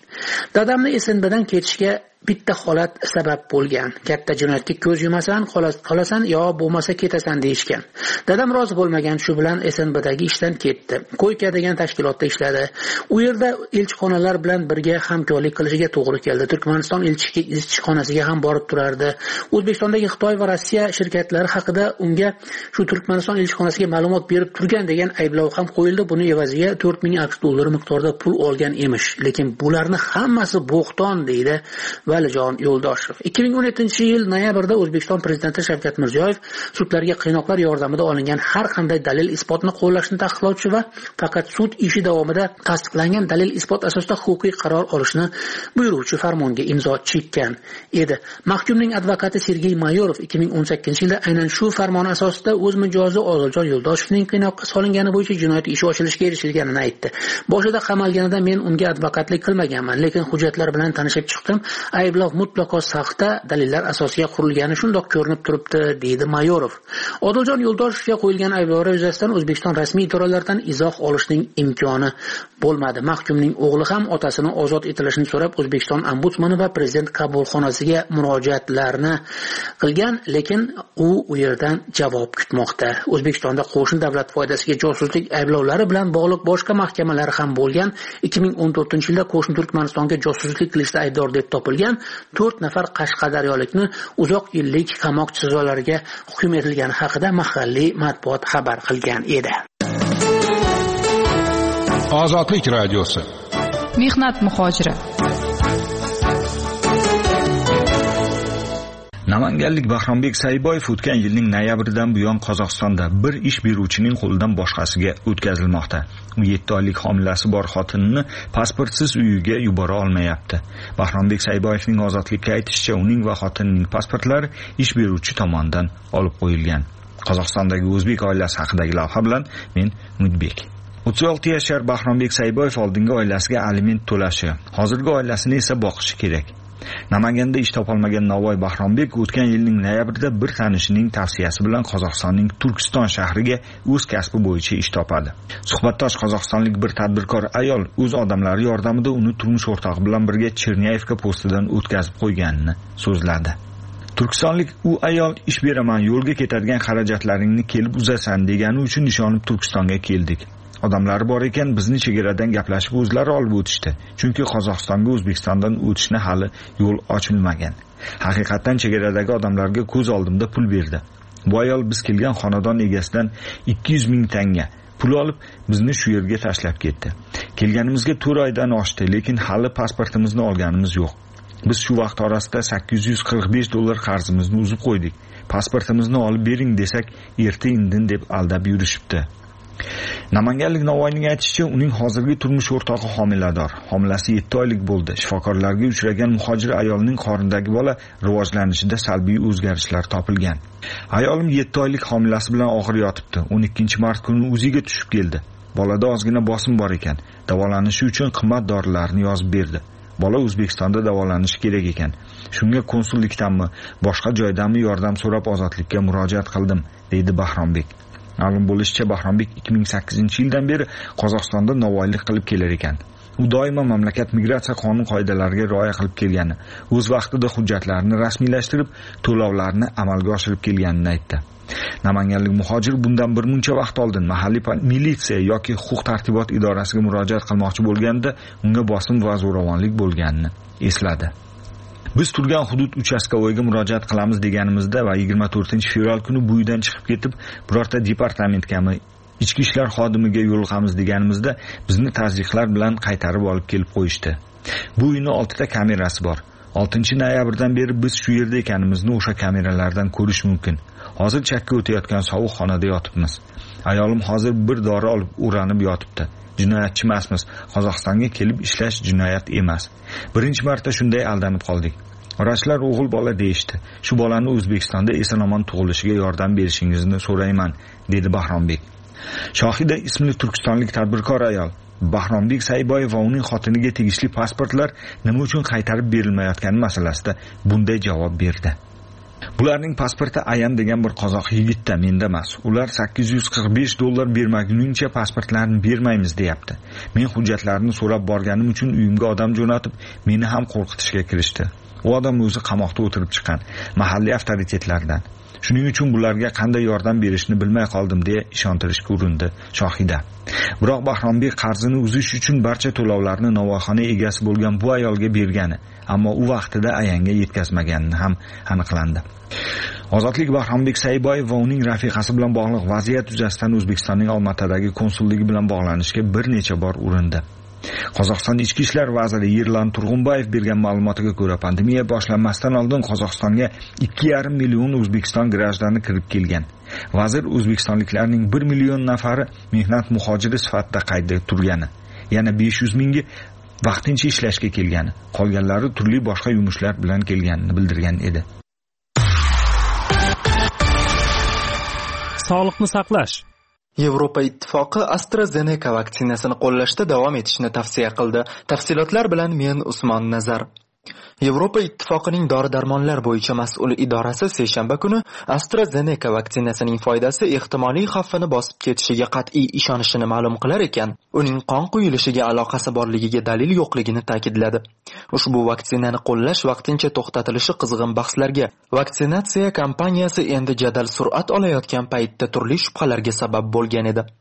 Dadamni S N Bdan ketishga bitta holat sabab bo'lgan. Katta jinoyatga ko'z yumasan, qolasan yo bo'lmasa ketasan deyishgan. Dadam rozi bo'lmagan, shu bilan S N Bdagi ishdan ketdi. Ko'yka degan tashkilotda ishladi. U yerda elchixonalar bilan birga hamkorlik qilishiga to'g'ri keldi. Turkmaniston elchixonasiga ham borib turardi. O'zbekistondagi Xitoy va Rossiya shirkatlari haqida unga shu Turkmaniston elchixonasiga ma'lumot berib turgan degan ayblov ham qo'yildi. Buni evaziga to'rt ming AQSh dollari miqdorida pul olgan emish. Lekin bularni hammasi bo'xton, deydi Valijon Yo'ldoshev. ikki ming o'n yettinchi yil noyabrda O'zbekiston prezidenti Shavkat Mirziyoyev sudlarga qiynoqlar yordamida olingan har qanday dalil isbotni qo'llashni taqiqlovchi va faqat sud ishi davomida tasdiqlangan dalil isbot asosida huquqiy qaror olishni buyuruvchi farmonga imzo chekkan edi. Mahkumning advokati Sergey Mayorov ikki ming o'n sakkizinchi yilda aynan shu farmon asosida o'z mijozi Odiljon Yo'ldoshevning qiynoqqa solingani bo'yicha jinoyat ishi ochilishga erishilganini aytdi. Boshida qamalganida men unga advokatlik qilmaganman, lekin hujjatlar bilan tanishib chiqdim. Ayblov mutlaqo saxta dalillar asosiga qurilgani shundoq ko'rinib turibdi, deydi Mayorov. Odiljon Yo'ldoshevga qo'yilgan ayblovlar yuzasidan O'zbekiston rasmiy idoralaridan izoh olishning imkoni bo'lmadi. Mahkumning o'g'li ham otasini ozod etilishini so'rab O'zbekiston ombudsmani va prezident qabulxonasiga murojaatlarni qilgan, lekin u u yerdan javob kutmoqda. O'zbekistonda qo'shni davlat foydasiga josuslik ayblovlari bilan bog'liq boshqa mahkamalar ham bo'lgan. ikki ming o'n to'rtinchi yilda qo'shni Turkmanistonga josuslik qilishda aybdor deb topilgan to'rt nafar qashqadaryolikni uzoq yillik qamoq jazolariga hukm etilgani haqida mahalliy matbuot xabar qilgan edi. Ozodlik radiosi. Mehnat muhojiri. Namanganlik Bahrombek Sayboyev o'tgan yilning noyabridan buyon Qozog'istonda bir ish beruvchining qo'lidan boshqasiga o'tkazilmoqda. U yetti oylik homilasi bor xotinini pasportsiz uyiga yubora olmayapti. Bahrombek Sayboyevning ozodlikka aytishicha, uning va xotinining pasportlari ish beruvchi tomonidan olib qo'yilgan. Qozog'istondagi o'zbek oilasi haqidagi lavha bilan men Umidbek. o'ttiz olti yashar Bahrombek Sayboyev oldingi oilasiga aliment to'lashi, hozirgi oilasini esa boqishi kerak. Namanganda ish topolmagan Navoiy Bahrombek o'tgan yilning noyabrida bir tanishining tavsiyasi bilan Qozog'istonning Turkiston shahriga o'z kasbi bo'yicha ish topadi. Suhbatdosh qozog'istonlik bir tadbirkor ayol o'z odamlari yordamida uni turmush o'rtog'i bilan birga Chernyayevka postidan o'tkazib qo'yganini so'zladi. Turkistonlik u ayol ish beraman, yo'lga ketadigan xarajatlaringni kelib uzasan degani uchun ishonib Turkistonga keldik. Odamlari bor ekan, bizni chegaradan gaplashib o'zlari olib o'tishdi. Chunki Qozog'istonga O'zbekistondan o'tishni hali yo'l ochilmagan. Haqiqatan chegaradagi odamlarga ko'z oldimda pul berdi. Bu ayol biz kelgan xonadon egasidan ikki yuz ming tanga pul olib bizni shu yerga tashlab ketdi. Kelganimizga to'rt oydan oshdi, lekin hali pasportimizni olganimiz yo'q. Biz shu vaqt orasida sakkiz yuz qirq besh dollar qarzimizni uzib qo'ydik. Pasportimizni olib bering desak, erta indin deb aldab yurishibdi. Namanganlik Navoiyning aytishicha, uning hozirgi turmush o'rtog'i homilador. Homilasi yetti oylik bo'ldi. Shifokorlarga uchragan muhojir ayolning qornidagi bola rivojlanishida salbiy o'zgarishlar topilgan. Ayolim yetti oylik homilasi bilan og'ir yotibdi. o'n ikkinchi mart kuni o'ziga tushib keldi. Bolada ozgina bosim bor ekan. Davolanishi uchun qimmat dorilarni yozib berdi. Bola O'zbekistonda davolanishi kerak ekan. Shunga konsullikdanmi, boshqa joydanmi yordam so'rab ozodlikka murojaat qildim, deydi Bahrombek. Ma'lum bo'lishicha, Bahrombek ikki ming sakkizinchi yildan beri Qozog'istonda novvoylik qilib kelar ekan. U doimo mamlakat migratsiya qonun qoidalariga rioya qilib kelgani, o'z vaqtida hujjatlarini rasmiylashtirib, to'lovlarni amalga oshirib kelganini aytdi. Namanganlik muhojir bundan bir muncha vaqt oldin mahalliy militsiya yoki huquq tartibot idorasiga murojaat qilmoqchi bo'lganda, unga bosim va zo'ravonlik bo'lganini esladi. Biz turgan hudud uchastkovoyga murojaat qilamiz deganimizda va yigirma to'rtinchi fevral kuni bu uydan chiqib ketib, birorta departamentgami, ichki ishlar xodimiga yo'liqamiz deganimizda bizni tazyiqlar bilan qaytarib olib kelib qo'yishdi. Bu uyning oltita kamerasi bor. oltinchi noyabrdan beri biz shu yerda ekanimizni o'sha kameralardan ko'rish mumkin. Hozir chakka o'tayotgan sovuq xonada yotibmiz. Ayolim hozir bir dori olib o'ranib yotibdi. Jinoyatchi emasmiz. Qozog'istonga kelib ishlash jinoyat emas. Birinchi marta shunday aldanib qoldik. Vrachlar o'g'il bola deyishdi. Shu bolani O'zbekistonda eson-omon tug'ilishiga yordam berishingizni so'rayman, dedi Bahrombek. Shohida ismli turkistonlik tadbirkor ayol Bahrombek Sayboyev va uning xotiniga tegishli pasportlar nima uchun qaytarib berilmayotgani masalasida bunday javob berdi. Bularning pasporti Ayan degan bir qozoq yigitda, menda emas. Ular sakkiz yuz qirq besh dollar bermaguningcha pasportlarni bermaymiz deyapti. Men hujjatlarini so'rab borganim uchun uyimga odam jo'natib, meni ham qo'rqitishga kirishdi. U odam o'zi qamoqda o'tirib chiqqan mahalliy avtoritetlardan. Shuning uchun bularga qanday yordam berishni bilmay qoldim deya ishontirishga urindi Shohida. Biroq Bahrombek qarzini uzish uchun barcha to'lovlarni novvoyxona egasi bo'lgan bu ayolga bergani, ammo u vaqtida Ayanga yetkazmagani ham aniqlandi. Ozodlik Bahrombek Sayboyev va uning rafiqasi bilan bog'liq vaziyat yuzasidan O'zbekistonning Olmaotadagi konsulligi bilan bog'lanishga bir necha bor urindi. Qozog'iston ichki ishlar vaziri Yerlan Turg'unboyev bergan ma'lumotiga ko'ra, pandemiya boshlanmasdan oldin Qozog'istonga ikki yarim million O'zbekiston grajdani kirib kelgan. Vazir o'zbekistonliklarning bir million nafari mehnat muhojiri sifatida qaydda turgani, yana besh yuz mingi vaqtincha ishlashga kelgani, qolganlari turli boshqa yumushlar bilan kelganini bildirgan edi. Sog'liqni saqlash. Yevropa Ittifoqi AstraZeneca vaksinasini qo'llashda davom etishni tavsiya qildi. Tafsilotlar bilan men Usmon Nazar. Yevropa Ittifoqining dori-darmonlar bo'yicha mas'ul idorasi seshanba kuni AstraZeneca vaksinasining foydasi ehtimoliy xavfini bosib ketishiga qat'iy ishonishini ma'lum qilar ekan, uning qon quyilishiga aloqasi borligiga dalil yo'qligini ta'kidladi. Ushbu vaksinani qo'llash vaqtincha to'xtatilishi qizg'in bahslarga, vaksinatsiya kampaniyasi endi jadal sur'at olayotgan paytda turli shubhalarga sabab bo'lgan edi.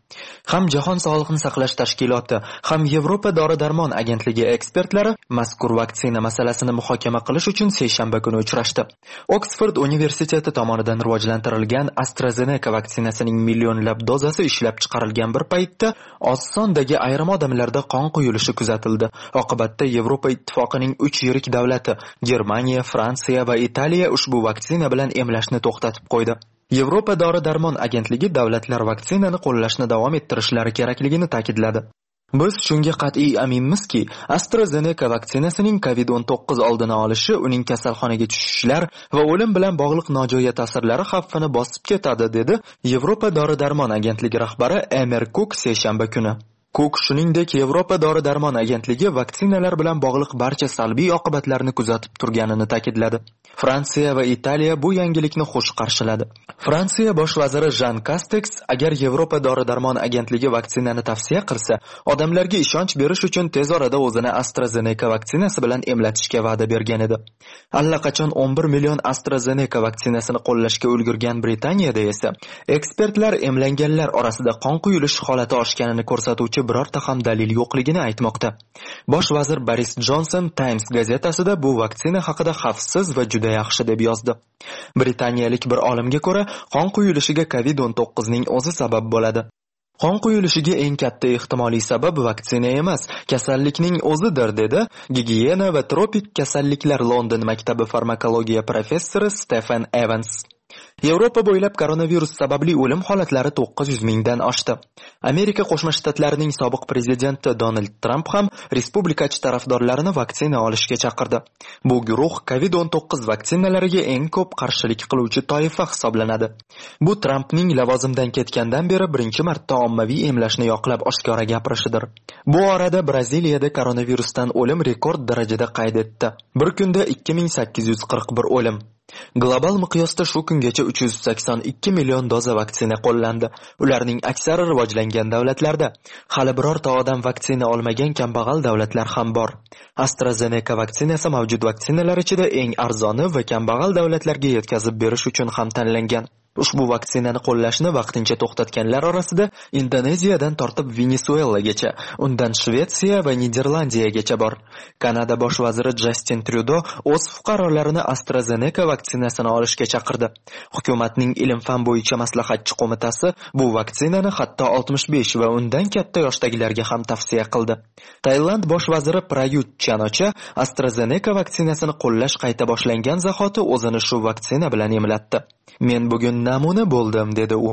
Ham Jahon sog'liqni saqlash tashkiloti, ham Yevropa dori-darmon agentligi ekspertlari mazkur vaksina masalasini muhokama qilish uchun seshanba kuni uchrashdi. Oksford universiteti tomonidan rivojlantirilgan AstraZeneca vaksinasining millionlab dozasi ishlab chiqarilgan bir paytda oz sondagi ayrim odamlarda qon quyilishi kuzatildi. Oqibatda Yevropa ittifoqining uch yirik davlati Germaniya, Fransiya va Italiya ushbu vaksina bilan emlashni to'xtatib qo'ydi. Yevropa dori-darmon agentligi davlatlar vaksinani qo'llashni davom ettirishlari kerakligini ta'kidladi. Biz shunga qat'iy aminmizki, AstraZeneca vaksinasining kovid o'n to'qqiz oldini olishi, uning kasalxonaga tushishlar va o'lim bilan bog'liq nojo'ya ta'sirlari xavfini bosib ketadi, dedi Yevropa dori-darmon agentligi rahbari Emer Cook seshanba kuni. Cook shuningdek Yevropa dori-darmon agentligi vaksinalar bilan bog'liq barcha salbiy oqibatlarni kuzatib turganini ta'kidladi. Fransiya va Italiya bu yangilikni xush qarshiladi. Fransiya bosh vaziri Jean Castex agar Yevropa dori-darmon agentligi vaksinani tavsiya qilsa, odamlarga ishonch berish uchun tez orada o'zini AstraZeneca vaksinasi bilan emlatishga va'da bergan edi. Allaqachon o'n bir million AstraZeneca vaksinasini qo'llashga ulgurgan Britaniyada esa ekspertlar emlanganlar orasida qon quyilish holati oshganini ko'rsatuvchi birorta ham dalil yo'qligini aytmoqda. Bosh vazir Boris Johnson Times gazetasida bu vaksina haqida xavfsiz va juda yaxshi deb yozdi. Britaniyalik bir olimga ko'ra, qon quyilishiga kovid o'n to'qqiz ning o'zi sabab bo'ladi. Qon quyilishiga eng katta ehtimoliy sabab vaksina emas, kasallikning o'zidir, dedi Gigiyena va tropik kasalliklar London maktabi farmakologiya professori Stephen Evans. Yevropa bo'ylab koronavirus sababli o'lim holatlari to'qqiz yuz mingdan oshdi. Amerika Qo'shma Shtatlarining sobiq prezidenti Donald Trump ham respublikachi tarafdorlarini vaksina olishga chaqirdi. Bu guruh kovid o'n to'qqiz vaksinalariga eng ko'p qarshilik qiluvchi toifa hisoblanadi. Bu Trumpning lavozimdan ketgandan beri birinchi marta ommaviy emlashni yoqlab oshkora gapirishidir. Bu orada Braziliyada koronavirusdan o'lim rekord darajada qayd etdi. Bir kunda ikki ming sakkiz yuz qirq bir o'lim. Global miqyosda shu kungacha uch yuz sakson ikki million doza vaksina qo'llandi. Ularning aksari rivojlangan davlatlarda. Hali birorta odam vaksina olmagan kambag'al davlatlar ham bor. AstraZeneca vaksinasi mavjud vaksinalar ichida eng arzoni va kambag'al davlatlarga yetkazib berish uchun ham tanlangan. Ushbu vaksinani qo'llashni vaqtincha to'xtatganlar orasida Indoneziyadan tortib Venesuelagacha, undan Shvetsiya va Niderlandiyagacha bor. Kanada bosh vaziri Justin Trudeau o'z fuqarolarini AstraZeneca vaksinasini olishga chaqirdi. Hukumatning ilm-fan bo'yicha maslahatchi qo'mitasi bu vaksinani hatto oltmish besh va undan katta yoshdagilarga ham tavsiya qildi. Tailand bosh vaziri Prayut Chan-ocha AstraZeneca vaksinasini qo'llash qayta boshlangan zahoti o'zini shu vaksina bilan emlatdi. Men bugun namuna bo'ldim, dedi u.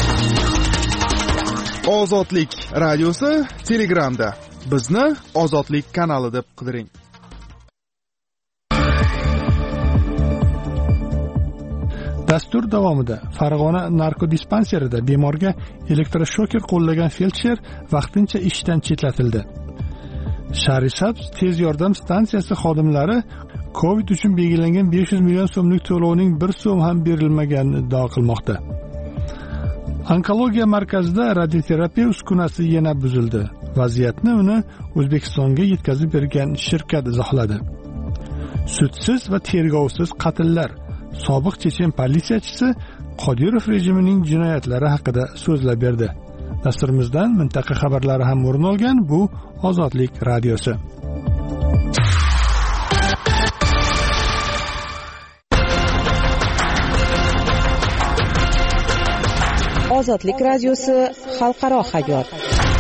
Ozodlik radiosi Telegramda. Bizni Ozodlik kanali deb qidiring. Dastur davomida Farg'ona narkodispanserida bemorga elektroshoker qo'llagan feldsher vaqtincha ishdan chetlatildi. Sharisabz tez yordam stansiyasi xodimlari Covid uchun belgilangan besh yuz million so'mlik to'lovning bir so'm ham berilmaganini iddao qilmoqda. Onkologiya markazida radioterapiya uskunasi yana buzildi. Vaziyatni uni O'zbekistonga yetkazib bergan shirkat izohladi. Sudsiz va tergovsiz qatllar. Sobiq chechen politsiyachisi Qodirov rejimining jinoyatlari haqida so'zlab berdi. Dasturimizdan mintaqa xabarlari ham o'rin olgan bu Ozodlik radiosi. Ozodlik radiosi xalqaro hayot.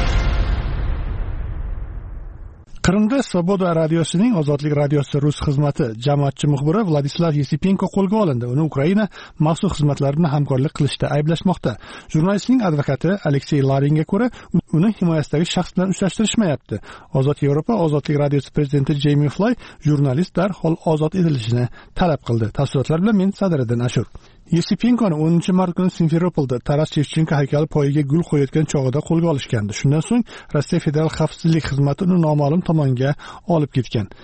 Qrimda Svoboda radiosining Ozodlik radiosi rus xizmati jamoatchi muxbiri Vladislav Yesipenko qo'lga olindi. Uni Ukraina maxsus xizmatlarini hamkorlik qilishda ayblashmoqda. Jurnalistning advokati Aleksey Laringa ko'ra, uni himoyasidagi shaxs bilan uchrashtirishmayapti. Ozod Yevropa Ozodlik radiosi prezidenti Jamie Fly jurnalist darhol ozod etilishini talab qildi. Tafsilotlar bilan men Sadriddin Ashur. Yesipenkoni o'ninchi mart kuni Simferopolda Taras Shevchenko haykali poyiga gul qo'yayotgan chog'ida qo'lga olishgandi. Shundan so'ng Rossiya federal xavfsizlik xizmati uni noma'lum tomonga olib ketgan.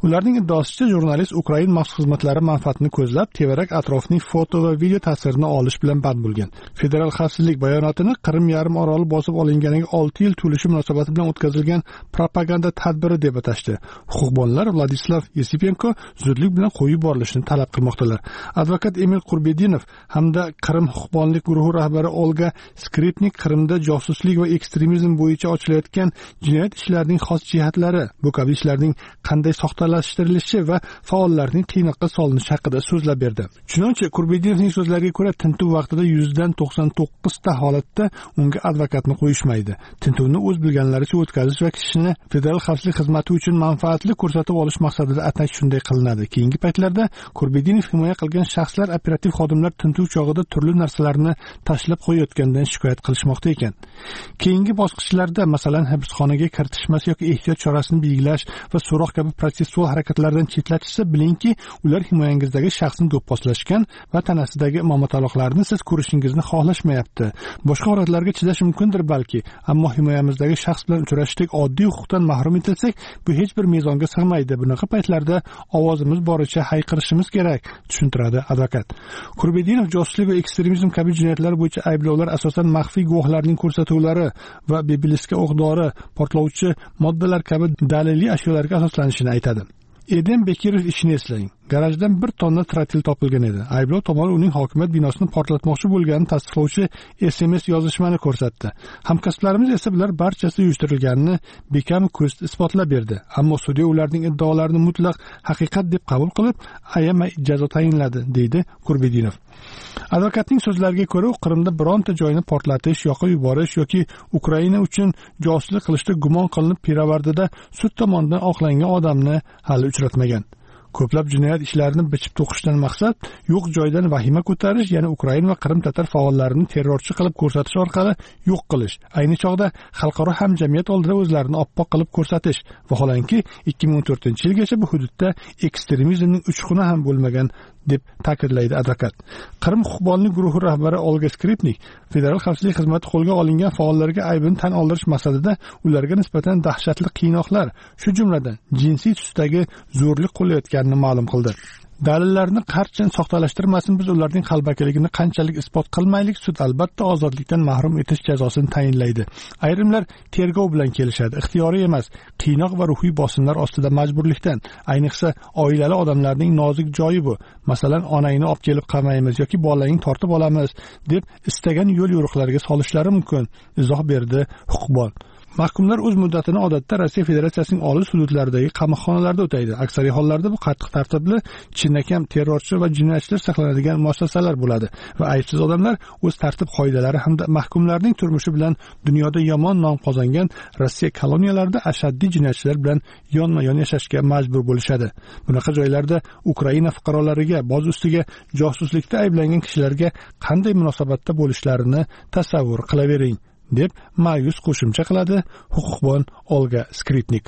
Ularning iddaosicha, jurnalist Ukrain maxsus xizmatlari manfaatini ko'zlab, tevarak atrofining foto va video ta'sirini olish bilan band bo'lgan. Federal xavfsizlik bayonotini Qrim yarim oroli bosib olinganiga olti yil to'lishi munosabati bilan o'tkazilgan propaganda tadbiri deb atashdi. Huquqbonlar Vladislav Yesipenko zudlik bilan qo'yib yuborilishini talab qilmoqdalar. Advokat Emil Qurbedinov hamda Qrim huquqbonlik guruhi rahbari Olga Skripnik Qrimda josuslik va ekstremizm bo'yicha ochilayotgan jinoyat ishlarining xos jihatlari, bu kabi ishlarning qanday soxtalashtirilishi va faollarning qiynoqqa solinishi haqida so'zlab berdi. Chunonchi Qurbedinovning so'zlariga ko'ra, tintuv vaqtida yuzdan to'qson to'qqiz ta holatda unga advokatni qo'yishmaydi. Tintuvni o'z bilganlaricha o'tkazish va kishini federal xavfsizlik xizmati uchun manfaatli ko'rsatib olish maqsadida atash shunday qilinadi. Keyingi paytlarda Qurbedinov himoya qilgan shaxslar operativ xodimlar tintuv chog'ida turli narsalarni tashlab qo'yayotgandan shikoyat qilishmoqda ekan. Keyingi bosqichlarda, masalan, hibsxonaga kiritishmas yoki ehtiyot chorasini belgilash va so'roq kabi protsessual harakatlardan chetlatishsa, bilingki, ular himoyangizdagi shaxsni do'pposlashgan va tanasidagi momotaloqlarni siz ko'rishingizni xohlashmayapti. Boshqa holatlarga chidash mumkindir balki, ammo himoyamizdagi shaxs bilan uchrashishlik oddiy huquqdan mahrum etilsak, bu hech bir mezonga sig'maydi. Bunaqa paytlarda ovozimiz boricha hayqirishimiz kerak, tushuntiradi advokat. Qurbedinov josuslik va ekstremizm kabi jinoyatlar bo'yicha ayblovlar asosan maxfiy guvohlarning ko'rsatuvlari va bebeliska o'q-dori, portlovchi moddalar kabi daliliy ashyolarga asoslanishini aytadi. Edem Bekirov ishini eslang. Garajdan bir tonna trotil topilgan edi. Ayblov tomoni uning hokimiyat binosini portlatmoqchi bo'lganini tasdiqlovchi S M S yozishmani ko'rsatdi. Hamkasblarimiz esa bular barchasi uyushtirilganini bekam ko'z isbotlab berdi. Ammo sudya ularning iddaolarini mutlaq haqiqat deb qabul qilib, ayamay jazo tayinladi, deydi Qurbedinov. Advokatning so'zlariga ko'ra, u Qrimda bironta joyni portlatish, yoqib yuborish yoki Ukraina uchun josuslik qilishda gumon qilinib piravardida sud tomonidan oqlangan odamni hali uchratmagan. Ko'plab jinoyat ishlarini bichib to'qishdan maqsad yo'q joydan vahima ko'tarish, ya'ni Ukraina va Qrim tatar faollarini terrorchi qilib ko'rsatish orqali yo'q qilish. Ayni chog'da xalqaro hamjamiyat oldida o'zlarini oppoq qilib ko'rsatish. Vaholanki, ikki ming o'n to'rtinchi yilgacha bu hududda ekstremizmning uchquni ham bo'lmagan deb ta'kidlaydi advokat. Qrim huquqbonlik guruhi rahbari Olga Skripnik federal xavfsizlik xizmati qo'lga olingan faollarga aybini tan oldirish maqsadida ularga nisbatan dahshatli qiynoqlar, shu jumladan jinsiy tusdagi zo'rlik qo'llayotganini ma'lum qildi. Dalillarni qancha soxtalashtirmasin, biz ularning qalbakiligini qanchalik isbot qilmaylik, sud albatta ozodlikdan mahrum etish jazosini tayinlaydi. Ayrimlar tergov bilan kelishadi, ixtiyoriy emas, qiynoq va ruhiy bosimlar ostida majburlikdan. Ayniqsa oilali odamlarning nozik joyi bu. Masalan, onangni olib kelib qamaymiz yoki bolangni tortib olamiz deb istagan yo'l yo'riqlarga solishlari mumkin, izoh berdi huquqbon. Mahkumlar o'z muddatini odatda Rossiya Federatsiyasining olis hududlaridagi qamoqxonalarda o'taydi. Aksariy hollarda bu qattiq tartibli, chinakam terrorchi va jinoyatchilar saqlanadigan muassasalar bo'ladi va aybsiz odamlar o'z tartib qoidalari hamda mahkumlarning turmushi bilan dunyoda yomon nom qozongan Rossiya koloniyalarida ashaddiy jinoyatchilar bilan yonma-yon yashashga majbur bo'lishadi. Bunaqa joylarda Ukraina fuqarolariga, boz ustiga josuslikda ayblangan kishilarga qanday munosabatda bo'lishlarini tasavvur qilavering, deb ma'yus qo'shimcha qiladi huquqbon Olga Skripnik.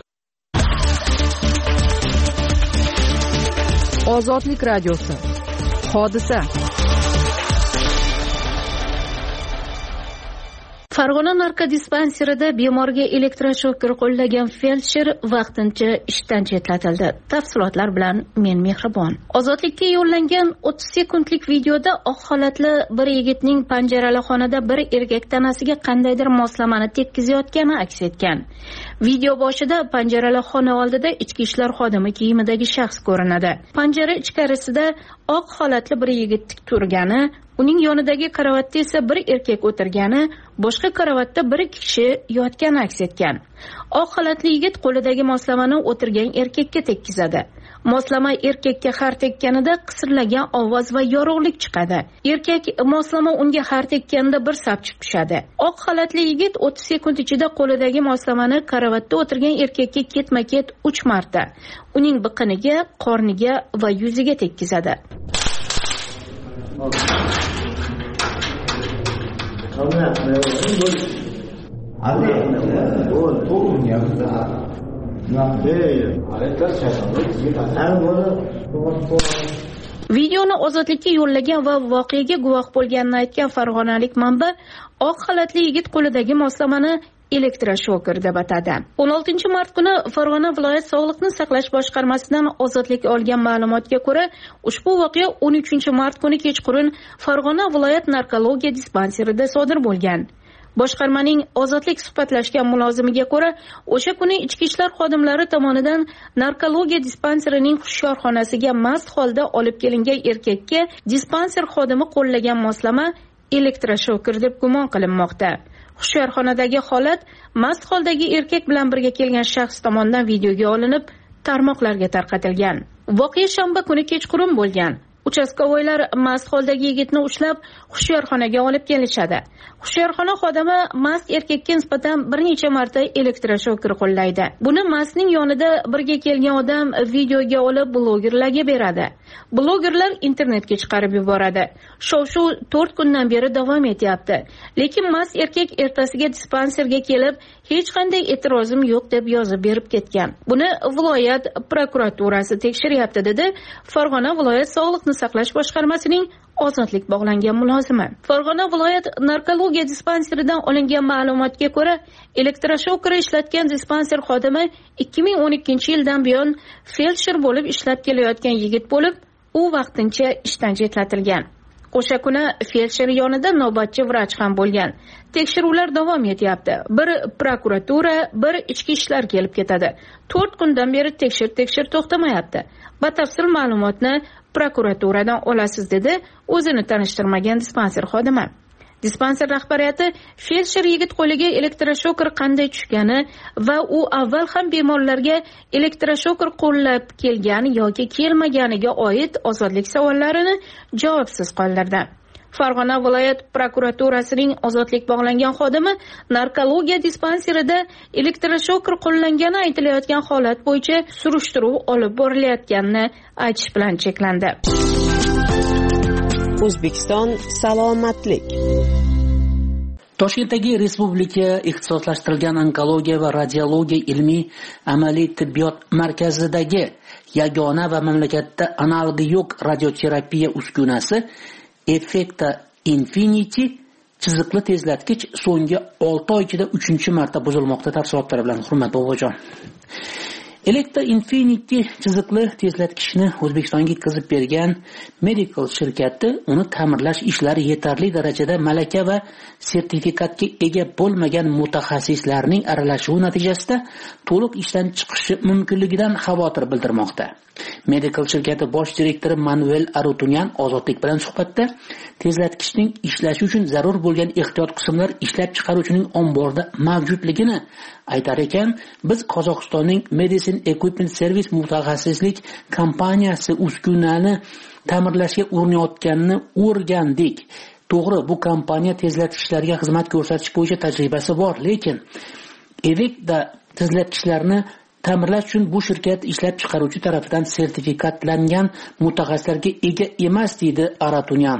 Ozodlik radiosi. Hodisa. Farg'ona narkodispanserida bemorga elektroshoker qo'llagan feldsher vaqtincha ishdan chetlatildi. Tafsilotlar bilan men Mehribon. Ozodlikka yo'llangan o'ttiz sekundlik videoda oq xolatli bir yigitning panjarali xonada bir erkak tanasiga qandaydir moslamani tekkizayotgani aks etgan. Video boshida panjarali xona oldida ichki ishlar xodimi kiyimidagi shaxs ko'rinadi. Panjara ichkarisida oq xolatli bir yigit tik turgani, uning yonidagi karavotda esa bir erkak o'tirgani, boshqa karavotda bir kishi yotgani aks etgan. Oq xolatli yigit qo'lidagi moslamani o'tirgan erkakka tekkizadi. Moslama erkakka har tekkanida qisirlagan ovoz va yorug'lik chiqadi. Erkak moslama unga har tekkanida bir sapchib tushadi. Oq xolatli yigit o'ttiz sekund ichida qo'lidagi moslamani karavotda o'tirgan erkakka ketma-ket uch marta uning biqiniga, qorniga va yuziga tekkizadi. Videoni ozodlikka yo'llagan va voqeaga guvoh bo'lganini aytgan farg'onalik manba, oq xolatli yigit qo'lidagi moslamani elektroshoker deb atadi. o'n oltinchi mart kuni Farg'ona viloyat sog'liqni saqlash boshqarmasidan ozodlik olgan ma'lumotga ko'ra, ushbu voqea o'n uchinchi mart kuni kechqurun Farg'ona viloyat narkologiya dispanserida sodir bo'lgan. Boshqarmaning ozodlik suhbatlashgan mulozimiga ko'ra, o'sha kuni ichki ishlar xodimlari tomonidan narkologiya dispanserining hushyorxonasiga mast holda olib kelingan erkakka dispanser xodimi qo'llagan moslama elektroshoker deb gumon qilinmoqda. Hushyorxonadagi holat mast holdagi erkak bilan birga kelgan shaxs tomonidan videoga olinib, tarmoqlarga tarqatilgan. Voqea shanba kuni kechqurun bo'lgan. Uchastkovoylar mast holdagi yigitni ushlab hushyorxonaga olib kelishadi. Hushyorxona xodimi mast erkakka nisbatan bir necha marta elektroshoker qo'llaydi. Buni mastning yonida birga kelgan odam videoga olib blogerlarga beradi. Blogerlar internetga chiqarib yuboradi. Shov-shuv to'rt kundan beri davom etyapti. Lekin mast erkak ertasiga dispanserga kelib, hech qanday e'tirozim yo'q deb yozib berib ketgan. Buni viloyat prokuraturasi tekshiryapti, dedi Farg'ona viloyat sog'liqni saqlash boshqarmasining ozodlik bog'langan mulozimi. Farg'ona viloyat narkologiya dispanseridan olingan ma'lumotga ko'ra, elektroshoker ishlatgan dispanser xodimi ikki ming o'n ikkinchi yildan buyon feldsher bo'lib ishlab kelayotgan yigit bo'lib, u vaqtincha ishdan chetlatilgan. O'sha kuni feldsher yonida navbatchi vrach ham bo'lgan. Tekshiruvlar davom etyapti. Bir prokuratura, bir ichki ishlar kelib ketadi. to'rt kundan beri tekshir-tekshir to'xtamayapti. Batafsil ma'lumotni prokuraturadan olasiz, dedi o'zini tanishtirmagan dispanser xodimi. Dispanser rahbariyati feldsher yigit qo'liga elektroshoker qanday tushgani va u avval ham bemorlarga elektroshoker qo'llab kelgani yoki kelmaganiga oid ozodlik savollarini javobsiz qoldirdi. Farg'ona viloyat prokuraturasining ozodlik bog'langan xodimi narkologiya dispanserida elektroshoker qo'llangani aytilayotgan holat bo'yicha surishtiruv olib borilayotganini aytish bilan cheklandi. O'zbekiston salomatlik. Toshkentdagi Respublika ixtisoslashtirilgan onkologiya va radiologiya ilmiy amaliy tibbiyot markazidagi yagona va mamlakatda analog'i yo'q radioterapiya uskunasi Effecta Infinity chiziqli tezlatkich so'nggi olti oy ichida uchinchi marta buzilmoqda. Tafsilotlari bilan Hurmat Bobojon. Effecta Infinity chiziqli tezlatkichni O'zbekistonga yetkazib bergan Medical shirkati uni ta'mirlash ishlari yetarli darajada malaka va sertifikatga ega bo'lmagan mutaxassislarning aralashuvi natijasida to'liq ishdan chiqishi mumkinligidan xavotir bildirmoqda. Medical shirkati bosh direktori Manuel Arutunyan ozodlik bilan suhbatda tezlatkichning ishlashi uchun zarur bo'lgan ehtiyot qismlar ishlab chiqaruvchining omborida mavjudligini aytar ekan, biz Qozog'istonning Medicine Equipment Service mutaxassislik kompaniyasi uskunani ta'mirlashga urinayotganini o'rgandik. To'g'ri, bu kompaniya tezlatkichlarga xizmat ko'rsatish bo'yicha tajribasi bor, lekin Effecta tezlatkichlarni ta'mirlash uchun bu shirkat ishlab chiqaruvchi tarafidan sertifikatlangan mutaxassislarga ega emas, deydi Aratunyan.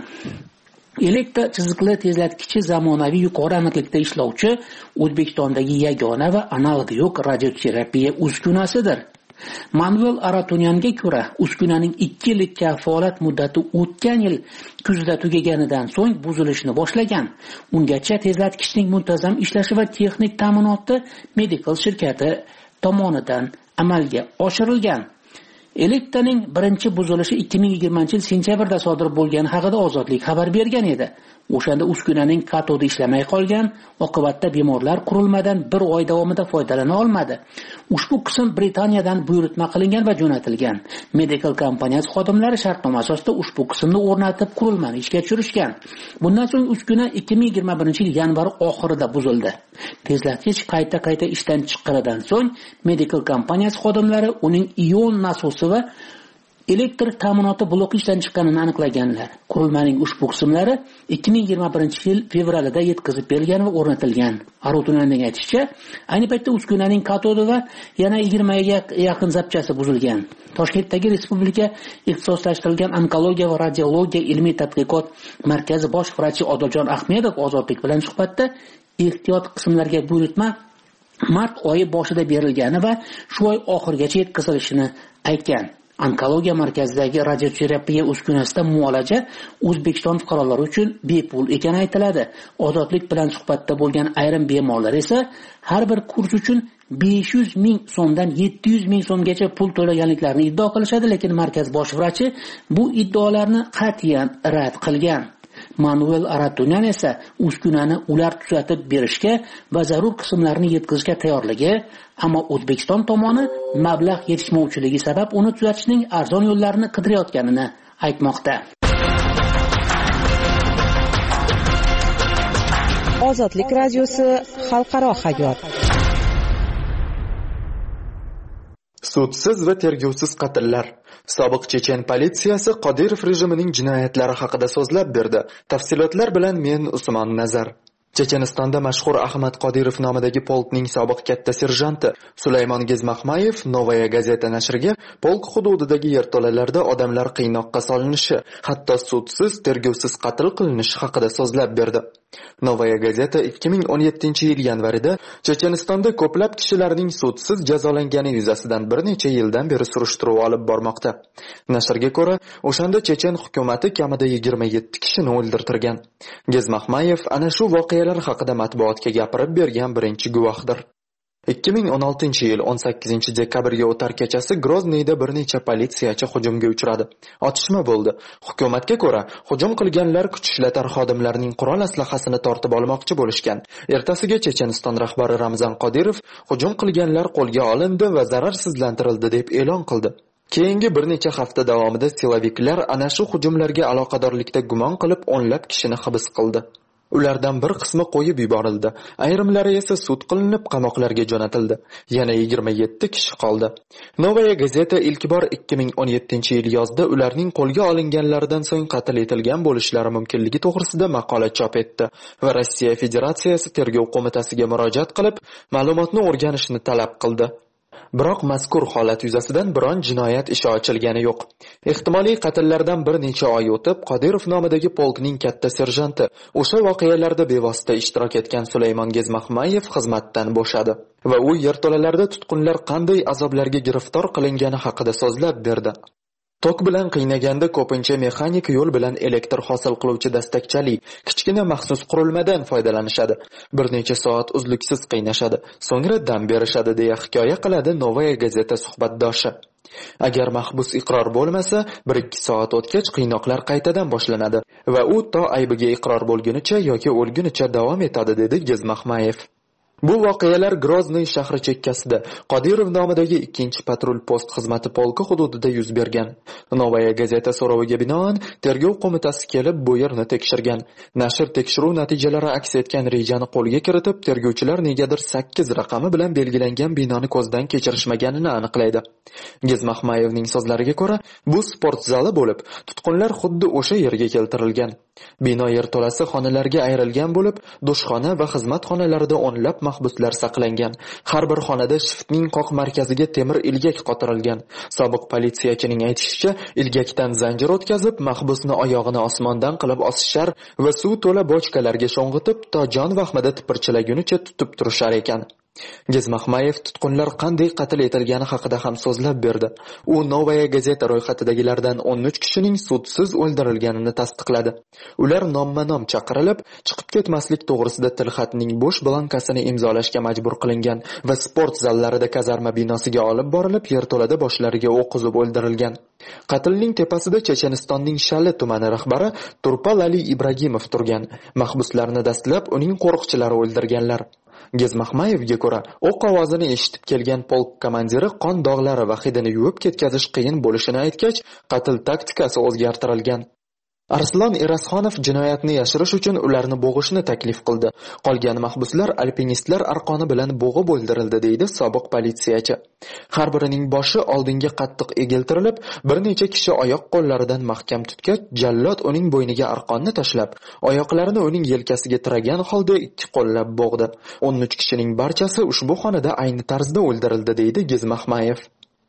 Effecta chiziqli tezlatkichi zamonaviy yuqori aniqlikda ishlovchi O'zbekistondagi yagona va analog'i yo'q radioterapiya uskunasidir. Manuel Aratunyanga ko'ra, uskunaning ikki yillik kafolat muddati o'tgan yil kuzda tugaganidan so'ng buzilishni boshlagan. Ungacha tezlatkichning muntazam ishlashi va texnik ta'minoti Medical shirkati tomonidan amalga oshirilgan. Effectaning birinchi buzilishi ikki ming yigirmanchi yil sentyabrda sodir bo'lgani haqida Ozodlik xabar bergan edi. O'shanda uskunaning katodi ishlamay qolgan, oqibatda bemorlar qurilmadan bir oy davomida foydalana olmadi. Ushbu qism Britaniyadan buyurtma qilingan va jo'natilgan. Medical kompaniyasi xodimlari shartnoma asosida ushbu qismni o'rnatib qurilmani ishga tushirishgan. Bundan so'ng uskuna ikki ming yigirma birinchi yil yanvar oxirida buzildi. Tezlatkich qayta-qayta ishdan chiqqanidan so'ng Medical kompaniyasi xodimlari uning ion nasosi va elektr ta'minoti bloki ishdan chiqqanini aniqlaganlar. Qurilmaning ushbu qismlari ikki ming yigirma birinchi yil fevralida yetkazib berilgan va o'rnatilgan. Arutunyanning aytishicha, ayni paytda uskunaning katodi va yana yigirma ga yaqin zapchasi buzilgan. Toshkentdagi Respublika ixtisoslashtirilgan onkologiya va radiologiya ilmiy tadqiqot markazi bosh vrachi Odiljon Ahmedov Ozodlik bilan suhbatda ehtiyot qismlarga buyurtma mart oyi boshida berilgani va shu oy oxirigacha yetkazilishini aytgan. Onkologiya markazidagi radioterapiya uskunasida muolaja O'zbekiston fuqarolari uchun bepul ekani aytiladi. Ozodlik bilan suhbatda bo'lgan ayrim bemorlar esa har bir kurs uchun besh yuz ming so'mdan yetti yuz ming so'mgacha pul to'laganliklarini iddao qilishadi, lekin markaz bosh vrachi bu iddaolarni qat'iyan rad qilgan. Manuel Aratunyan esa uskunani ular tuzatib berishga va zarur qismlarni yetkazishga tayyorligi, ammo O'zbekiston tomoni mablag' yetishmovchiligi sabab uni tuzatishning arzon yo'llarini qidirayotganini aytmoqda. Ozodlik radiosi xalqaro hayot. Sudsiz va tergovsiz qatllar. Sobiq chechen politsiyasi Qodirov rejimining jinoyatlari haqida so'zlab berdi. Tafsilotlar bilan men Usmon Nazar. Chechenistonda mashhur Ahmad Qodirov nomidagi polkning sobiq katta serjanti Sulaymon Gezmahmayev Novaya gazeta nashriga polk hududidagi yerto'lalarda odamlar qiynoqqa solinishi, hatto sudsiz, tergovsiz qatl qilinishi haqida so'zlab berdi. Novaya gazeta ikki ming o'n yettinchi yil yanvarida Chechenistonda ko'plab kishilarning sudsiz jazolangani yuzasidan bir necha yildan beri surishtiruv olib bormoqda. Nashrga ko'ra, o'shanda chechen hukumati kamida yigirma yetti kishini o'ldirtirgan. Gezmahmayev ana shu voqealar haqida matbuotga gapirib bergan birinchi guvohdir. ikki ming o'n oltinchi yil o'n sakkizinchi dekabrga o'tar kechasi Grozniyda bir necha politsiyachi hujumga uchradi. Otishma bo'ldi. Hukumatga ko'ra, hujum qilganlar kuch ishlatar xodimlarning qurol aslahasini tortib olmoqchi bo'lishgan. Ertasiga Checheniston rahbari Ramzan Qodirov hujum qilganlar qo'lga olindi va zararsizlantirildi deb e'lon qildi. Keyingi bir necha hafta davomida siloviklar ana shu hujumlarga aloqadorlikda gumon qilib o'nlab kishini hibs qildi. Ulardan bir qismi qo'yib yuborildi, ayrimlari esa sud qilinib qamoqlarga jo'natildi. Yana yigirma yetti kishi qoldi. Novaya gazeta ilk bor ikki ming o'n yettinchi yil yozda ularning qo'lga olinganlaridan so'ng qatl etilgan bo'lishlari mumkinligi to'g'risida maqola chop etdi va Rossiya Federatsiyasi tergov qo'mitasiga murojaat qilib, ma'lumotni o'rganishni talab qildi. Biroq mazkur holat yuzasidan biron jinoyat ishi ochilgani yo'q. Ehtimoliy qatllardan bir necha oy o'tib, Qodirov nomidagi polkning katta serjanti o'sha voqealarda bevosita ishtirok etgan Sulaymon Gezmahmayev xizmatdan bo'shadi va u yerto'lalarda tutqunlar qanday azoblarga giriftor qilingani haqida so'zlab berdi. Tok bilan qiynaganda ko'pincha mexanik yo'l bilan elektr hosil qiluvchi dastakchali kichkina maxsus qurilmadan foydalanishadi. Bir necha soat uzluksiz qiynashadi, so'ngra dam berishadi deya hikoya qiladi Novaya gazeta suhbatdoshi. Agar mahbus iqror bo'lmasa, bir ikki soat o'tgach qiynoqlar qaytadan boshlanadi va u to aybiga iqror bo'lgunicha yoki o'lgunicha davom etadi, dedi Gezmahmayev. Bu voqealar Grozniy shahri chekkasida Qodirov nomidagi ikkinchi patrul post xizmati polki hududida yuz bergan. Novaya gazeta so'roviga binoan tergov qo'mitasi kelib bu yerni tekshirgan. Nashr tekshiruv natijalari aks etgan rejani qo'lga kiritib, tergovchilar negadir sakkiz raqami bilan belgilangan binoni ko'zdan kechirishmaganini aniqlaydi. Gezmahmayevning so'zlariga ko'ra, bu sport zali bo'lib, tutqunlar xuddi o'sha yerga keltirilgan. Bino yerto'lasi xonalarga ayrilgan bo'lib, dushxona va xizmat xonalarida o'nlab mahbuslar saqlangan. Har bir xonada shiftning qoq markaziga temir ilgak qotirilgan. Sobiq politsiyachining aytishicha, ilgakdan zanjir o'tkazib, mahbusni oyog'ini osmondan qilib osishar va suv to'la bochkalarga sho'ng'itib, to jon vahmida tipirchilagunicha tutib turishar ekan. Gezmahmayev tutqunlar qanday qatl etilgani haqida ham so'zlab berdi. U Novaya gazeta ro'yxatidagilardan o'n uch kishining sudsiz o'ldirilganini tasdiqladi. Ular nomma-nom chaqirilib, chiqib ketmaslik to'g'risida tilxatning bo'sh blankasini imzolashga majbur qilingan va sport zallarida kazarma binosiga olib borilib, yerto'lada boshlariga o'q uzib o'ldirilgan. Qatlning tepasida Chechenistonning Shali tumani rahbari Turpal Ali Ibragimov turgan. Mahbuslarni dastlab uning qo'riqchilari o'ldirganlar. Gezmahmayevga ko'ra, o'q ovozini eshitib kelgan polk komandiri qon dog'lari va hidini yuvib ketkazish qiyin bo'lishini aytgach, qatl taktikasi o'zgartirilgan. Arslon Erasxonov jinoyatni yashirish uchun ularni bo'g'ishni taklif qildi. Qolgan mahbuslar alpinistlar arqoni bilan bo'g'ib o'ldirildi, deydi sobiq politsiyachi. Har birining boshi oldinga qattiq egiltirilib, bir necha kishi oyoq qo'llaridan mahkam tutgach, jallod uning bo'yniga arqonni tashlab, oyoqlarini uning yelkasiga tiragan holda ikki qo'llab bo'g'di. o'n uch kishining barchasi ushbu xonada ayni tarzda o'ldirildi, deydi Gezmahmayev.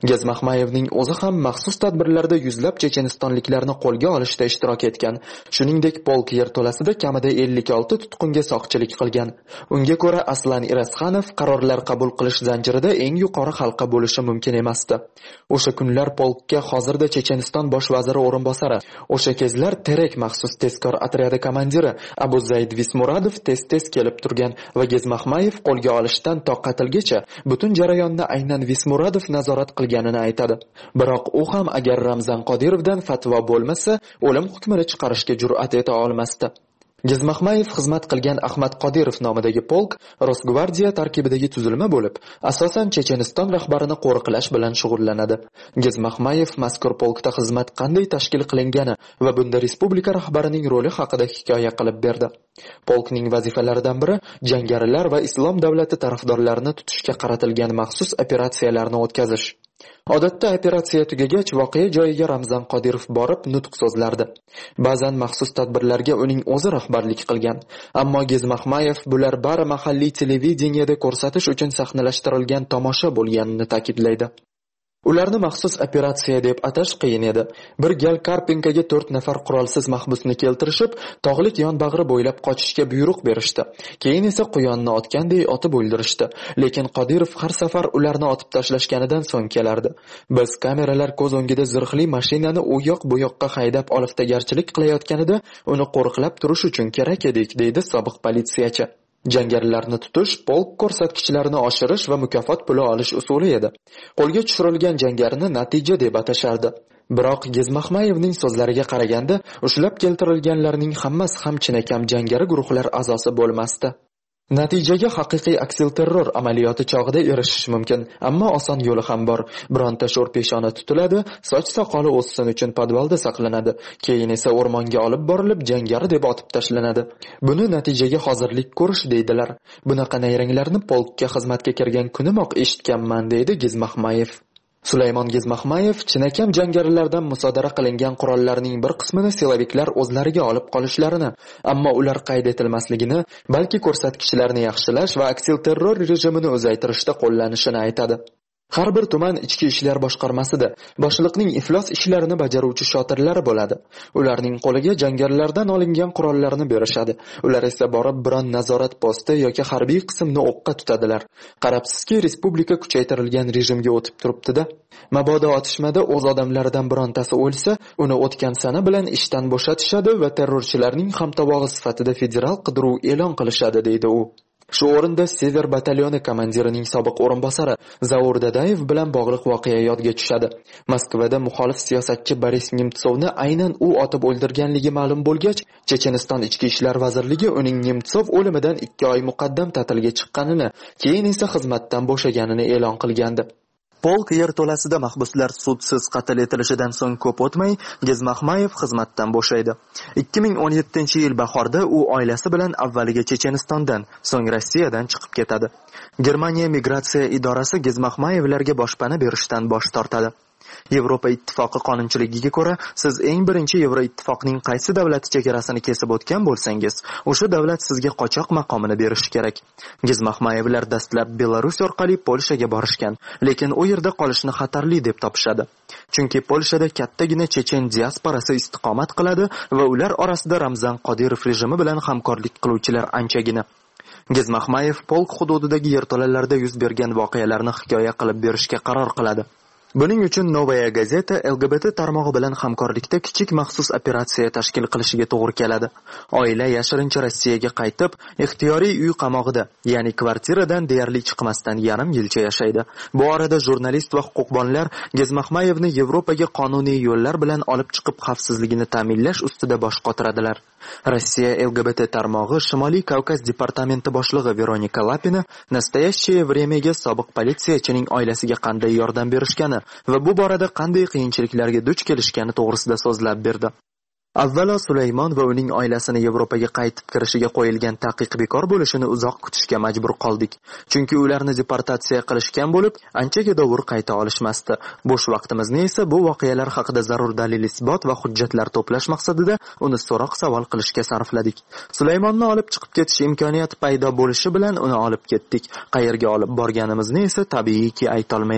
Gezmaxmayevning o'zi ham maxsus tadbirlarda yuzlab chechenistonliklarni qo'lga olishda ishtirok etgan. Shuningdek, polk yerto'lasida kamida ellik olti tutqunga soqchilik qilgan. Unga ko'ra Aslan Irasxanov qarorlar qabul qilish zanjirida eng yuqori halqa bo'lishi mumkin emasdi. O'sha kunlar polkka hozirda Checheniston bosh vaziri o'rinbosari, o'sha kezlar Terek maxsus tezkor otryadi komandiri Abu Zayd Vismuradov tez-tez kelib turgan va Gezmaxmayev qo'lga olishdan to qatlgacha butun jarayonni aynan Vismuradov nazorat qilganini aytadi. Biroq u ham agar Ramzan Qodirovdan fatvo bo'lmasa, o'lim hukmini chiqarishga jur'at eta olmasdi. Gezmaxmayev xizmat qilgan Ahmad Qodirov nomidagi polk Rosgvardiya tarkibidagi tuzilma bo'lib, asosan Checheniston rahbarini qo'riqlash bilan shug'ullanadi. Gezmaxmayev mazkur polkda xizmat qanday tashkil qilingani va bunda respublika rahbarining roli haqida hikoya qilib berdi. Polkning vazifalaridan biri jangarilar va islom davlati tarafdorlarini tutishga qaratilgan maxsus operatsiyalarni o'tkazish. Odatda operatsiya tugagach voqea joyiga Ramzan Qodirov borib nutq so'zlardi. Ba'zan maxsus tadbirlarga uning o'zi rahbarlik qilgan. Ammo Gezmaxmayev bular bari mahalliy televideniyada ko'rsatish uchun sahnalashtirilgan tomosha bo'lganini ta'kidlaydi. Ularni maxsus operatsiya deb atash qiyin edi. Bir gal Karpinkaga to'rt nafar qurolsiz mahbusni keltirishib, tog'lik yonbag'ri bo'ylab qochishga buyruq berishdi. Keyin esa quyonni otganday otib o'ldirishdi. Lekin Qodirov har safar ularni otib tashlashganidan so'ng kelardi. Biz kameralar ko'z o'ngida zirhli mashinani u yoq bu yoqqa haydab oliftagarchilik qilayotganida uni qo'riqlab turish uchun kerak edik, deydi sobiq politsiyachi. Jangarilarni tutish polk ko'rsatkichlarini oshirish va mukofot puli olish usuli edi. Qo'lga tushirilgan jangarini natija deb atashardi. Biroq Gezmaxmayevning so'zlariga qaraganda, ushlab keltirilganlarning hammasi ham chinakam jangari guruhlar a'zosi bo'lmasdi. Natijaga haqiqiy aksilterror amaliyoti chog'ida erishish mumkin, ammo oson yo'li ham bor. Bironta sho'r peshona tutiladi, soch soqoli o'ssin uchun podvalda saqlanadi, keyin esa o'rmonga olib borilib jangari deb otib tashlanadi. Buni natijaga hozirlik ko'rish deydilar. Bunaqa nayranglarni polkka xizmatga kirgan kunimoq eshitganman, deydi Gezmaxmayev. Sulaymon Gezmaxmayev chinakam jangarilardan musodara qilingan qurollarning bir qismini silaviklar o'zlariga olib qolishlarini, ammo ular qayd etilmasligini, balki ko'rsatkichlarni yaxshilash va aksilterror rejimini uzaytirishda qo'llanishini aytadi. Har bir tuman ichki ishlar boshqarmasida boshliqning iflos ishlarini bajaruvchi shotirlari bo'ladi. Ularning qo'liga jangarilardan olingan qurollarni berishadi. Ular esa borib biron nazorat posti yoki harbiy qismni o'qqa tutadilar. Qarabsizki, respublika kuchaytirilgan rejimga o'tib turibdi-da. Mabodo otishmada o'z odamlaridan birontasi o'lsa, uni o'tgan sana bilan ishdan bo'shatishadi va terrorchilarning hamtovog'i sifatida federal qidiruv e'lon qilishadi, deydi u. Shu o'rinda Sever batalyoni komandirining sobiq o'rinbosari Zaur Dadayev bilan bog'liq voqea yodga tushadi. Moskvada muxolif siyosatchi Boris Nemtsovni aynan u otib o'ldirganligi ma'lum bo'lgach, Checheniston ichki ishlar vazirligi uning Nemtsov o'limidan ikki oy muqaddam ta'tilga chiqqanini, keyin esa xizmatdan bo'shaganini e'lon qilgandi. Polk yerto'lasida mahbuslar sudsiz qatl etilishidan so'ng ko'p o'tmay Gezmaxmayev xizmatdan bo'shaydi. ikki ming o'n yettinchi yil bahorda u oilasi bilan avvaliga Chechenistondan, so'ng Rossiyadan chiqib ketadi. Germaniya migratsiya idorasi Gezmaxmayevlarga boshpana berishdan bosh tortadi. Yevropa ittifoqi qonunchiligiga ko'ra, siz eng birinchi Yevroittifoqning qaysi davlati chegarasini kesib o'tgan bo'lsangiz, o'sha davlat sizga qochoq maqomini berishi kerak. Gezmaxmayevlar dastlab Belarus orqali Polshaga borishgan, lekin u yerda qolishni xatarli deb topishadi. Chunki Polshada kattagina chechen diasporasi istiqomat qiladi va ular orasida Ramzan Qodirov rejimi bilan hamkorlik qiluvchilar anchagina. Gezmaxmayev polk hududidagi yerto'lalarda yuz bergan voqealarni hikoya qilib berishga qaror qiladi. Buning uchun Novaya gazeta L G B T tarmog'i bilan hamkorlikda kichik maxsus operatsiya tashkil qilishiga to'g'ri keladi. Oila yashirincha Rossiyaga qaytib, ixtiyoriy uy qamog'ida, ya'ni kvartiradan deyarli chiqmasdan yarim yilcha yashaydi. Bu orada jurnalist va huquqbonlar Gezmaxmayevni Yevropaga qonuniy yo'llar bilan olib chiqib xavfsizligini ta'minlash ustida bosh qotiradilar. Rossiya L G B T tarmog'i Shimoliy Kavkaz departamenti boshlig'i Veronika Lapina Nastoящее времяga sobiq politsiyachining oilasiga qanday yordam berishgani va bu borada qanday qiyinchiliklarga duch kelishgani to'g'risida so'zlab berdi. Avvalo Sulaymon va uning oilasini Yevropaga qaytib kirishiga qo'yilgan taqiq bekor bo'lishini uzoq kutishga majbur qoldik. Chunki ularni deportatsiya qilishgan bo'lib, anchaga dovur qayta olishmasdi. Bo'sh vaqtimizni esa bu voqealar haqida zarur dalil isbot va hujjatlar to'plash maqsadida uni so'roq savol qilishga sarfladik. Sulaymonni olib chiqib ketish imkoniyati paydo bo'lishi bilan uni olib ketdik. Qayerga olib borganimizni esa tabiiyki ayta olmayman.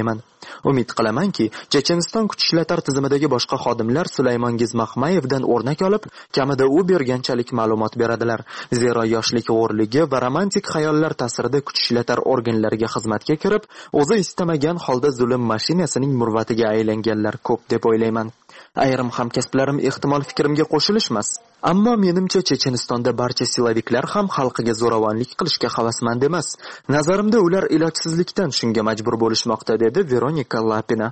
Umid qilamanki, Checheniston kuch ishlatar tizimidagi boshqa xodimlar Sulaymon Gizmaxmayevdan o'rnak olib, kamida u berganchalik ma'lumot beradilar. Zero yoshlik g'o'rligi va romantik xayollar ta'sirida kuch ishlatar organlariga xizmatga kirib, o'zi istamagan holda zulm mashinasining murvatiga aylanganlar ko'p deb o'ylayman. Ayrim hamkasblarim ehtimol fikrimga qo'shilishmas. Ammo menimcha Chechenistonda barcha siloviklar ham xalqiga zo'ravonlik qilishga havasmand emas. Nazarimda ular ilojsizlikdan shunga majbur bo'lishmoqda, dedi Veronika Lapina.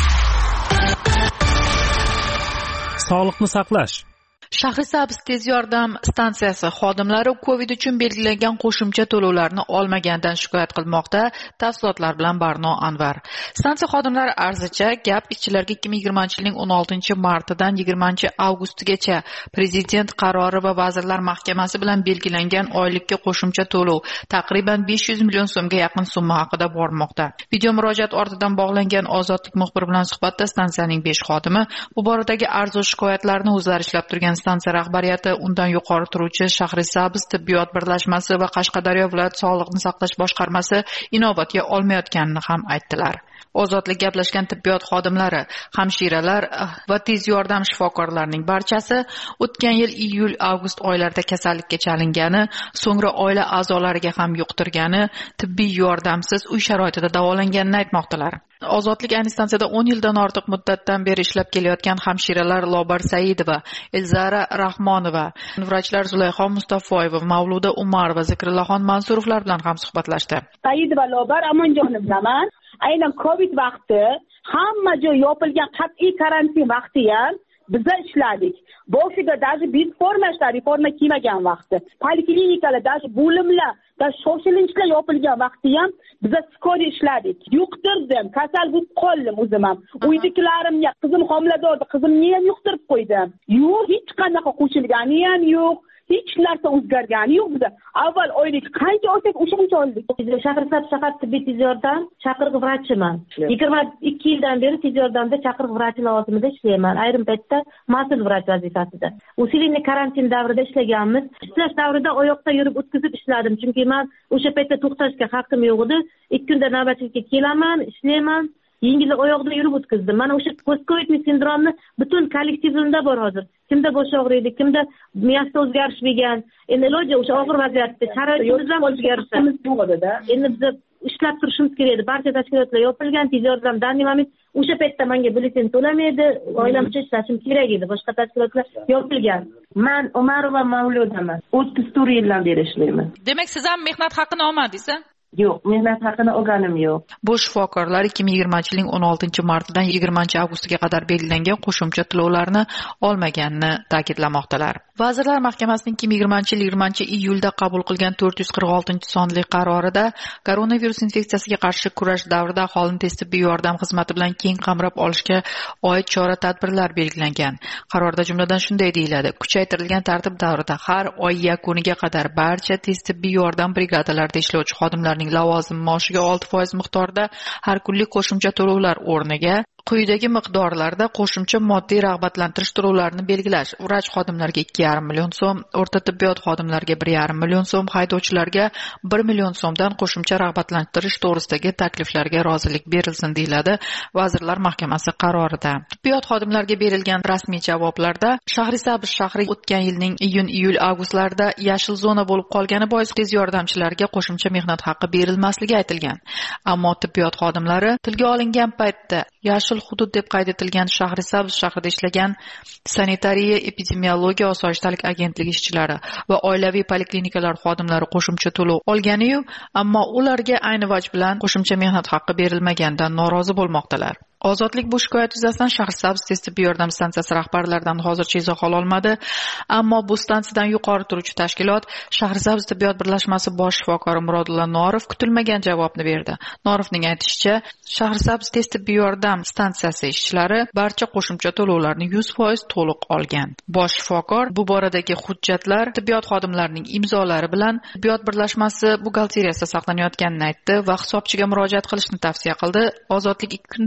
Sog'liqni saqlash. Shahrisabz tez yordam stansiyasi xodimlari Covid uchun belgilangan qo'shimcha to'lovlarni olmaganidan shikoyat qilmoqda. Tafsilotlar bilan Barno Anvar. Stansiya xodimlari arzicha gap ishchilarga ikki ming yigirmanchi yilning o'n oltinchi martidan yigirmanchi avgustgacha Prezident qarori va Vazirlar Mahkamasi bilan belgilangan oylikka qo'shimcha to'lov taqriban besh yuz million so'mga yaqin summa haqida bormoqda. Video murojaat ortidan bog'langan Ozodlik muxbiri bilan suhbatda stansiyaning besh xodimi bu boradagi arzu shikoyatlarni o'zlari ishlab turgan stansiya rahbariyati, undan yuqori turuvchi Shahrisabz tibbiyot birlashmasi va Qashqadaryo viloyat sog'liqni saqlash boshqarmasi inobatga olmayotganini ham aytdilar. Ozodlik gaplashgan tibbiyot xodimlari, hamshiralar va tez yordam shifokorlarining barchasi o'tgan yil iyul-avgust oylarida kasallikka chalingani, so'ngra oila a'zolariga ham yuqtirgani, tibbiy yordamsiz uy sharoitida davolanganini aytmoqdalar. Ozodlik ayni stansiyada o'n yildan ortiq muddatdan beri ishlab kelayotgan hamshiralar Lobar Saidova, Elzara Rahmonova, vrachlar Zulayxon Mustafoyeva, Mavluda Umarova, Zikrillaxon Mansurovlar bilan ham suhbatlashdi. Saidova Lobar Amonjonni bilaman. Aynan Covid vaqti hamma joy yopilgan qat'iy karantin vaqti ham biza ishladik. Boshida даже biz formashlar reforma kelmagan vaqti, poliklinikalar даже bo'limlar da shoshilinchlar yopilgan vaqti ham biza skori ishladik. Yuqtirdim, kasal bo'lib qoldim o'zim ham. Uydagilarimga qizim homilador, qizimni ham yuqtirib qo'ydim. Yo'q, hech qanaqa qo'shilgani ham yo'q. Hech narsa o'zgargani yo'q bizda. Avval oylik qancha olsak o'shancha oldik. Shahrisabz shahar tibbiy tez yordam chaqiriq vrachiman. yigirma ikki yildan beri tez yordamda chaqiriq vrachi lavozimida ishlayman. Ayrim paytda mas'ul vrach vazifasida. Usilinni karantin davrida ishlaganmiz. Ishlash davrida oyoqda yurib o'tkazib ishladim, chunki men o'sha paytda to'xtashga haqqim yo'q edi. ikki kunda navbatchilikka kelaman, ishlayman. Yengil oyoqda yurib o'tkazdim. Mana o'sha post-covid sindromni butun kollektivimda bor hozir. Kimda bosh og'riydi, kimda miyasida o'zgarish bo'lgan. Endi iloji o'sha og'ir vaziyatda sharoitimiz ham o'zgarishimiz bo'ldi-da. Endi biz ishlab turishimiz kerak edi. Barcha tashkilotlar yopilgan, tez yordam danli moment o'sha paytda menga byulleten to'lamaydi, oilamcha ishlashim kerak edi. Boshqa tashkilotlar yopilgan. Men Umarova Mavludaman. o'ttiz to'rt yildan beri ishlayman. Demak, siz ham mehnat haqqini olmadingiz-a? Yo'q, mehnat haqini olganim yo'q. Bu shifokorlar ikki ming yigirmanchi yilning o'n oltinchi martidan yigirmanchi avgustga qadar belgilangan qo'shimcha to'lovlarni olmaganini ta'kidlamoqdalar. Vazirlar Mahkamasining ikki ming yigirmanchi yil yigirmanchi iyulda qabul qilgan to'rt yuz qirq oltinchi sonli qarorida koronavirus infeksiyasiga qarshi kurash davrida aholini tez tibbiy yordam xizmati bilan keng qamrab olishga oid chora-tadbirlar belgilangan. Qarorda jumladan shunday deyiladi: kuchaytirilgan tartib davrida har oy yakuniga qadar barcha tez tibbiy yordam brigadalarida ishlovchi xodimlarning lavozim maoshiga olti foiz miqdorda har kunlik qo'shimcha to'lovlar o'rniga quyidagi miqdorlarda qo'shimcha moddiy rag'batlantirish to'lovlarini belgilash: vrach xodimlarga ikki yarim million so'm, o'rta tibbiyot xodimlariga bir yarim million so'm, haydovchilarga bir million so'mdan qo'shimcha rag'batlantirish to'g'risidagi takliflarga rozilik berilsin, deyiladi Vazirlar Mahkamasi qarorida. Tibbiyot xodimlariga berilgan rasmiy javoblarda Shahrisabz shahri o'tgan yilning iyun-iyul avgustlarida yashil zona bo'lib qolgani bois tez yordamchilarga qo'shimcha mehnat haqqi berilmasligi aytilgan. Ammo tibbiyot xodimlari tilga olingan paytda yashil hudud deb qayd etilgan Shahrisabz shahrida ishlagan sanitariya epidemiologiya osoyishtalik agentligi ishchilari va oilaviy poliklinikalar xodimlari qo'shimcha to'lov olgani-yu, ammo ularga ayni vaj bilan qo'shimcha mehnat haqqi berilmaganidan norozi bo'lmoqdalar. Ozodlik bu shikoyat yuzasidan Shahrisabz tez tibbiy yordam stansiyasi rahbarlaridan hozircha izoh ola olmadi, ammo bu stansiyadan yuqori turuvchi tashkilot Shahrisabz tibbiyot birlashmasi bosh shifokori Murodulla Norov kutilmagan javobni berdi. Norovning aytishicha, Shahrisabz tez tibbiy yordam stansiyasi ishchilari barcha qo'shimcha to'lovlarni yuz foiz to'liq olgan. Bosh shifokor bu boradagi hujjatlar tibbiyot xodimlarining imzolari bilan tibbiyot birlashmasi buxgalteriyasida saqlanayotganini aytdi va hisobchiga murojaat qilishni tavsiya qildi. Ozodlik ikki kun davomida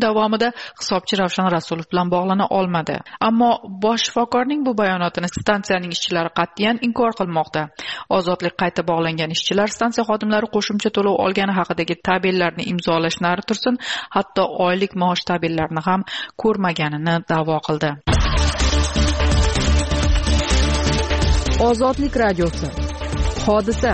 hisobchi Ravshan Rasulov bilan bog'lana olmadi. Ammo bosh shifokorning bu bayonotini stansiyaning ishchilari qat'iyan inkor qilmoqda. Ozodlik qayta bog'langan ishchilar stansiya xodimlari qo'shimcha to'lov olgani haqidagi tabellarni imzolashlari tursin, hatto oylik maosh tabellarini ham ko'rmaganini da'vo qildi. Ozodlik radiosi. Hodisa.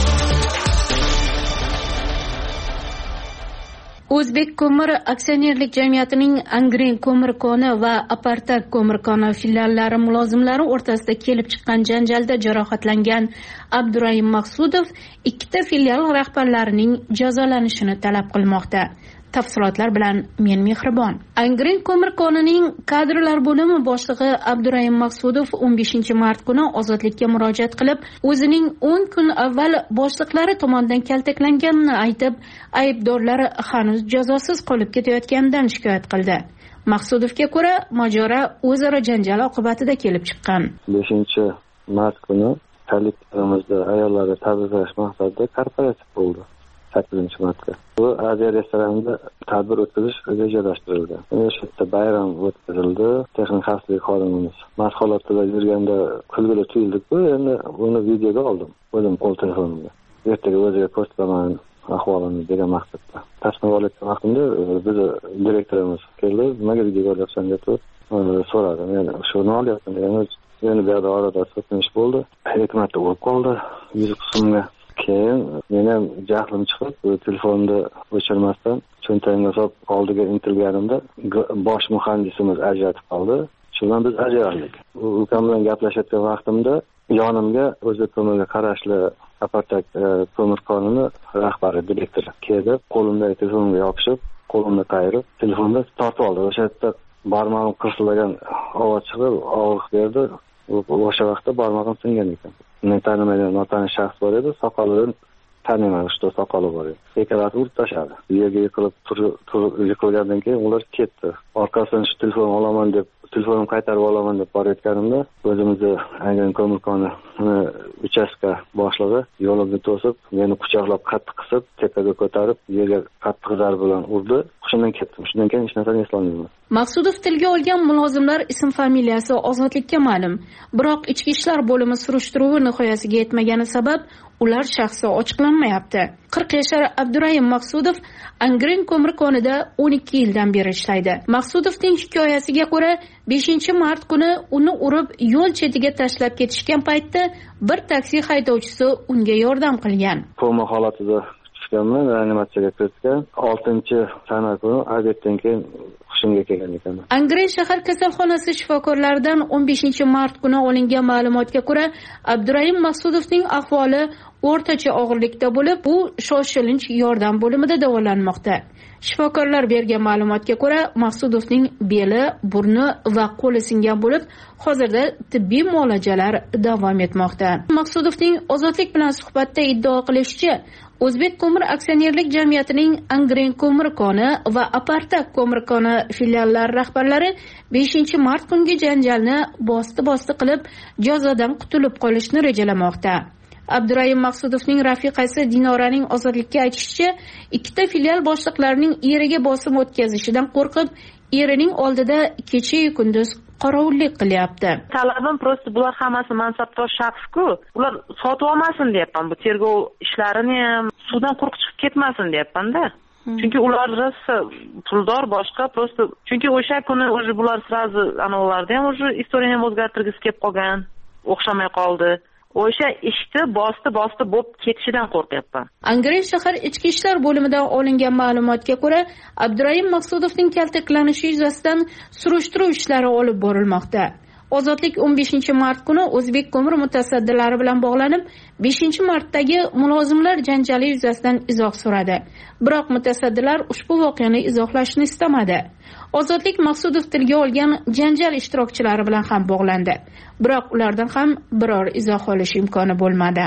O'zbek ko'mir aksionerlik jamiyatining Angren ko'mir koni va Apartak ko'mir koni filiallari mulozimlari o'rtasida kelib chiqqan janjalda jarohatlangan Abdurahim Maqsudov ikkita filial rahbarlarining jazolanishini talab qilmoqda. Tafsilotlar bilan men Mehribon. Angren ko'mir konining kadrlar bo'limi boshlig'i Abdurahim Maqsudov o'n beshinchi mart kuni ozodlikka murojaat qilib, o'zining o'n kun avval boshliqlari tomonidan kaltaklanganini aytib, aybdorlar hanuz jazosiz qolib ketayotganidan shikoyat qildi. Maqsudovga ko'ra, mojaro o'zaro janjal oqibatida kelib chiqqan. beshinchi mart kuni kollektivimizda ayollarni tabriklash maqsadida korporativ bo'ldi. sakkizinchi martda. Bu Aziya restoranida tadbir o'tkazish rejalashtirildi. O'sha yerda bayram o'tkazildi. Texnik xavfsizlik xodimimiz mast holatda yurganda kulgili tuyuldi-ku, endi uni videoga oldim. O'zim qo'l telefonimda. Ertaga o'ziga ko'rsataman ahvolini degan maqsadda. Tasnif olayotgan vaqtimda biz direktorimiz keldi, nimaga video olyapsan deb so'radi. Men shu nima olyapman degan, endi bu yerda orada so'kinish bo'ldi. Hikmatda o'lib qoldi yuz qismga. Keyin men ham jahlim chiqib, telefonni o'chirmasdan cho'ntagimga solib oldiga intilganimda bosh muhandisimiz ajratib qoldi. Shundan biz ajraldik. U ukam bilan gaplashayotgan vaqtimda yonimga O'zbek ko'mirga qarashli Apartak ko'mir konini rahbari, direktor keldi, qo'limdagi telefonga yopishib, qo'limni qayirib, telefonni tortib oldi. O'sha yerda barmog'im qirsillagan ovoz chiqib, og'riq berdi. O'sha vaqtda barmog'im singan ekan. Men tanimagan notanish shaxs bor edi, soqolidan taniman, что soqoli bor edi. Ikkalasi urib tashladi. Yerga yiqilib turib yiqilgandan keyin ular ketdi. Orqasidan shu telefon olaman deb, telefonimni qaytarib olaman deb borayotganimda, o'zimizni Angren ko'mir koni uchastka boshlig'i yo'limni to'sib, meni quchoqlab qattiq qisib, tepaga ko'tarib, yerga qattiq zarb bilan urdi. Shundan ketdim. Shundan keyin hech narsani eslolmayman. Maqsudov tilga olgan mulozimlar ism familiyasi ozodlikka ma'lum. Biroq ichki ishlar bo'limi surishtiruvi nihoyasiga yetmagani sabab ular shaxsi ochiqlanmayapti. qirq yashar Abdurahim Maqsudov Angren ko'mir konida o'n ikki yildan beri ishlaydi. Maqsudovning hikoyasiga ko'ra, beshinchi mart kuni uni urib yo'l chetiga tashlab ketishgan paytda bir taksi haydovchisi unga yordam qilgan. Koma holatida tushganman, reanimatsiyaga kiritgan. oltinchi sana kuni obeddan keyin hushimga kelgan ekanman. Angren shahar kasalxonasi shifokorlaridan o'n beshinchi mart kuni olingan ma'lumotga ko'ra, Abdurahim Maqsudovning ahvoli o'rtacha og'irlikda bo'lib, u shoshilinch yordam bo'limida davolanmoqda. Shifokorlar bergan ma'lumotga ko'ra, Maqsudovning beli, burni va qo'li singan bo'lib, hozirda tibbiy muolajalar davom etmoqda. Maqsudovning ozodlik bilan suhbatda iddao qilishicha, O'zbek ko'mir aksionerlik jamiyatining Angren ko'mir koni va Apartak ko'mir koni filiallari rahbarlari beshinchi mart kungi janjalni bosti-bosti qilib, jazodan qutulib qolishni rejalamoqda. Abdurahim Maqsudovning rafiqasi Dinoraning ozodlikka aytishicha, ikkita filial boshliqlarining eriga bosim o'tkazishidan qo'rqib, erining oldida kecha-yu kunduz qorovullik qilyapti. Talabim prosta bular hammasi mansabdor shaxs-ku. Ular sotib olmasin deyapman. Bu tergov ishlarini ham suvdan quruq chiqib ketmasin deyapman-da. Chunki ular rosa puldor boshqa prosta. Chunki o'sha kuni o'zi bular srazi anolardan ham o'zi istoriyani o'zgartirgisi kelib qolgan, o'xshamay qoldi. O'sha ishni bosti-bosti bo'lib ketishidan qo'rqyapman. Angren shahar ichki ishlar bo'limidan olingan ma'lumotga ko'ra, Abdurahim Maqsudovning kaltaklanishi yuzasidan surishtiruv ishlari olib borilmoqda. Ozodlik o'n beshinchi mart kuni O'zbek ko'mir mutasaddilari bilan bog'lanib, beshinchi martdagi mulozimlar janjali yuzasidan izoh so'radi. Biroq mutasaddilar ushbu voqeani izohlashni istamadi. Ozodlik Maqsudov tilga olgan janjal ishtirokchilari bilan ham bog'landi. Biroq ulardan ham biror izoh olish imkoni bo'lmadi.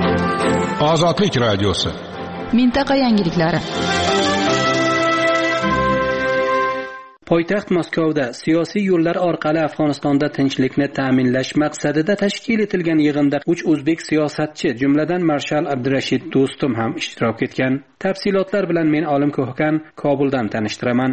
Ozodlik radiosi. Mintaqa yangiliklari. Poytaxt Moskvada siyosiy yo'llar orqali Afg'onistonda tinchlikni ta'minlash maqsadida tashkil etilgan yig'inda uch o'zbek siyosatchi, jumladan marshal Abdurashid Do'stum ham ishtirok etgan. Tafsilotlar bilan men Olim Ko'hkan Kobuldan tanishtiraman.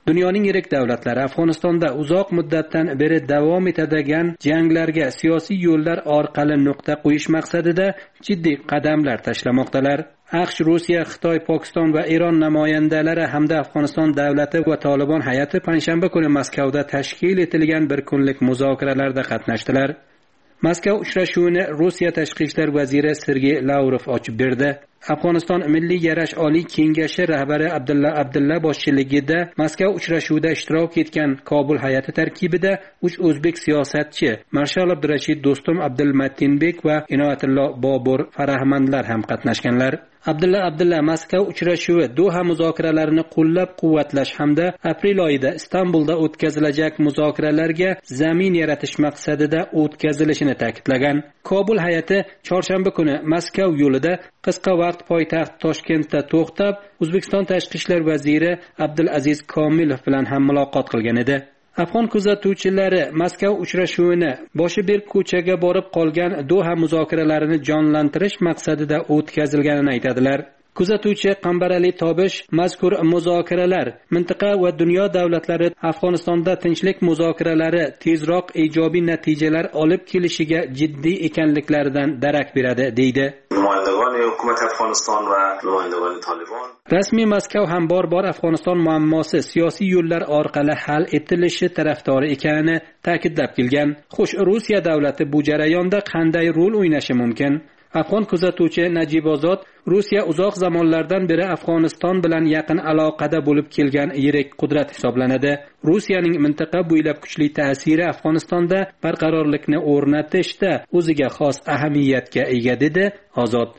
Dunyoning yirik davlatlari Afg'onistonda uzoq muddatdan beri davom etadigan janglarga siyosiy yo'llar orqali nuqta qo'yish maqsadida jiddiy qadamlar tashlamoqdalar. AQSh, Rossiya, Xitoy, Pokiston va Eron namoyandalari hamda Afg'oniston davlati va Tolibon hay'ati payshanba kuni Moskvada tashkil etilgan bir kunlik muzokaralarda qatnashdilar. Moskva uchrashuvini Rossiya tashqi ishlar vaziri Sergey Lavrov ochib berdi. Afg'oniston Milliy yarash oliy kengashi rahbari Abdulla Abdulla boshchiligida Moskva uchrashuvida ishtirok etgan Kobul hay'ati tarkibida uch o'zbek siyosatchi Marshal Abdurashid Do'stum, Abdulmatinbek va Inoyatullo Bobur Farahmandlar ham qatnashganlar. Abdulla Abdulla Moskva uchrashuvi Doha muzokaralarini qo'llab-quvvatlash hamda aprel oyida Istanbulda o'tkazilajak muzokaralarga zamin yaratish maqsadida o'tkazilishini ta'kidlagan. Kobul hay'ati chorshanba kuni Moskva yo'lida qisqa vaqt poytaxt Toshkentda to'xtab, O'zbekiston tashqi ishlar vaziri Abdulaziz Komilov bilan ham muloqot qilgan edi. Afg'on kuzatuvchilari Moskva uchrashuvini boshi berk ko'chaga borib qolgan Doha muzokaralarini jonlantirish maqsadida o'tkazilganini aytadilar. Kuzatuvchi Qambarali Tobish mazkur muzokaralar mintaqa va dunyo davlatlari Afg'onistonda tinchlik muzokaralari tezroq ijobiy natijalar olib kelishiga jiddiy ekanliklaridan darak beradi, deydi. Numayandagoni hukumat Afg'oniston va numayandagoni Tolibon rasmiy Moskva ham bor-bor Afg'oniston muammosi siyosiy yo'llar orqali hal etilishi tarafdori ekanini ta'kidlab kelgan. Xo'sh, Rossiya davlati bu jarayonda qanday rol o'ynashi mumkin? Afg'on kuzatuvchi Najibozod Rossiya uzoq zamonlardan beri Afg'oniston bilan yaqin aloqada bo'lib kelgan yirik qudrat hisoblanadi. Rossiyaning mintaqa bo'ylab kuchli ta'siri Afg'onistonda barqarorlikni o'rnatishda o'ziga xos ahamiyatga ega, dedi Ozod.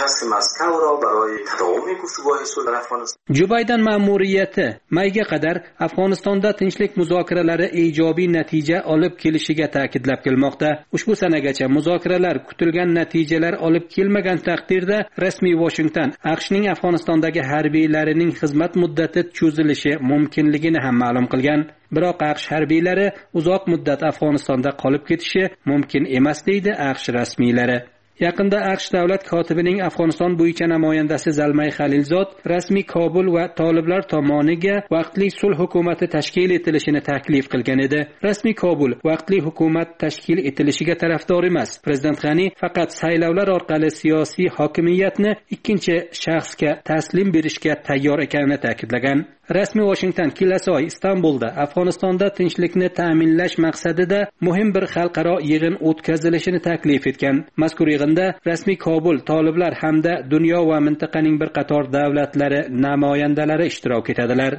Jo Bayden ma'muriyati mayga qadar Afg'onistonda tinchlik muzokaralari ijobiy natija olib kelishiga ta'kidlab kelmoqda. Ushbu sanagacha muzokaralar kutilgan natijalar olib kelmagan taqdirda rasmiy Washington AQShning Afg'onistondagi harbiylarining xizmat muddati cho'zilishi mumkinligini ham ma'lum qilgan. Biroq AQSh harbiylari uzoq muddat Afg'onistonda qolib ketishi mumkin emas, deydi AQSh rasmiylari. Yaqinda AQSh davlat kotibining Afg'oniston bo'yicha namoyandasi Zalmay Xalilzod rasmiy Kobul va toliblar tomoniga vaqtli sulh hukumati tashkil etilishini taklif qilgan edi. Rasmiy Kobul vaqtli hukumat tashkil etilishiga tarafdor emas. Prezident G'ani faqat saylovlar orqali siyosiy hokimiyatni ikkinchi shaxsga taslim berishga tayyor ekanini ta'kidlagan. Rasmiy Washington kelasi oy Istanbulda Afg'onistonda tinchlikni ta'minlash maqsadida muhim bir xalqaro yig'in o'tkazilishini taklif etgan. Mazkur yig'inda rasmiy Kobul, toliblar hamda dunyo va mintaqaning bir qator davlatlari namoyandalari ishtirok etadilar.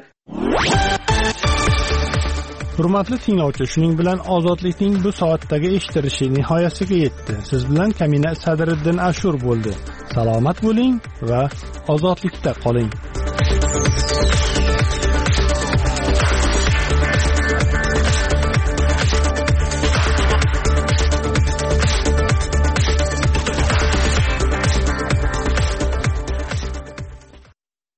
Hurmatli tinglovchi, shuning bilan ozodlikning bu soatdagi eshitilishi nihoyasiga yetdi. Siz bilan Kamina Sadriddin Ashur bo'ldi. Salomat bo'ling va ozodlikda qoling.